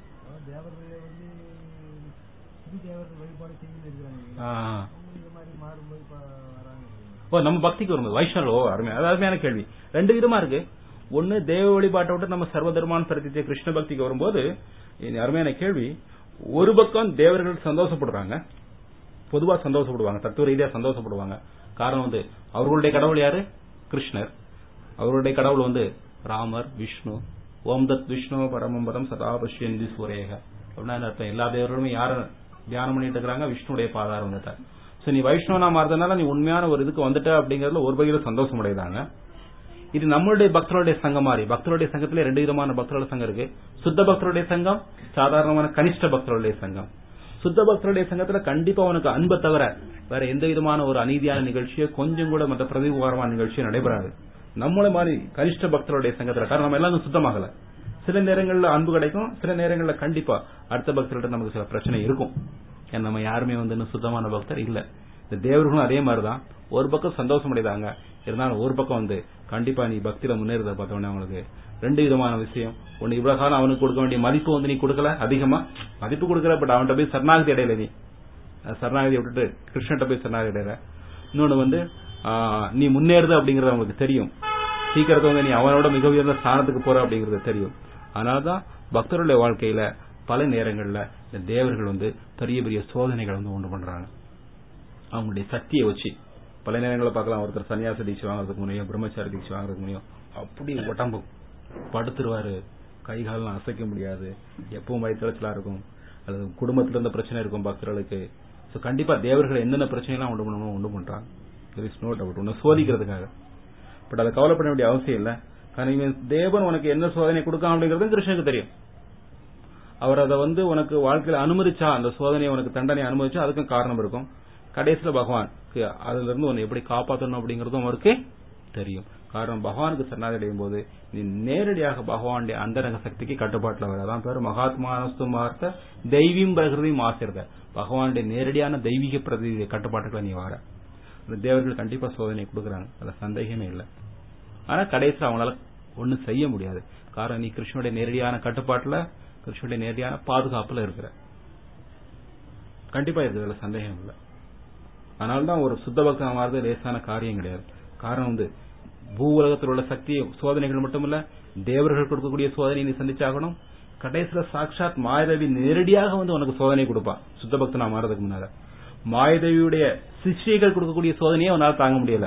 [SPEAKER 2] நம்ம பக்திக்கு வரும்போது வைஷ்ணவோ அருமையான கேள்வி. 2 விதமா இருக்கு. ஒன்னு தேவ வழிபாட்டை விட்டு நம்ம சர்வதர்மான சரித்திய கிருஷ்ண பக்திக்கு வரும்போது அருமையான கேள்வி. ஒரு பக்கம் தேவர்கள் சந்தோஷப்படுறாங்க, பொதுவா சந்தோஷப்படுவாங்க, தத்துவ ரீதியா சந்தோஷப்படுவாங்க. காரணம் வந்து அவர்களுடைய கடவுள் யாரு? கிருஷ்ணர். அவருடைய கடவுள் வந்து ராமர், விஷ்ணு. ஓம் தத் விஷ்ணு பரமம்பரம் சதா பஷ்யந்தி சூரேக அப்படின்னா அர்த்தம். எல்லா தேவர்களுமே யார தியானம் பண்ணிட்டு இருக்கிறாங்க? விஷ்ணுடைய பாதாரம் வந்துட்டார். சோ நீ வைஷ்ணவனா மாறதுனால நீ உண்மையான ஒரு இதுக்கு வந்துட்ட அப்படிங்கறதுல ஒரு வகையில சந்தோஷம் அடைகிறாங்க. இது நம்மளுடைய பக்தருடைய சங்கம் மாதிரி. பக்தருடைய சங்கத்திலே 2 விதமான பக்தருடைய சங்கம் இருக்கு. சுத்த பக்தருடைய சங்கம், சாதாரணமான கனிஷ்ட பக்தருடைய சங்கம். சுத்த பக்தருடைய சங்கத்துல கண்டிப்பா அவனுக்கு அன்பை தவிர வேற எந்த விதமான ஒரு அநீதியான நிகழ்ச்சியோ கொஞ்சம் கூட மற்ற பிரதிபகாரமான நிகழ்ச்சியோ நடைபெறாது. நம்மள மாதிரி கனிஷ்ட பக்தருடைய சங்கத்துல, காரணம் நம்ம எல்லாரும் சுத்தமாகல, சில நேரங்கள்ல அன்பு கிடைக்கும், சில நேரங்கள்ல கண்டிப்பா அடுத்த பக்தர்கிட்ட நமக்கு சில பிரச்சனை இருக்கும். ஏன்னா நம்ம யாருமே வந்து சுத்தமான பக்தர் இல்ல. இந்த தேவர்களும் அதே மாதிரிதான். ஒரு பக்கம் சந்தோஷம் அடைதாங்க, இருந்தாலும் ஒரு பக்கம் வந்து கண்டிப்பா நீ பக்தியில முன்னேறத பார்த்தோன்னே அவங்களுக்கு ரெண்டு விதமான விஷயம். ஒன்னு, இவ்வளவு காலம் அவனுக்கு கொடுக்க வேண்டிய மதிப்பு வந்து நீ கொடுக்கல, அதிகமா மதிப்பு கொடுக்கல, பட் அவன்கிட்ட போய் சரணாகதி அடையல, நீ சரணாகதி விட்டுட்டு கிருஷ்ணன்ட்ட போய் சரணாகதி அடையல. இன்னொன்னு வந்து நீ முன்னேறுது அப்படிங்கறது அவங்களுக்கு தெரியும், சீக்கிரத்தை வந்து நீ அவனோட மிக உயர்ந்த ஸ்தானத்துக்கு போற அப்படிங்கறது தெரியும். அதனாலதான் பக்தருடைய வாழ்க்கையில பல நேரங்கள்ல இந்த தேவர்கள் வந்து பெரிய பெரிய சோதனைகள் வந்து உண்டு பண்றாங்க. அவங்களுடைய சக்தியை வச்சு பல நேரங்களில் பார்க்கலாம். ஒருத்தர் சன்னியாச தீட்சை வாங்குறதுக்கு முன்னையும் பிரம்மச்சாரி தீட்சை வாங்குறதுக்கு முன்னையும் அப்படி உடம்பு படுத்துருவாரு, கை காலம் அசைக்க முடியாது, எப்பவும் வயிற்றுச்சலா இருக்கும், அல்லது குடும்பத்துல இருந்த பிரச்சனை இருக்கும் பக்தர்களுக்கு. கண்டிப்பா தேவர்கள் என்னென்ன பிரச்சனை எல்லாம் உண்டு பண்ணணும் உண்டு பண்றாங்க. ஒன்னு சோதிக்கிறதுக்காக. பட் அதை கவலைப்பட வேண்டிய அவசியம் இல்லை. காரணம் தேவன் உனக்கு என்ன சோதனை கொடுக்காம அப்படிங்கிறது கிருஷ்ணனுக்கு தெரியும். அவர் அதை வந்து உனக்கு வாழ்க்கையில அனுமதிச்சா, அந்த சோதனையை உனக்கு தண்டனை அனுமதிச்சா அதுக்கும் காரணம் இருக்கும். கடைசியில பகவான் அதுல இருந்து உன்னை எப்படி காப்பாற்றணும் அப்படிங்கறதும் அவருக்கு தெரியும். காரணம் பகவானுக்கு சரணாகதி அடையும் போது நீ நேரடியாக பகவானுடைய அந்தரங்க சக்திக்கு கட்டுப்பாட்டுல வர. அதான் பேரு மகாத்மானஸ்து மார்த்த தெய்வீம் பிரகிருதியும் ஆசிரியத. பகவானுடைய நேரடியான தெய்வீக பிரதி கட்டுப்பாட்டுக்குள்ள நீ வர. தேவர்கள் கண்டிப்பா சோதனை கொடுக்கறாங்க, அதுல சந்தேகமே இல்லை. ஆனா கடைசியில் அவங்களால ஒன்னும் செய்ய முடியாது. காரணம் நீ கிருஷ்ணனுடைய நேரடியான கட்டுப்பாட்டுல, கிருஷ்ணனுடைய நேரடியான பாதுகாப்புல இருக்கிற. கண்டிப்பா இருக்கிறதுல சந்தேகம் இல்லை. அதனால்தான் ஒரு சுத்த பக்தனா மாறுறது லேசான காரியம் கிடையாது. காரணம் வந்து பூ உலகத்தில் உள்ள சக்தி சோதனைகள் மட்டுமல்ல, தேவர்கள் கொடுக்கக்கூடிய சோதனை நீ சந்திச்சாகணும். கடைசியில சாட்சாத் மாயதேவி நேரடியாக வந்து உனக்கு சோதனை கொடுப்பா. சுத்த பக்தனா மாறதுக்கு முன்னால மாயதேவியுடைய சிஷ்யர்கள் கொடுக்கக்கூடிய சோதனையே அவனால தாங்க முடியல.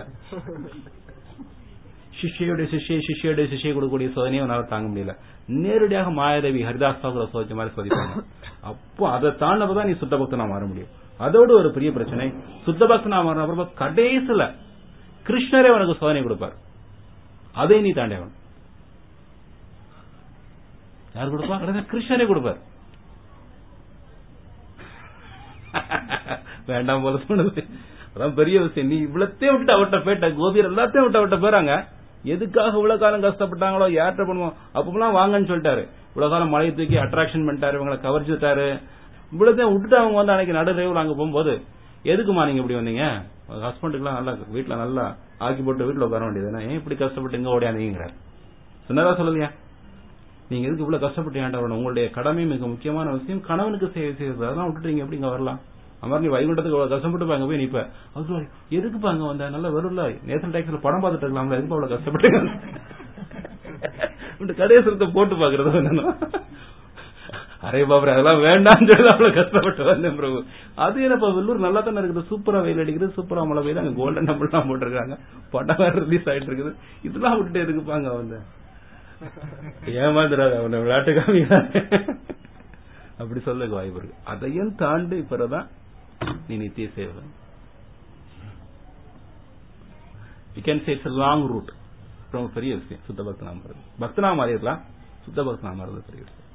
[SPEAKER 2] சிஷ்யோடைய சிஷ்யை கொடுக்கக்கூடிய சோதனையை அவனால தாங்க முடியல. நேரடியாக மாயாதேவி ஹரிதாஸ் தாக்கூர் சோதிச்ச மாதிரி சோதிப்பாங்க. அப்போ அதை தாண்டதான் நீ சுத்த பக்தனா மாற முடியும். அதோடு ஒரு பெரிய பிரச்சனை, சுத்த பக்தனா மாறின கடைசியில கிருஷ்ணரே உனக்கு சோதனை கொடுப்பார். அதை நீ தாண்டவன். யார் கொடுப்பா? கிருஷ்ணரே கொடுப்பார். வேண்டாம் போல தோணுது. அதான் பெரிய விஷயம். நீ இவ்வளத்தையும் விட்டு அவட்ட போயிட்ட, கோபியர் எல்லாத்தையும் விட்டு அவட்ட போறாங்க. எதுக்காக இவ்வளவு காலம் கஷ்டப்பட்டாங்களோ, யார்கிட்ட பண்ணுவோம், அப்பெல்லாம் வாங்கன்னு சொல்லிட்டாரு. இவ்வளவு காலம் மழையை தூக்கி அட்ராக்ஷன் பண்ணிட்டாரு, இவங்களை கவர்ச்சிட்டாரு. இவ்வளவுதான் விட்டுட்டு அவங்க வந்து அன்னைக்கு நடுரேவில் அங்க போகும்போது, எதுக்குமா நீங்க இப்படி வந்தீங்க, ஹஸ்பண்டுக்குலாம் நல்லா வீட்டுல நல்லா ஆக்கி போட்டு வீட்டுல உட்கார வேண்டியது, ஏன் இப்படி கஷ்டப்பட்டு இங்க ஓடியாந்தீங்கிறார். சொன்னதா சொல்லலையா? நீங்க எதுக்கு இவ்வளவு கஷ்டப்பட்டு ஏன்டா வரணும்? உங்களுடைய கடமை மிக முக்கியமான விஷயம் கணவனுக்கு சேவை செய்யறது. அதெல்லாம் விட்டுட்டு நீங்க எப்படி இங்க வரலாம்? அம்மா நீ வைகுண்டத்துக்கு கஷ்டப்பட்டு அங்க போய் நிப்ப. அது எதுக்கு அங்க வந்த, நல்லா வரும்ல, நேஷனல் டாக்ஸ்ல படம் பார்த்துட்டு இருக்கலாம்ல, எதுக்கு அவ்வளவு கஷ்டப்பட்டு கடைசிரத்தை போட்டு பாக்குறது என்னன்னா, அரே பாபு அதெல்லாம் வேண்டாம்னு சொல்லி அவ்வளவு கஷ்டப்பட்டு வந்தேன் பிரபு. அது என்னப்பா வெள்ளூர் நல்லா தானே இருக்குது, சூப்பரா வெயில் அடிக்குது, சூப்பரா மழை பெய்யுது, அங்க கோல்டன் டெம்பிள் எல்லாம் போட்டிருக்காங்க, படம் வேற ரிலீஸ் ஆயிட்டு இருக்குது, இதெல்லாம் விட்டுட்டு எதுக்குப்பாங்க வந்து ஏமாந்துடாத அவனை விளையாட்டு காமிக்க அப்படி சொல்ல வாய்ப்பு இருக்கு. அதையும் தாண்டி பிறதான் நீ நித்திய சேவை. You can say it's a long route. ரொம்ப பெரிய விஷயம் சுத்த பக்தனா மாறுது. பக்தனா மாறிடலாம், சுத்த பக்தனா மாறுறது பெரிய விஷயம்.